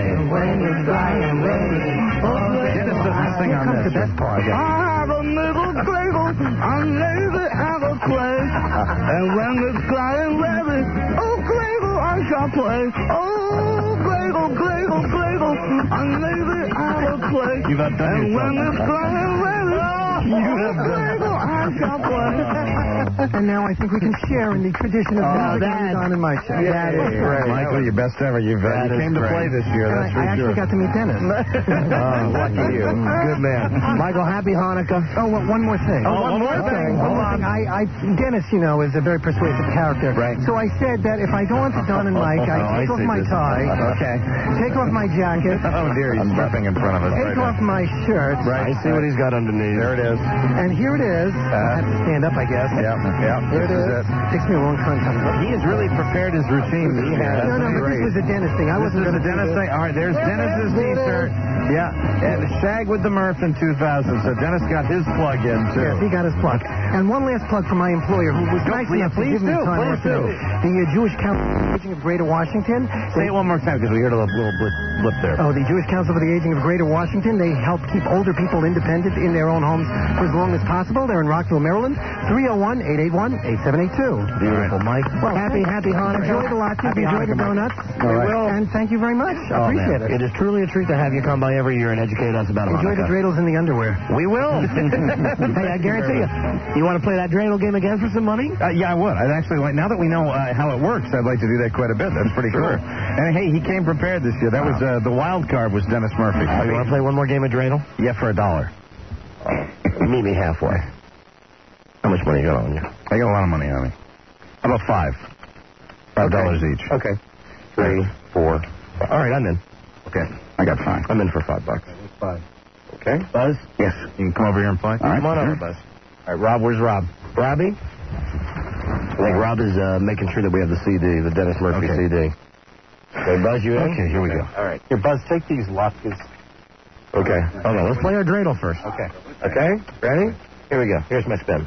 Dennis doesn't sing on this. The best part. I have a little dreidel. I made it out of clay. And when it's flying ready, oh, dreidel, I shall play. Oh, dreidel. I made it out of clay. You've outdone and yourself. when it's flying ready, dreidel, I shall play. And now I think we can share in the tradition of Don and Mike show. That is great. Michael, your best ever. You came to play this year. That's for I actually got to meet Dennis. Lucky you. Good man. Michael, happy Hanukkah. Oh, one more thing. One more thing. Hold on. Dennis, is a very persuasive character. Right. So I said that if I go on to Don and Mike, I take off my tie. Okay. Take off my jacket. Oh, dear. He's stepping in front of us. Take off my shirt. Right. I see what he's got underneath. There it is. And here it is. I have to stand up, I guess. Yeah. Here it is. Takes me a long time. He has really prepared his routine. No, but this was a dentist thing. I wasn't the dentist thing. All right, there's Dennis's T-shirt. Yeah, and Shag with the Murph in 2000. So Dennis got his plug in, too. Yes, he got his plug. And one last plug for my employer, who was nice enough to give me time work to do. The Jewish Council for the Aging of Greater Washington. Say it one more time, because we heard a little blip there. Oh, the Jewish Council for the Aging of Greater Washington. They help keep older people independent in their own homes for as long as possible. They're in Rockville, Maryland. 301-881-8782. Beautiful, Mike. Well, happy Hanukkah. Enjoy the lattes. Enjoy the donuts. We will. And thank you very much. I appreciate it. It is truly a treat to have you come by every year and educate us about Enjoy Hanukkah. the dreidels in the underwear. We will. Hey, I guarantee you. You want to play that dreidel game again for some money? Yeah, I would. I'd actually like, now that we know how it works, I'd like to do that quite a bit. That's pretty cool. And hey, he came prepared this year. That was the wild card was Dennis Murphy. You want to play one more game of dreidel? Yeah, for $1. Meet me halfway. How much money you got on you? I got a lot of money on me. How about $5 each. Okay. 3, 4. All right, I'm in. Okay, I got 5. I'm in for $5. 5. Okay. Buzz? Yes. You can come over here and play. All right, come on over, Buzz. All right, Rob, where's Rob? Robbie? I think Rob is making sure that we have the CD, the Dennis Murphy CD. Okay, Buzz, you in? Okay, here we go. All right. Here, Buzz, take these latkes. Okay. Hold on, let's play our dreidel first. Okay. Okay? Ready? Here we go. Here's my spin.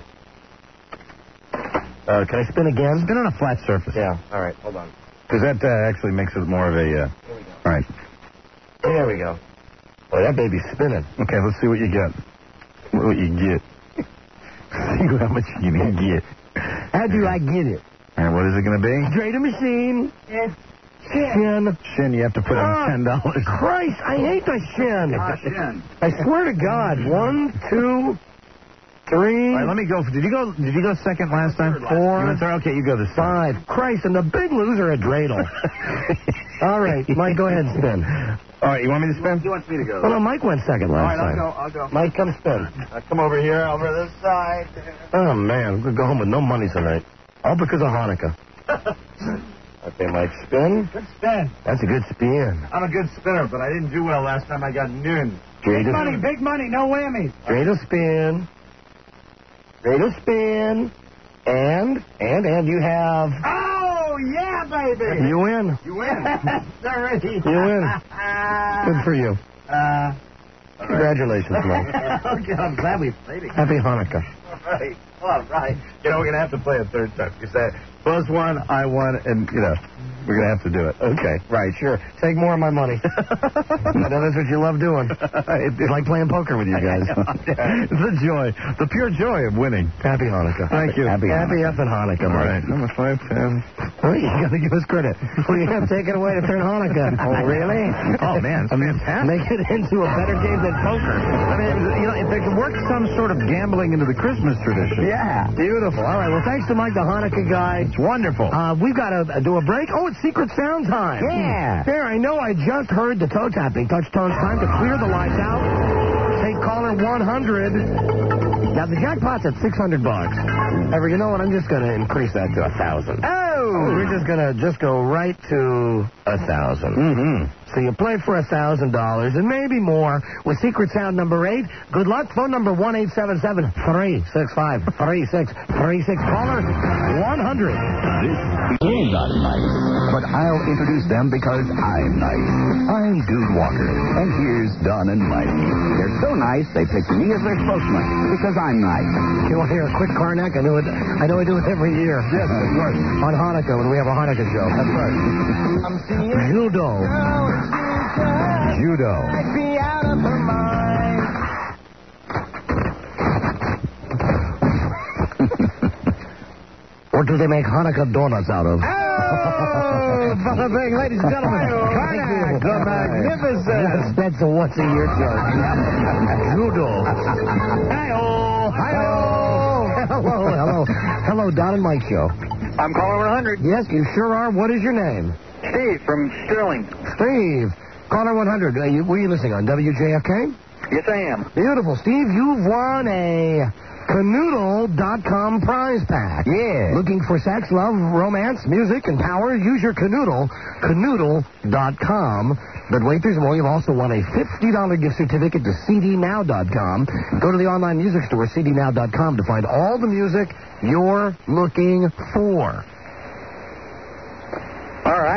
Can I spin again? Spin on a flat surface. Yeah. All right, hold on. Because that actually makes it more of a... Here we go. All right. There we go. Boy, that baby's spinning. Okay, let's see what you get. What you get. See how much you can get. How do I get it? All right, what is it going to be? Dreidel machine. Shin. Shin, you have to put in $10. Christ, I hate the shin. Shin. I swear to God. 1, 2, 3. All right, let me go. Did you go second last time? 4. You went third? Okay, you go this time. 5. Christ, and the big loser at dreidel. All right, Mike, go ahead and spin. All right, you want me to spin? He wants me to go. Oh, no, Mike went second last time. I'll go. Mike, come spin. Come over here, over this side. Oh, man, I'm going to go home with no money tonight. All because of Hanukkah. Okay, Mike, spin. Good spin. That's a good spin. I'm a good spinner, but I didn't do well last time I got noon. Big money, no whammy. Dreidel spin. Dreidel spin. And you have... Oh, yeah, baby. You win. You win. Already. You win. Good for you. Congratulations, Mike. Okay, I'm glad we played it. Happy Hanukkah. All right. You know, we're going to have to play a third time. You say, Buzz won, I won, and, we're going to have to do it. Okay. Right, sure. Take more of my money. I know that's what you love doing. It's like playing poker with you guys. It's the joy, the pure joy of winning. Happy Hanukkah. Thank you. Happy effing Hanukkah, All Mike. right. Number 5, 10. Oh, you got to give us credit. We have taken away to turn Hanukkah. Oh, really? Oh, man, it's fantastic. Make it into a better game than poker. I mean, if they could work some sort of gambling into the Christmas tradition. Yeah. Beautiful. All right. Well, thanks to Mike, the Hanukkah guy. It's wonderful. We've got to do a break. Oh, it's Secret Sound time. Yeah. There, I know I just heard the toe tapping. Touchtone's time to clear the lights out. Take caller 100. Now, the jackpot's at $600. Ever, you know what? I'm just going to increase that to 1,000. Oh! We're just going to go right to 1,000. Mm-hmm. So you play for $1,000 and maybe more with Secret Sound number 8. Good luck. Phone number 1-877-365-3636. Caller 100. They're not nice, but I'll introduce them because I'm nice. I'm Dude Walker, and here's Don and Mike. They're so nice, they picked me as their spokesman because I'm nice. You want to hear a quick Karnak? I know I do it every year. Yes, of course. On Hanukkah, when we have a Hanukkah show. That's right. Judo. What do they make Hanukkah donuts out of? Oh, bada bing, ladies and gentlemen. Karnak, the magnificent. That's a once-a-year joke. Judo. Hello, Don and Mike show. I'm caller 100. Yes, you sure are. What is your name? Steve from Sterling. Steve. Caller 100. Were you listening on WJFK? Yes, I am. Beautiful. Steve, you've won a Canoodle.com prize pack. Yeah. Looking for sex, love, romance, music, and power? Use your Canoodle, Canoodle.com. But wait, there's more. You've also won a $50 gift certificate to CDNow.com. Go to the online music store, CDNow.com, to find all the music you're looking for.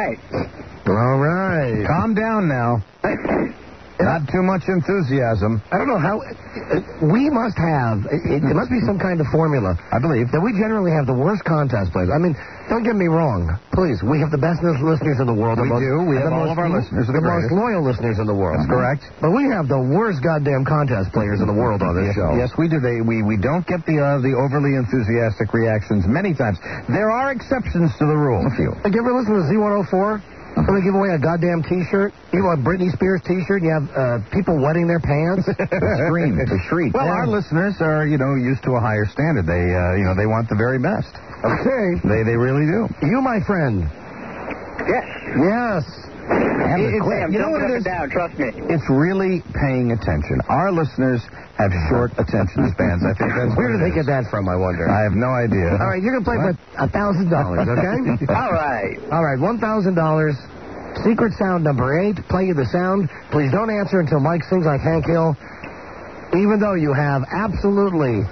right. All right. Calm down now. Not too much enthusiasm. I don't know how. We must have. It must be some kind of formula. I believe that we generally have the worst contest players. I mean, don't get me wrong. Please, we have the best listeners in the world. We do. We have all of our listeners. The most loyal listeners in the world. That's correct. But we have the worst goddamn contest players in the world on this show. Yes, we do. We don't get the overly enthusiastic reactions many times. There are exceptions to the rule. A few. Like, you ever listen to Z104? When they give away a goddamn T-shirt, you know, a Britney Spears T-shirt, and you have people wetting their pants. Scream, it's a shriek. Well, our listeners are, used to a higher standard. They, they want the very best. Okay. They really do. You, my friend. Yes. Yes. You know what it is? Down, trust me. It's really paying attention. Our listeners have short attention spans. I think that's where do they get that from, I wonder? I have no idea. All right, you're going to play for $1,000, okay? All right. All right, $1,000. Secret sound number 8. Play you the sound. Please don't answer until Mike sings like Hank Hill. Even though you have absolutely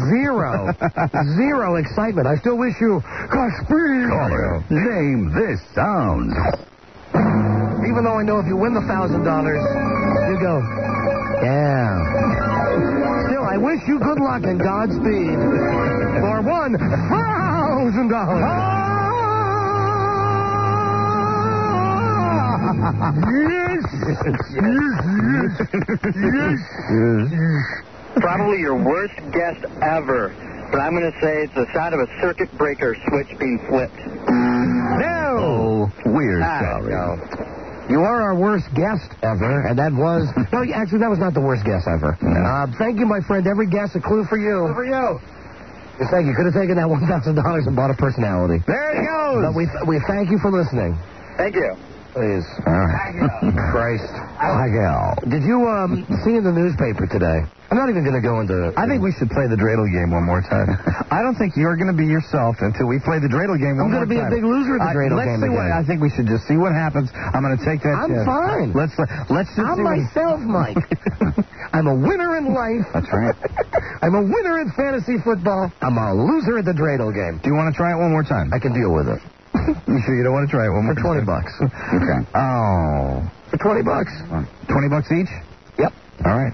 zero excitement. I still wish you Godspeed. Caller, name this sound. Even though I know if you win the $1,000, you go, yeah. Still, I wish you good luck and Godspeed for $1,000. Yes. Probably your worst guess ever. But I'm going to say it's the sound of a circuit breaker switch being flipped. No! We're sorry. No. You are our worst guest ever, and that was... No, actually, that was not the worst guess ever. No. Thank you, my friend. Every guess a clue for you. For you. Just thank you. Could have taken that $1,000 and bought a personality. There it goes. But we thank you for listening. Thank you. Please. All right. Christ. Did you see in the newspaper today? I'm not even going to go into... I think we should play the dreidel game one more time. I don't think you're going to be yourself until we play the dreidel game one more time. I'm going to be a big loser at the dreidel game again. I think we should just see what happens. I'm going to take that I'm fine. Let's just I'm myself, Mike. I'm a winner in life. That's right. I'm a winner in fantasy football. I'm a loser at the dreidel game. Do you want to try it one more time? I can deal with it. You sure you don't want to try it one more time? For $20. Okay. Oh. For $20. $20 each? Yep. All right.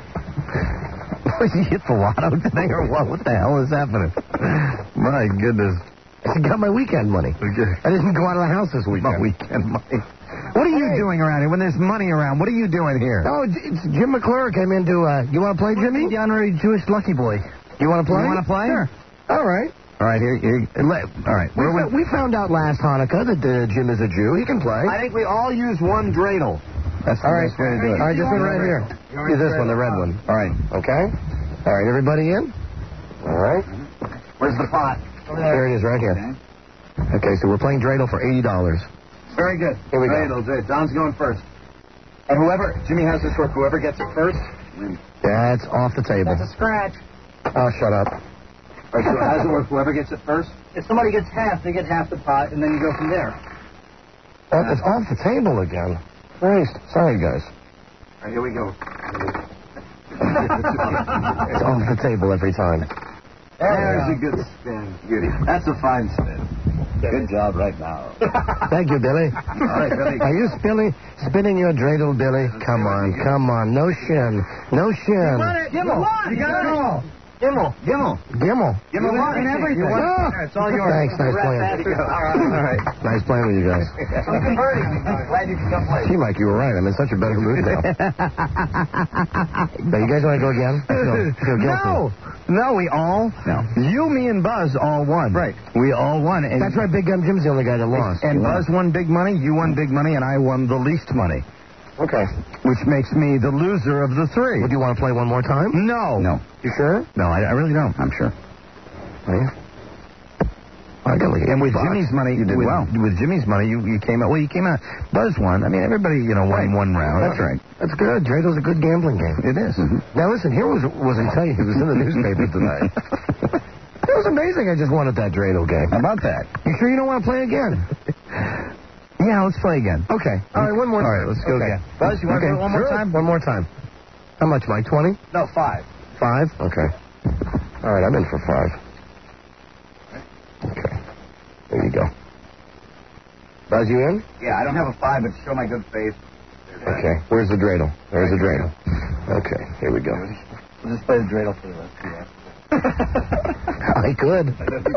You hit the lotto today or what? What the hell is happening? My goodness. I got my weekend money. Okay. I didn't go out of the house this weekend. My weekend money. What are you doing around here when there's money around? What are you doing here? Oh, it's Jim McClure came in to, you want to play, Jimmy? The honorary Jewish lucky boy. You want to play? You want to play? Sure. All right. All right, here. All right. We found out last Hanukkah that Jim is a Jew. He can play. I think we all use one dreidel. That's the best way to do it. All right, this one right here. Use this one, the red one. All right. Okay. All right, everybody in? All right. Where's the pot? There it is, right here. Okay, so we're playing dreidel for $80. Very good. Here we go. Don's going first. And Jimmy has this work. Whoever gets it first wins. That's off the table. That's a scratch. Oh, shut up. All right, so how does it work? Whoever gets it first? If somebody gets half, they get half the pot, and then you go from there. It's off the table again. Christ. Sorry, guys. All right, here we go. It's off the table every time. There's a good spin, Beauty. That's a fine spin. Good job right now. Thank you, Billy. All right, Billy. Are you spinning your dreidel, Billy? Come on. No shin. No shin. You won it. Gimmel. You got it all. Gimmel. You won everything. It's all yours. Thanks. Nice playing. All right. Nice playing with you guys. I'm converting. I'm glad you could come play. Gee, Mike, you were right. I'm in such a better mood now. Now, you guys want to go again? No, we all. No. You, me, and Buzz all won. Right. We all won. And that's right. Big Gun Jim's the only guy that lost. And Buzz won big money, you won big money, and I won the least money. Okay. Which makes me the loser of the three. Would you want to play one more time? No. You sure? No, I really don't. I'm sure. Are you? I got like and with Jimmy's money, you did well. With Jimmy's money, you came out. Well, you came out. Buzz won. I mean, everybody, won one round. That's right. That's good. Dreidels a good gambling game. It is. Mm-hmm. Now listen, here was I tell you, it was in the newspaper today. It was amazing. I just won at that dreidel game. How about that? You sure you don't want to play again? Yeah, let's play again. Okay. All right, one more time. All right, let's go again. Buzz, you want to do it one more time? One more time. How much, Mike? 20? No, 5. 5? Okay. All right, I'm in for 5. Okay. There you go. Buzz, you in? Yeah, I don't have a 5, but to show my good faith. Okay. Where's the dreidel? There's the dreidel. Okay, here we go. We'll just play the dreidel for the rest of you. I could.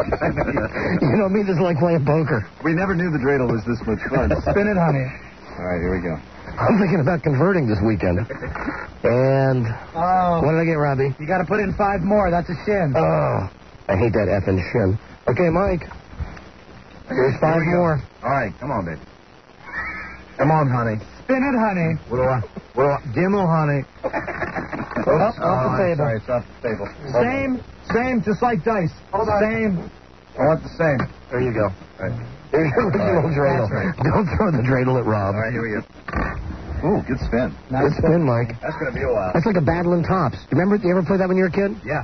You know me, this is like playing poker. We never knew the dreidel was this much fun. Spin it, honey. All right, here we go. I'm thinking about converting this weekend. And what did I get, Robbie? You got to put in 5 more. That's a shin. Oh, I hate that effing shin. Okay, Mike. Here's 5 more. All right, come on, baby. Come on, honey. Spin it, honey. What do I? Gimmel, honey. Off the table. Sorry, it's off the table. Same, just like dice. Hold on. Same. I want the same. There you go. All right. Here's your original dreidel. Right. Don't throw the dreidel at Rob. All right, here we go. Ooh, good spin. Good spin, Mike. That's going to be a while. That's like a Battling Tops. You ever play that when you were a kid? Yeah.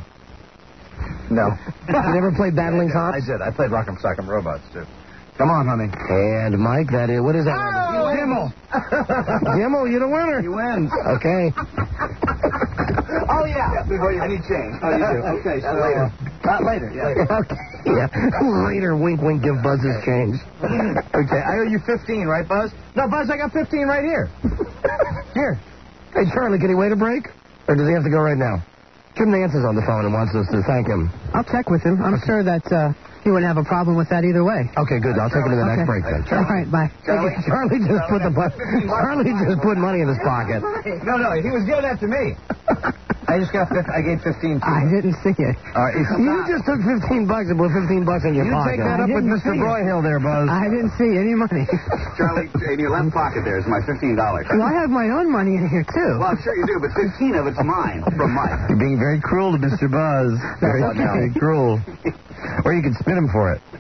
No. You never played Battling Tops? I did. I played Rock'em Sock'em Robots, too. Come on, honey. And Mike, what is that? Oh, Gimmel. Gimmel, you're the winner. He wins. Okay. Oh, yeah. I need change. Oh, you do? Okay, so later. Not later, yeah. Okay. Yeah. Later, wink, wink, give Buzz his change. Okay, I owe you 15, right, Buzz? No, Buzz, I got 15 right here. Here. Hey, Charlie, can he wait a break? Or does he have to go right now? Jim Nance is on the phone and wants us to thank him. I'll check with him. I'm sure that he wouldn't have a problem with that either way. Okay, good. I'll take him to the next break then. All right, bye. Charlie just put money in his pocket. No, he was giving that to me. I gave 15 to I didn't see it. You just took $15 and put $15 in your pocket. You take that up with Mr. Broyhill there, Buzz. I didn't see any money. Charlie, in your left pocket there is my $15. Well, I have my own money in here, too. Well, I'm sure you do, but 15 of it's mine from Mike. You're being very cruel to Mr. Buzz. Very cruel. Or you could spin him for it.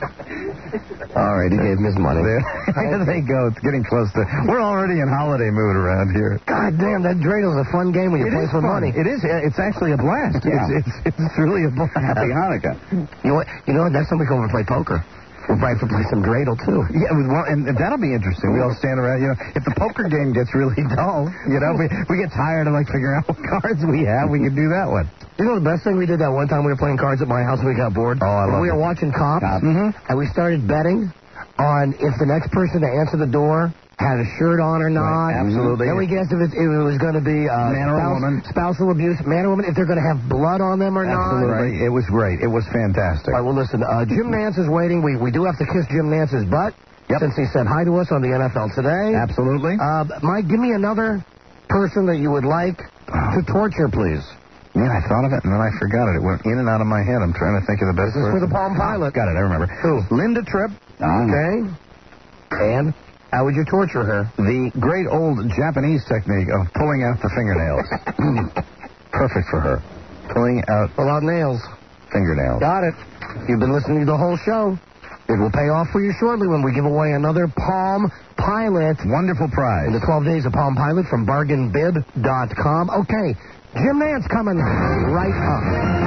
All right, he gave him his money. There they go. It's getting close to... We're already in holiday mood around here. God damn, that dreidel's a fun game when you play for money. It is. It's actually a blast. Yeah. It's really a blast. Happy Hanukkah. You know what? Next time we come over and play poker, we'll probably play some dreidel, too. Yeah, well, and that'll be interesting. We all stand around, if the poker game gets really dull, we get tired of, figuring out what cards we have, we can do that one. You know the best thing we did that one time we were playing cards at my house and we got bored? Oh, I love it. We were watching Cops, and we started betting on if the next person to answer the door had a shirt on or not. Right, absolutely. Then we guessed if it was going to be man or woman, spousal abuse, man or woman, if they're going to have blood on them or not. Absolutely. It was great. It was fantastic. All right, well, listen, Jim Nance is waiting. We do have to kiss Jim Nance's butt since he said hi to us on the NFL Today. Absolutely. Mike, give me another person that you would like to torture, please. Man, I thought of it, and then I forgot it. It went in and out of my head. I'm trying to think of the best person. For the Palm Pilot. Got it, I remember. Who? Linda Tripp. Okay. And how would you torture her? The great old Japanese technique of pulling out the fingernails. Perfect for her. Pull out nails. Fingernails. Got it. You've been listening to the whole show. It will pay off for you shortly when we give away another Palm Pilot. Wonderful prize. In the 12 days of Palm Pilot from bargainbib.com. Okay. Jim Nance coming right up.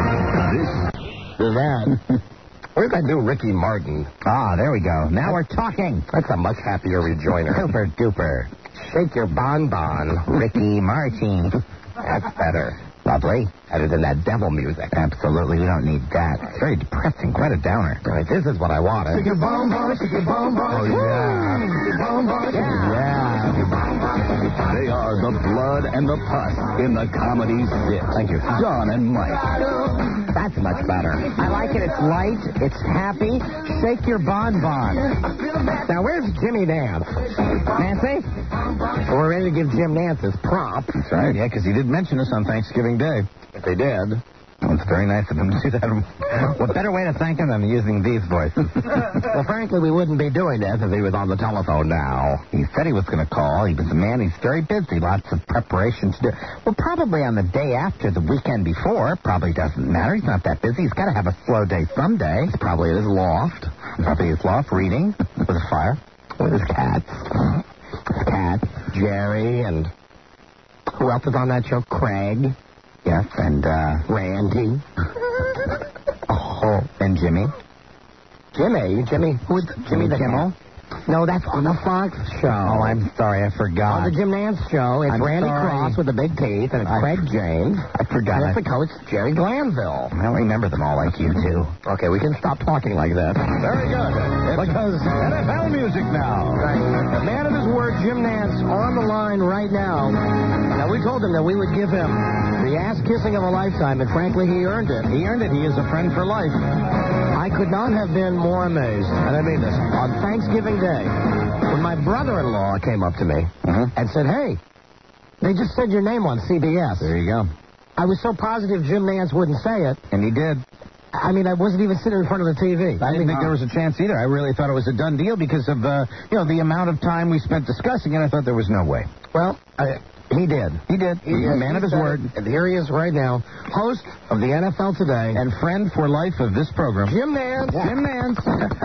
That. We're going to do Ricky Martin. There we go. Now we're talking. That's a much happier rejoinder. Super duper. Shake your bonbon, Ricky Martin. That's better. Lovely. Better than that devil music. Absolutely. We don't need that. It's very depressing. Quite a downer. All right, this is what I wanted. Shake your bonbon, shake your bonbon. Oh, yeah. Shake your bonbon, shake your bonbon. They are the blood and the pus in the comedy skit. Thank you. Don and Mike. That's much better. I like it. It's light. It's happy. Shake your bonbon. Now, where's Jimmy Nance? Nancy? We're ready to give Jim Nance his prop. That's right, yeah, because he did mention us on Thanksgiving Day. If they did. Well, it's very nice of him to do that. What better way to thank him than using these voices? Well, frankly, we wouldn't be doing this if he was on the telephone now. He said he was going to call. He was a man. He's very busy. Lots of preparation to do. Well, probably on the day after the weekend before. Probably doesn't matter. He's not that busy. He's got to have a slow day someday. He's probably at his loft. Probably his loft reading with a fire. With his cats. His cats, Jerry, and who else is on that show? Craig. Yes, and Randy. And Jimmy. Jimmy? Who's Jimmy the Kimmel? No, that's on the Fox show. Oh, I'm sorry, I forgot. On the Jim Nance show, it's I'm Randy sorry. Cross with the big teeth, and it's Craig James. I forgot. And it's the coach, Jerry Glanville. I don't remember them all like you do. Okay, we can stop talking like that. Very good. Because NFL music now. Right. The man of his word, Jim Nance, on the line right now. Now, we told him that we would give him the ass-kissing of a lifetime, and frankly, he earned it. He earned it. He is a friend for life. I could not have been more amazed, and I mean this, on Thanksgiving Day, when my brother-in-law came up to me and said, hey, they just said your name on CBS. There you go. I was so positive Jim Nance wouldn't say it. And he did. I mean, I wasn't even sitting in front of the TV. I didn't think there was a chance either. I really thought it was a done deal because of, the amount of time we spent discussing it. I thought there was no way. Well, he did. He did. He's a man of his word. And here he is right now, host of the NFL Today. And friend for life of this program. Jim Nance. Jim Nance.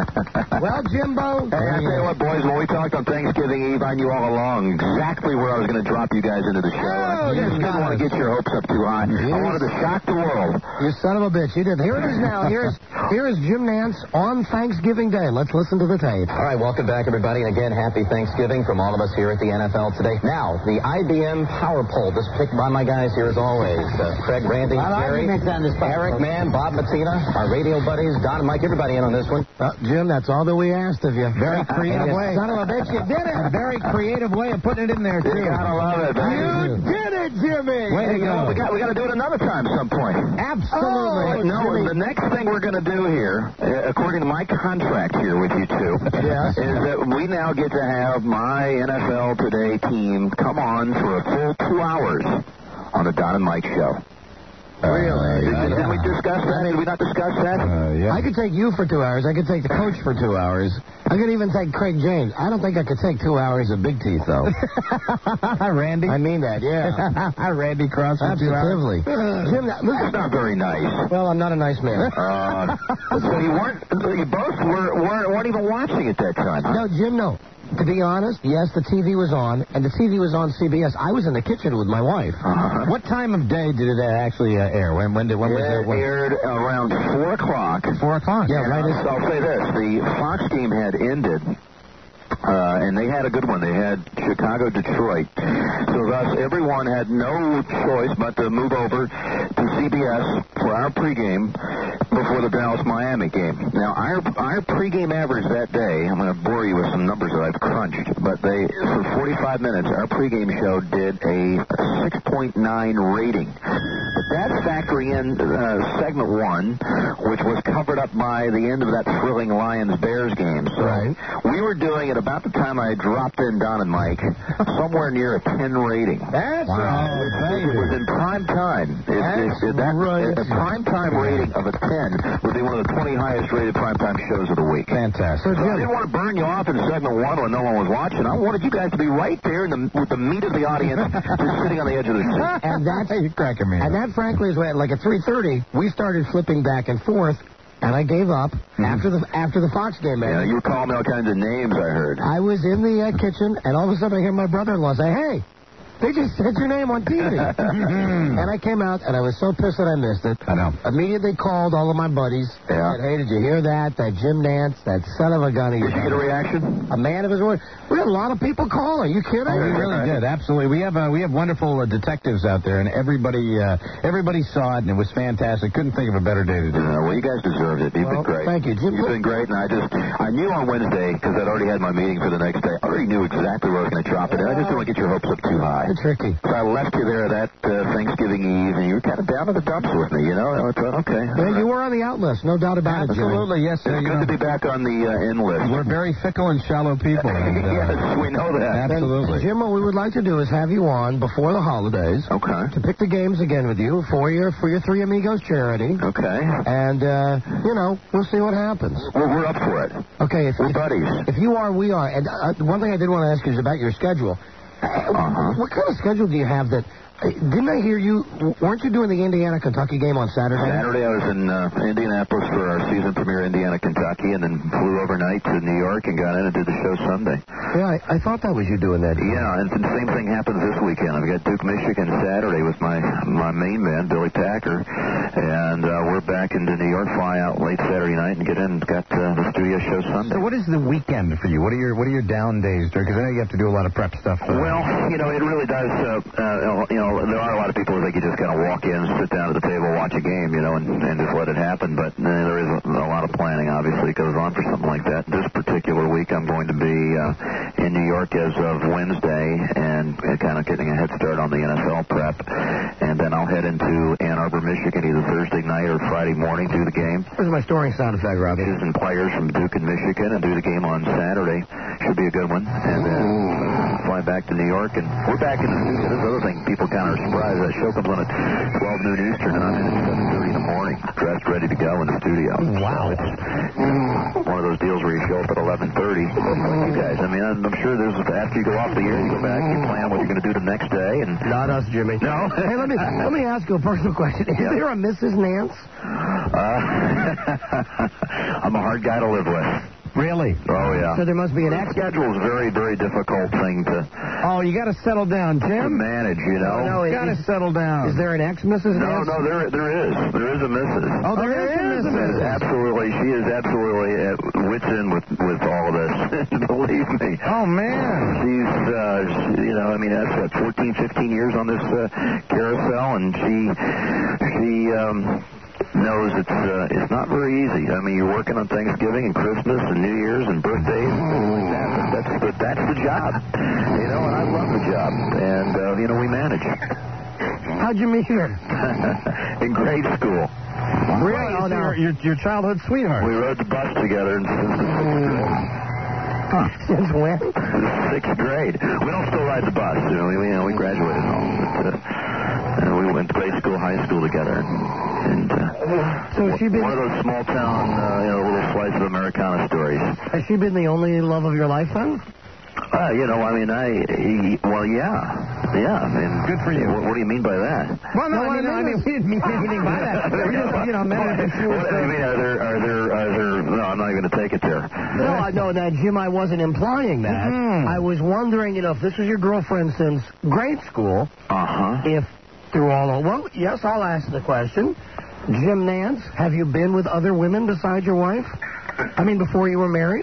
Well, Jimbo. Hey, I tell you what, boys, when we talked on Thanksgiving Eve, I knew all along exactly where I was going to drop you guys into the show. I just didn't want to get your hopes up too high. I wanted to shock the world. You son of a bitch. You did. Here it is now. Here is Jim Nance on Thanksgiving Day. Let's listen to the tape. All right, welcome back, everybody. And again, happy Thanksgiving from all of us here at the NFL Today. Now, the IBM Power Poll, just picked by my guys here as always. Craig, Randy, Jerry, Eric, man, Bob Matina, our radio buddies, Don and Mike, everybody in on this one. Jim, that's all that we asked of you. Very creative way. Son of a bitch, you did it. A very creative way of putting it in there, too. You gotta love it, man. You did it, Jimmy. Way to go. We got to do it another time some point. Absolutely. No, the next thing we're going to do here, according to my contract here with you two, is that we now get to have my NFL Today team come on for a full 2 hours on the Don and Mike show. Really? Did we discuss that? Did we not discuss that? Yeah. I could take you for 2 hours. I could take the coach for 2 hours. I could even take Craig James. I don't think I could take 2 hours of Big Teeth, though. Randy. I mean that, yeah. Randy Cross for 2 hours. Absolutely. Jim, That's not very nice. Well, I'm not a nice man. So you both weren't even watching at that time, huh? No, Jim, no. To be honest, yes, the TV was on, and the TV was on CBS. I was in the kitchen with my wife. What time of day did it actually air? When was it? It aired around 4 o'clock. 4 o'clock? Yeah, right. I'll say this. The Fox game had ended, and they had a good one. They had Chicago-Detroit. So thus, everyone had no choice but to move over to CBS for our pregame before the Dallas-Miami game. Now, our pregame average that day, I'm going to bore you with some numbers that I've crunched, but for 45 minutes, our pregame show did a 6.9 rating. But that's factoring in segment 1, which was covered up by the end of that thrilling Lions-Bears game. So we were doing, at about the time I dropped in Don and Mike, somewhere near a 10 rating. That's right. It was in prime time. A prime time rating of a 10 would be one of the 20 highest rated primetime shows of the week. Fantastic. So I didn't want to burn you off in segment 1 when no one was watching. I wanted you guys to be right there with the meat of the audience, just sitting on the edge of the seat. And that's you're cracking me. And that, frankly, is why, like at 3:30, we started flipping back and forth. And I gave up after the Fox game ended. Yeah, you were calling me all kinds of names, I heard. I was in the kitchen, and all of a sudden I hear my brother-in-law say, hey, they just said your name on TV. And I came out, and I was so pissed that I missed it. I know. Immediately called all of my buddies. Yeah. Said, hey, did you hear that? That Jim Nance, that son of a gun. Did you get a reaction? A man of his word. We had a lot of people call. Are you kidding? Oh, we really did. Absolutely. We have wonderful detectives out there, and everybody saw it, and it was fantastic. Couldn't think of a better day to do it. Well, you guys deserved it. You've been great. Thank you, Jim. You've been great, and I knew on Wednesday, because I'd already had my meeting for the next day, I already knew exactly where I was going to drop it. I just didn't want to get your hopes up too high. It's tricky. So I left you there that Thanksgiving Eve, and you were kind of down in the dumps with me, you know? I thought, okay. Yeah, you were on the out list, no doubt about it, Jimmy. Absolutely, yes. It's good to be back on the in list. We're very fickle and shallow people. And, yes, we know that. Absolutely. And, Jim, what we would like to do is have you on before the holidays. Okay. To pick the games again with you for your Three Amigos charity. Okay. And, we'll see what happens. Well, we're up for it. Okay. We're buddies. If you are, we are. And one thing I did want to ask you is about your schedule. What kind of schedule do you have that Didn't I hear you? Weren't you doing the Indiana-Kentucky game on Saturday? Saturday I was in Indianapolis for our season premiere, Indiana-Kentucky, and then flew overnight to New York and got in and did the show Sunday. Yeah, I thought that was you doing that. Yeah, and the same thing happens this weekend. I've got Duke, Michigan Saturday with my main man, Billy Packer, and we're back into New York, fly out late Saturday night and get in and got the studio show Sunday. So what is the weekend for you? What are your down days, Dirk? Because I know you have to do a lot of prep stuff. Well, it really does, there are a lot of people who think you just kind of walk in, sit down at the table, watch a game, and just let it happen. But there is a lot of planning, obviously, goes on for something like that. This particular week, I'm going to be in New York as of Wednesday and kind of getting a head start on the NFL prep. And then I'll head into Ann Arbor, Michigan, either Thursday night or Friday morning, do the game. Where's my storing sound effect, Robbie? And players from Duke and Michigan, and do the game on Saturday. Should be a good one. And then fly back to New York, and we're back in the studio. This other thing, people kind of are surprised. That show comes on at 12 noon Eastern, and I'm in at 7:30 in the morning, dressed, ready to go in the studio. Wow. So it's one of those deals where you show up at 11:30. Like you guys, I mean, I'm sure there's, after you go off the air, you go back, you plan what you're going to do the next day. And not us, Jimmy. No. Hey, let me ask you a personal question. Is there a Mrs. Nance? I'm a hard guy to live with. Really? Oh, yeah. So there must be an ex. Schedule is a very, very difficult thing to... Oh, you got to settle down, Jim. To manage, No, you got to settle down. Is there an ex-Mrs. Nance? No, there is. There is a Mrs. Oh, there is a Mrs. Absolutely. She is absolutely at wit's end with all of this. Believe me. Oh, man. She's, that's 14, 15 years on this carousel, and she knows it's not very easy. I mean, you're working on Thanksgiving and Christmas and New Year's and birthdays and things like that. But that's the job, and I love the job. And we manage. How'd you meet her? In grade school. Really? Oh, no. Your childhood sweetheart. We rode the bus together Since when? Sixth grade. We don't still ride the bus. We graduated home. We went to grade school, high school together. And so she been one of those small town, little slice of Americana stories. Has she been the only love of your life, then? Yeah. I mean, good for you. What do you mean by that? Well, no, I mean, we didn't mean anything by that. What do you mean? Are there? No, I'm not even going to take it there. No, Jim, I wasn't implying that. I was wondering, if this was your girlfriend since grade school, if through all, well, yes, I'll ask the question. Jim Nance, have you been with other women besides your wife? I mean, before you were married?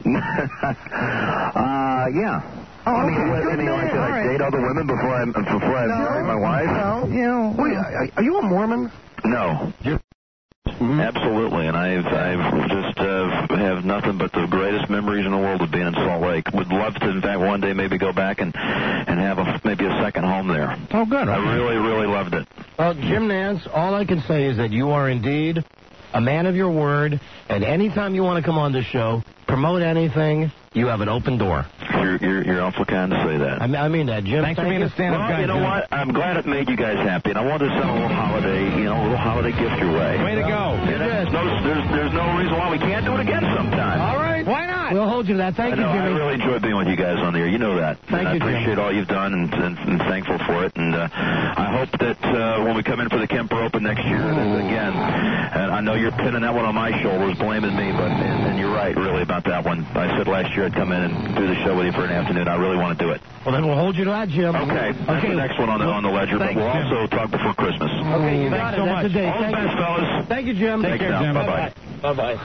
Yeah. Oh, I date other women before I marry my wife? No. Are you a Mormon? No. Absolutely, and I've just have nothing but the greatest memories in the world of being in Salt Lake. Would love to, in fact, one day maybe go back and have maybe a second home there. Oh, good. I really, really loved it. Well, Jim Nance, all I can say is that you are indeed a man of your word, and anytime you want to come on this show, promote anything, you have an open door. You're awful kind to say that. I mean that, Jim. Thanks for being a stand-up guy. You know what? I'm glad it made you guys happy, and I wanted to send a little holiday gift your way. Way to go. There's no reason why we can't do it again sometime. All right. Why not? We'll hold you to that. Thank you, Jimmy. I really enjoyed being with you guys on the air. You know that. Thank you, I appreciate all you've done and thankful for it. And I hope that when we come in for the Kemper Open next year, again, and I know you're pinning that one on my shoulders, blaming me, and you're right, really, about that one. I said last year I'd come in and do the show with you for an afternoon. I really want to do it. Well, then we'll hold you to that, Jim. Okay. That's the next one on the ledger, but we'll also talk before Christmas. Okay, you got it. That's the day. All the best, fellas. Thank you, Jim. Take care, Jim. Bye-bye. Bye-bye.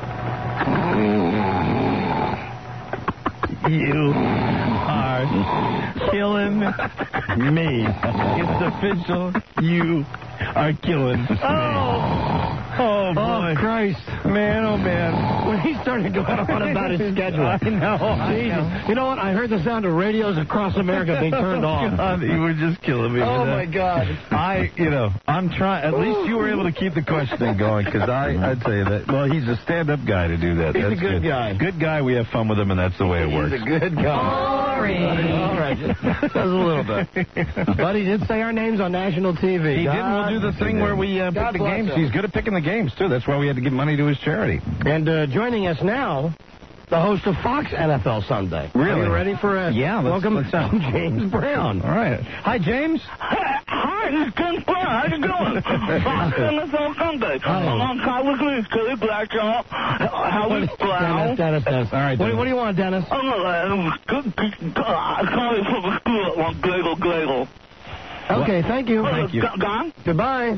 You are killing me. It's official. You are killing me. Oh, boy. Oh, Christ. Man, oh, man. When he started going on about his schedule. I know. Jesus. You know what? I heard the sound of radios across America being turned off. God, you were just killing me. Oh, my God. I'm trying. At least you were able to keep the questioning going, because I'd tell you that. Well, he's a stand-up guy to do that. He's a good guy. Good guy. We have fun with him, and that's the way it works. He's a good guy. All right. Just a little bit. But he did say our names on national TV. He did. We'll do the thing where we pick the games. He's good at picking the games, too. That's why we had to give money to his charity. And joining us now the host of Fox NFL Sunday. Really? Are you ready for a welcome James Brown? All right. Hi, James. Hi, this is James Brown. How's it going? Fox NFL Sunday. I'm on College League, Kelly Blackjaw, Howard Brown. Dennis. All right, Dennis. What do you want, Dennis? I'm calling from the school on Gaggle. Okay, thank you. Gone? Goodbye.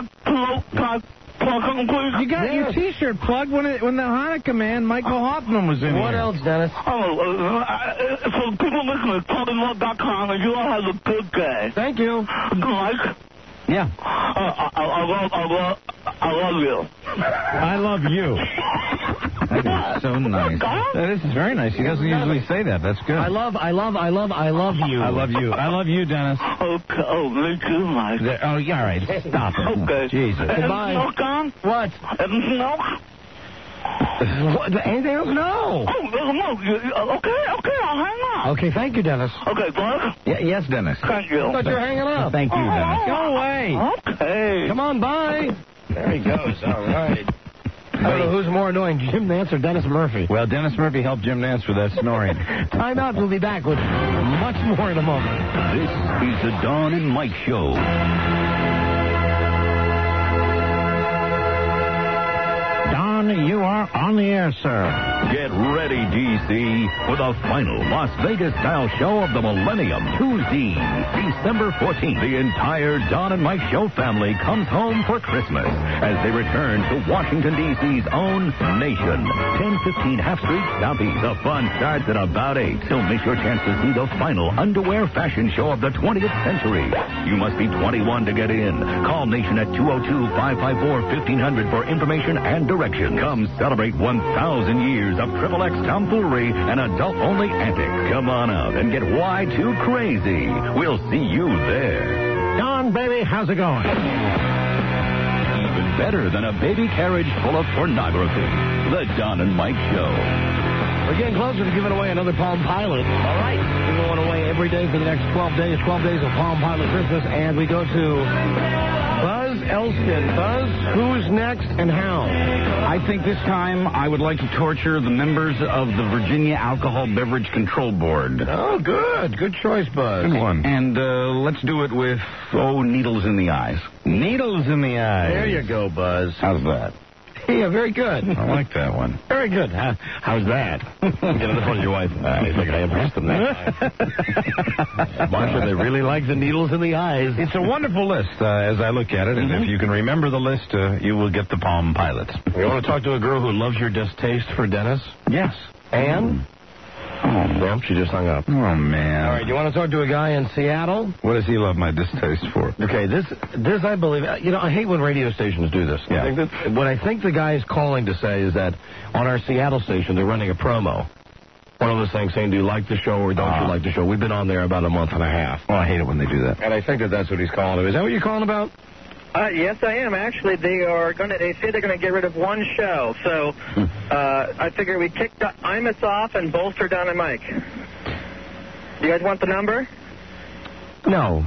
You got your T-shirt plugged when the Hanukkah man, Michael Hoffman, was in here. What else, Dennis? For people listening to TalkingLove.com, and you all have a good day. Thank you. Mike? Yeah. I love you. I love you. That is so nice. This is very nice. He doesn't usually say that. That's good. I love you. I love you. I love you, Dennis. Okay. Oh, me too, Mike. Oh, yeah, all right. Stop it. Okay. Jesus. Goodbye. Milk on? What? Milk? Anything else? No. Oh, okay, I'll hang up. Okay, thank you, Dennis. Okay, Clark? Yes, Dennis. Thank you. I thought you were hanging up. Thank you, Dennis. Go away. Okay. Come on, bye. There he goes. All right. I don't know who's more annoying, Jim Nance or Dennis Murphy. Well, Dennis Murphy helped Jim Nance with that snoring. Time out. We'll be back with much more in a moment. This is the Don and Mike Show. Don, you are on the air, sir. Get ready, DC, for the final Las Vegas-style show of the millennium. Tuesday, December 14th. The entire Don and Mike Show family comes home for Christmas as they return to Washington, D.C.'s own Nation. 1015 Half Street Southeast. The fun starts at about 8. Don't miss your chance to see the final underwear fashion show of the 20th century. You must be 21 to get in. Call Nation at 202-554-1500 for information and direction. Come celebrate 1,000 years of XXX tomfoolery and adult-only antics. Come on out and get Y2 crazy. We'll see you there. Don, baby, how's it going? Even better than a baby carriage full of pornography. The Don and Mike Show. We're getting closer to giving away another Palm Pilot. All right. We're going away every day for the next 12 days. 12 days of Palm Pilot Christmas. And we go to Buzz Elston. Buzz, who's next and how? I think this time I would like to torture the members of the Virginia Alcohol Beverage Control Board. Oh, good. Good choice, Buzz. Good one. And let's do it with, needles in the eyes. Needles in the eyes. There you go, Buzz. How's that? Yeah, very good. I like that one. Very good. How's that? Get on the phone to your wife. I think I impressed them that time. Martha, they really like the needles in the eyes. It's a wonderful list as I look at it, and if you can remember the list, you will get the Palm Pilot. You want to talk to a girl who loves your distaste for Dennis? Yes. Anne? Well, she just hung up. Oh, man. All right, you want to talk to a guy in Seattle? What does he love my distaste for? Okay, this I believe, I hate when radio stations do this. Yeah. What I think the guy is calling to say is that on our Seattle station, they're running a promo. One of those things saying, do you like the show or don't you like the show? We've been on there about a month and a half. Oh, I hate it when they do that. And I think that's what he's calling him. Is that what you're calling about? Yes, I am. Actually, they say they're going to get rid of one show. So I figure we kick Imus off and bolster Don and Mike. Do you guys want the number? No.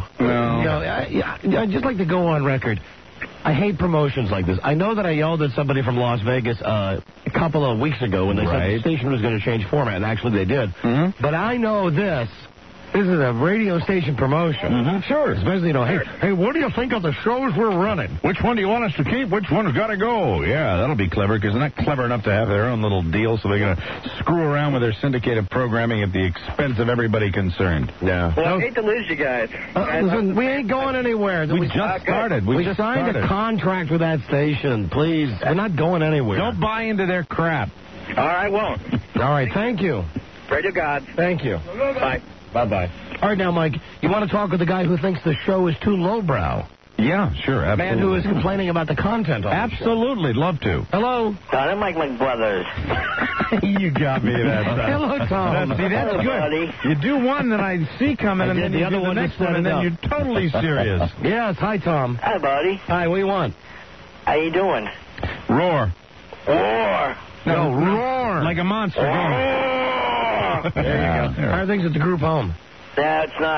I'd just like to go on record. I hate promotions like this. I know that I yelled at somebody from Las Vegas a couple of weeks ago when they said the station was going to change format, and actually they did. But I know this. This is a radio station promotion. Sure. Especially, hey, what do you think of the shows we're running? Which one do you want us to keep? Which one's got to go? Yeah, that'll be clever, because they're not clever enough to have their own little deal, so they're going to screw around with their syndicated programming at the expense of everybody concerned. Yeah. Well, I hate to lose you guys. Listen, we ain't going anywhere. We just started. We just signed a contract with that station. Please. We're not going anywhere. Don't buy into their crap. All right, I won't. All right, thank you. Radio God. Thank you. Bye. Bye-bye. All right, now, Mike, you want to talk with the guy who thinks the show is too lowbrow? Yeah, sure, absolutely. Man who is complaining about the content on Absolutely, love to. Hello. Don and Mike brothers. You got me that time. Hello, Tom. See, that's good. Buddy. You do one that I see coming, and then the you other do the one next one, and then you're totally serious. Yes, hi, Tom. Hi, buddy. Hi, what do you want? How you doing? Roar. Roar. No, roar. Like a monster. Roar. There you go. How are things at the group home? No, it's not.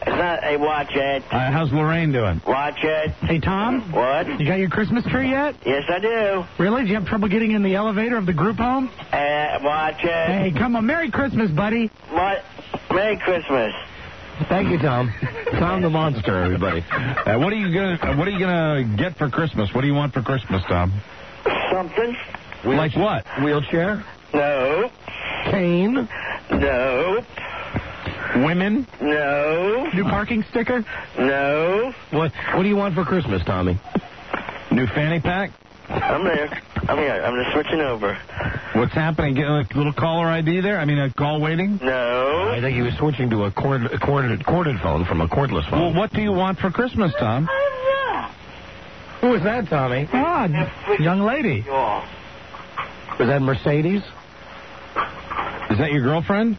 It's not. Hey, watch it. How's Lorraine doing? Watch it. Hey, Tom? What? You got your Christmas tree yet? Yes, I do. Really? Did you have trouble getting in the elevator of the group home? Watch it. Hey, come on. Merry Christmas, buddy. What? Merry Christmas. Thank you, Tom. Tom the Monster, everybody. What are you gonna get for Christmas? What do you want for Christmas, Tom? Something. Like what? Wheelchair? No. Cane? No. Women? No. New parking sticker? No. What do you want for Christmas, Tommy? New fanny pack? I'm there. I'm here. I'm just switching over. What's happening? Get a little caller ID there? I mean, a call waiting? No. I think he was switching to a corded phone from a cordless phone. Well, what do you want for Christmas, Tom? Who is that, Tommy? Ah, young lady. Was that Mercedes? Is that your girlfriend?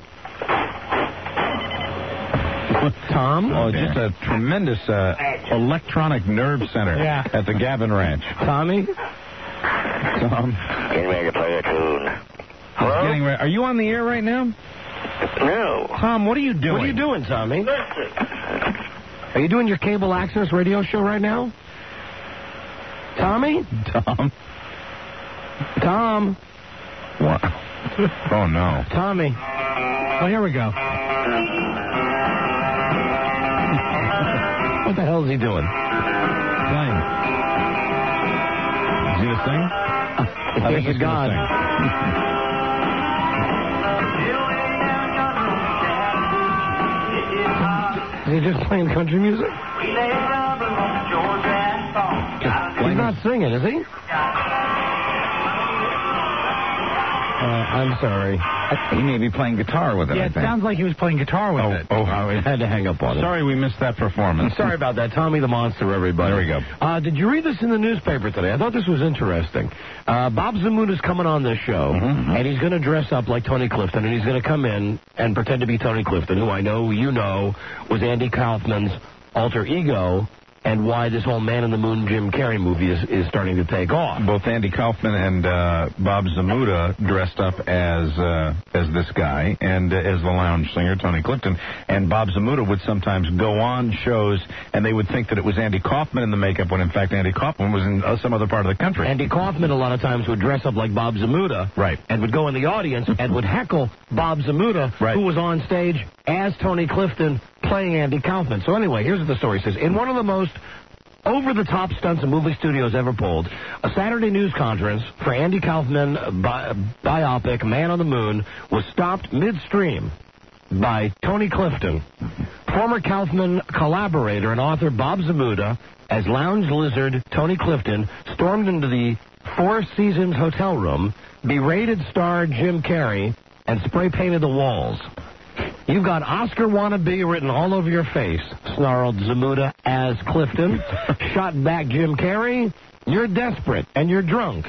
Tom? Oh, just a tremendous electronic nerve center at the Gavin Ranch. Tommy? Tom? Getting ready to play a tune. Hello? Are you on the air right now? No. Tom, what are you doing? What are you doing, Tommy? Listen. Are you doing your cable access radio show right now? Tommy? Tom? What? Oh, no. Tommy. Oh, here we go. What the hell is he doing? Playing. Is he gonna sing? I think he's gone. Is he just playing country music? He's not singing, is he? I'm sorry. He may be playing guitar with it, Yeah, I it think. sounds like he was playing guitar with it. I had to hang up on it. Sorry we missed that performance. Sorry about that. Tommy the Monster, everybody. There we go. Did you read this in the newspaper today? I thought this was interesting. Bob Zamuta's coming on this show, and he's going to dress up like Tony Clifton, and he's going to come in and pretend to be Tony Clifton, who I know you know was Andy Kaufman's alter ego, and why this whole Man in the Moon Jim Carrey movie is starting to take off. Both Andy Kaufman and Bob Zamuda dressed up as this guy and as the lounge singer Tony Clifton. And Bob Zamuda would sometimes go on shows, and they would think that it was Andy Kaufman in the makeup when in fact Andy Kaufman was in some other part of the country. Andy Kaufman a lot of times would dress up like Bob Zamuda, right, and would go in the audience and would heckle Bob Zamuda, who was on stage as Tony Clifton playing Andy Kaufman. So anyway, here's what the story says. In one of the most over-the-top stunts a movie studio's ever pulled, a Saturday news conference for Andy Kaufman biopic Man on the Moon was stopped midstream by Tony Clifton. Former Kaufman collaborator and author Bob Zamuda, as lounge lizard Tony Clifton, stormed into the Four Seasons hotel room, berated star Jim Carrey, and spray-painted the walls. You've got Oscar wannabe written all over your face, snarled Zamuda as Clifton. Shot back Jim Carrey. You're desperate and you're drunk.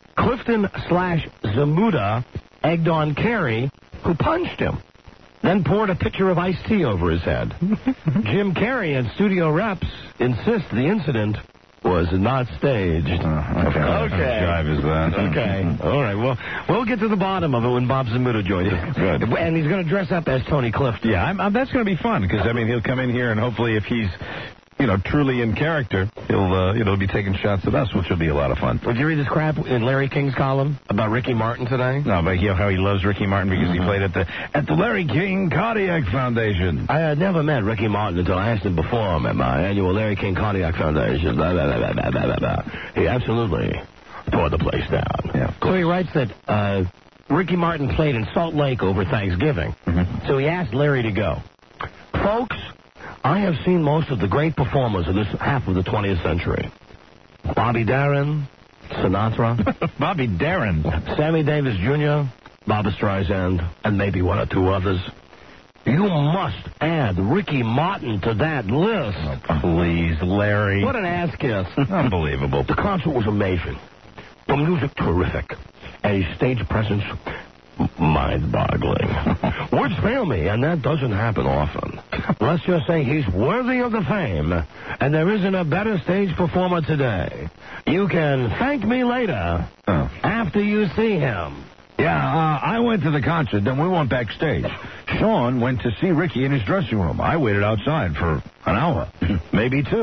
Clifton/Zamuda egged on Carrey, who punched him, then poured a pitcher of iced tea over his head. Jim Carrey and studio reps insist the incident was not staged. Okay. Jive is that. Okay. All right. Well, we'll get to the bottom of it when Bob Zamuda joins us. Good. And he's going to dress up as Tony Clifton. Yeah, that's going to be fun because I mean he'll come in here and hopefully if he's truly in character, he'll be taking shots at us, which will be a lot of fun. Did you read this crap in Larry King's column about Ricky Martin today? No, but how he loves Ricky Martin because he played at the Larry King Cardiac Foundation. I had never met Ricky Martin until I asked him to perform at my annual Larry King Cardiac Foundation. Blah, blah, blah, blah, blah, blah, blah. He absolutely tore the place down. Yeah. So he writes that Ricky Martin played in Salt Lake over Thanksgiving. So he asked Larry to go. Folks, I have seen most of the great performers of this half of the 20th century. Bobby Darin, Sinatra. Bobby Darin. Sammy Davis Jr., Barbra Streisand, and maybe one or two others. You must add Ricky Martin to that list. Oh, please, Larry. What an ass kiss. Unbelievable. The concert was amazing. The music terrific. And his stage presence mind-boggling. Words fail me, and that doesn't happen often. Let's just say he's worthy of the fame, and there isn't a better stage performer today. You can thank me later after you see him. Yeah, I went to the concert, then we went backstage. Sean went to see Ricky in his dressing room. I waited outside for an hour, maybe 2.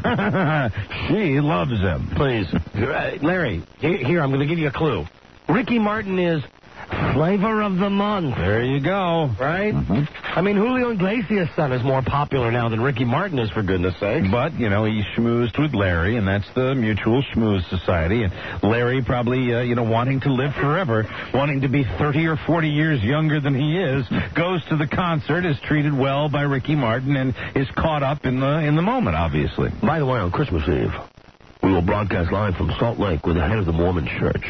She loves him. Please. Larry, here, I'm going to give you a clue. Ricky Martin is flavor of the month. There you go. Right? I mean, Julio Iglesias' son is more popular now than Ricky Martin is, for goodness sake. But, you know, he schmoozed with Larry, and that's the Mutual Schmooze Society. And Larry probably, wanting to live forever, wanting to be 30 or 40 years younger than he is, goes to the concert, is treated well by Ricky Martin, and is caught up in the moment, obviously. By the way, on Christmas Eve, we will broadcast live from Salt Lake with the head of the Mormon Church,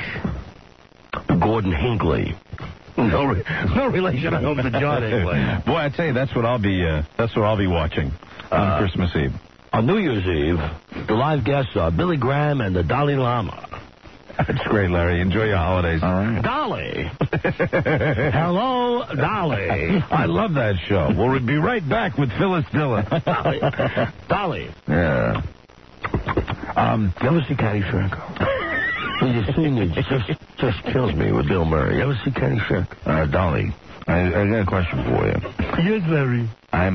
Gordon Hinckley. No relation, I hope, to John Hinckley. Boy, I tell you, that's what I'll be watching on Christmas Eve. On New Year's Eve, the live guests are Billy Graham and the Dalai Lama. That's great, Larry. Enjoy your holidays. All right. Dolly. Hello, Dolly. I love that show. We'll be right back with Phyllis Dillon. Dolly. Yeah. You ever see Caddyshack? The scene just kills me with Bill Murray. You ever see Caddyshack? Dolly, I got a question for you. Yes, Larry.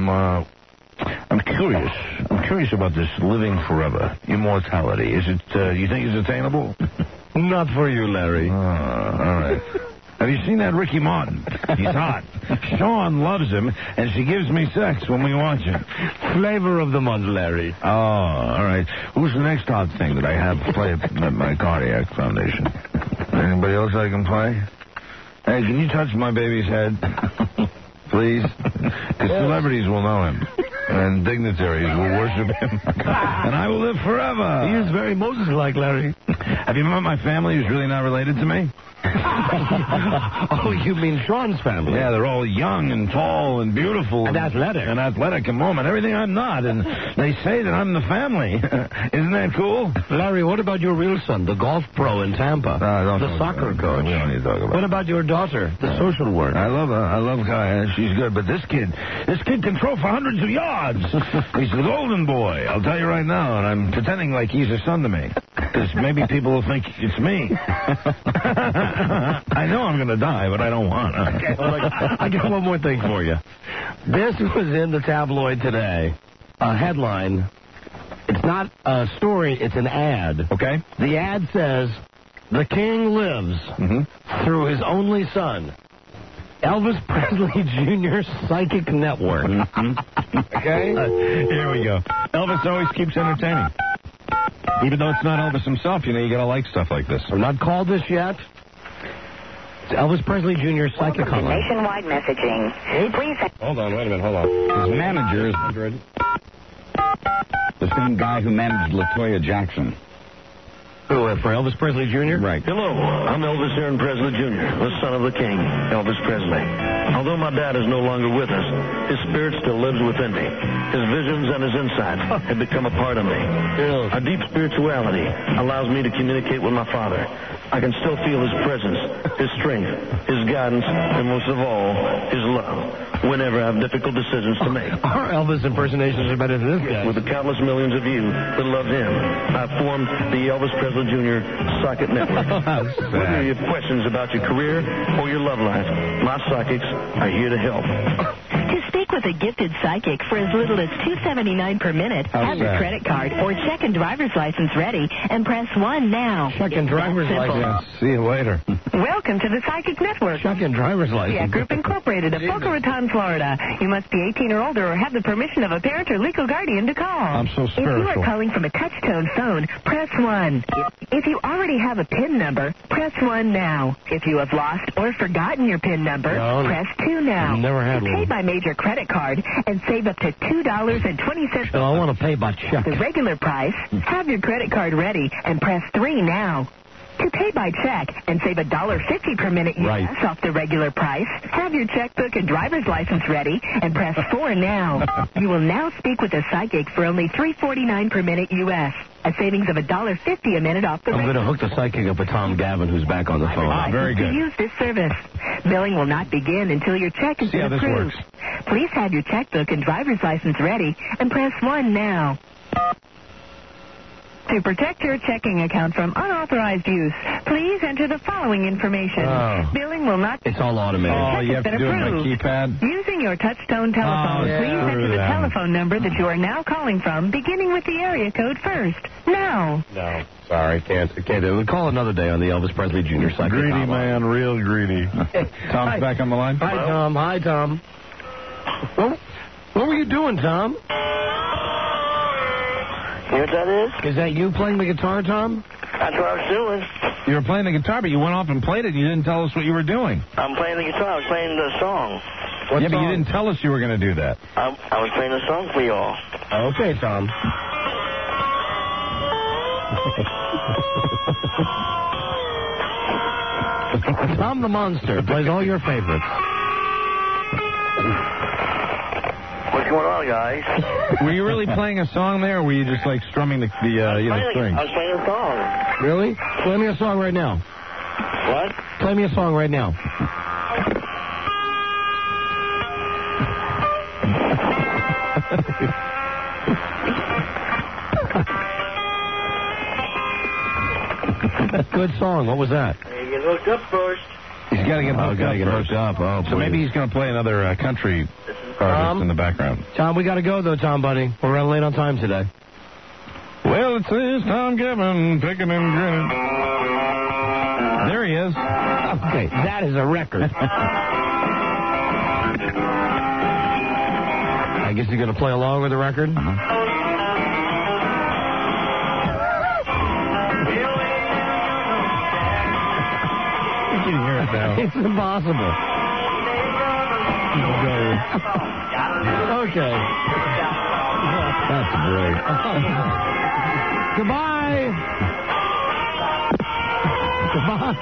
I'm curious. I'm curious about this living forever, immortality. Is it? You think it's attainable? Not for you, Larry. All right. Have you seen that Ricky Martin? He's hot. Sean loves him, and she gives me sex when we watch him. Flavor of the month, Larry. Oh, all right. Who's the next hot thing that I have to play at my cardiac foundation? Anybody else I can play? Hey, can you touch my baby's head? Please? Because celebrities will know him. And dignitaries will worship him. And I will live forever. He is very Moses-like, Larry. Have you met my family who's really not related to me? Oh, you mean Sean's family? Yeah, they're all young and tall and beautiful. And athletic. And athletic and moment. Everything I'm not. And they say that I'm the family. Isn't that cool? Larry, what about your real son, the golf pro in Tampa? The soccer coach. We don't need to talk about What about your daughter, the social worker? I love her. I love Kaya. She's good. But this kid can throw for hundreds of yards. He's the golden boy. I'll tell you right now. And I'm pretending like he's a son to me. Because maybe people will think it's me. I know I'm going to die, but I don't want to. Okay, well, I got one more thing for you. This was in the tabloid today. A headline. It's not a story, it's an ad. Okay. The ad says, "The king lives through his only son, Elvis Presley Jr. Psychic Network." Okay? Here we go. Elvis always keeps entertaining. Even though it's not Elvis himself, you got to like stuff like this. I'm not called this yet. It's Elvis Presley Jr. Psychic Hotline. Nationwide messaging. Please. Hold on, wait a minute, hold on. His manager is the same guy who managed LaToya Jackson. Who, for Elvis Presley Jr.? Right. Hello, I'm Elvis Aaron Presley Jr., the son of the king, Elvis Presley. Although my dad is no longer with us, his spirit still lives within me. His visions and his insights have become a part of me. A deep spirituality allows me to communicate with my father. I can still feel his presence, his strength, his guidance, and most of all, his love, whenever I have difficult decisions to make. Our Elvis impersonations are better than this guy. With the countless millions of you that love him, I've formed the Elvis Presley Jr. Psychic Network. Whether you have questions about your career or your love life, my psychics are here to help. To speak with a gifted psychic for as little as $2.79 per minute, have your credit card or check and driver's license ready and press 1 now. Check and driver's license. See you later. Welcome to the Psychic Network. Check and driver's license. Yeah, Group Incorporated of Boca Raton, Florida. You must be 18 or older or have the permission of a parent or legal guardian to call. I'm so spiritual. If you are calling from a touch-tone phone, press 1. If you already have a PIN number, press 1 now. If you have lost or forgotten your PIN number, press 2 now. Never had one. Pay by major credit card and save up to $2.20. I want to pay by check. The regular price, have your credit card ready and press 3 now. To pay by check and save $1.50 per minute US off the regular price, have your checkbook and driver's license ready and press 4 now. You will now speak with a psychic for only $3.49 per minute US, a savings of $1.50 a minute off the I'm going to hook the psychic up with Tom Gavin, who's back on the phone. Very good. To use this service, billing will not begin until your check is approved. See how this works. Please have your checkbook and driver's license ready and press 1 now. To protect your checking account from unauthorized use, please enter the following information. Billing will not... It's all automated. Oh, you have to do it by keypad? Using using your touch-tone telephone, please enter the telephone number that you are now calling from, beginning with the area code first. Now. No, sorry, can't. We'll call another day on the Elvis Presley Jr. Psychic Greedy Hotline. man, real greedy. Tom's back on the line? Hi, Tom. Hi, Tom. What were you doing, Tom? You know what that is? Is that you playing the guitar, Tom? That's what I was doing. You were playing the guitar, but you went off and played it, and you didn't tell us what you were doing. I'm playing the guitar. I was playing the song. But you didn't tell us you were going to do that. I was playing the song for you all. Okay, Tom. Tom the Monster plays all your favorites. What's going on, guys? Were you really playing a song there, or were you just like strumming the string? I was playing a song. Really? Play me a song right now. What? Play me a song right now. Good song. What was that? You get hooked up first. He's got to get hooked up. Oh, so maybe he's going to play another country artist in the background. Tom, we got to go, though, Tom, buddy. We're running late on time today. Well, it says Tom Gibbon picking and grinning. There he is. Okay, that is a record. I guess you're going to play along with the record? You can hear it now. It's impossible. Okay. That's great. Goodbye. Goodbye.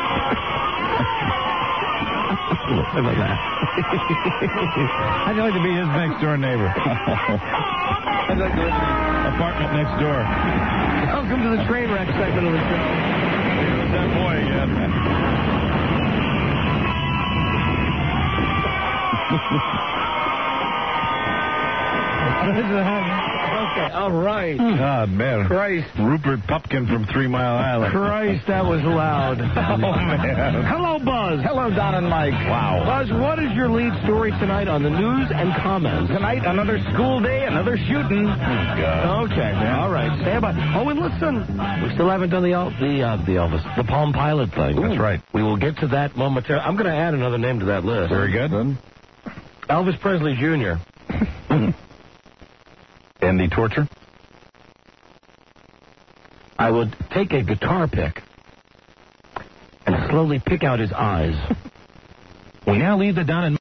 Look at that. I'd like to be his next door neighbor. I'd like to live in the apartment next door. Welcome to the train wreck segment of the show. There's that boy again. Okay, all right. God, man. Christ. Rupert Pupkin from 3 Mile Island. Christ, that was loud. Oh, man. Hello, Buzz. Hello, Don and Mike. Wow. Buzz, what is your lead story tonight on the news and comments? Tonight, another school day, another shooting. Oh, God. Okay, all right. Stand by. Oh, and listen, we still haven't done the Elvis, the Palm Pilot thing. That's right. We will get to that momentarily. I'm going to add another name to that list. Very good. Elvis Presley Jr. And the torture? I would take a guitar pick and slowly pick out his eyes. We now leave the Don and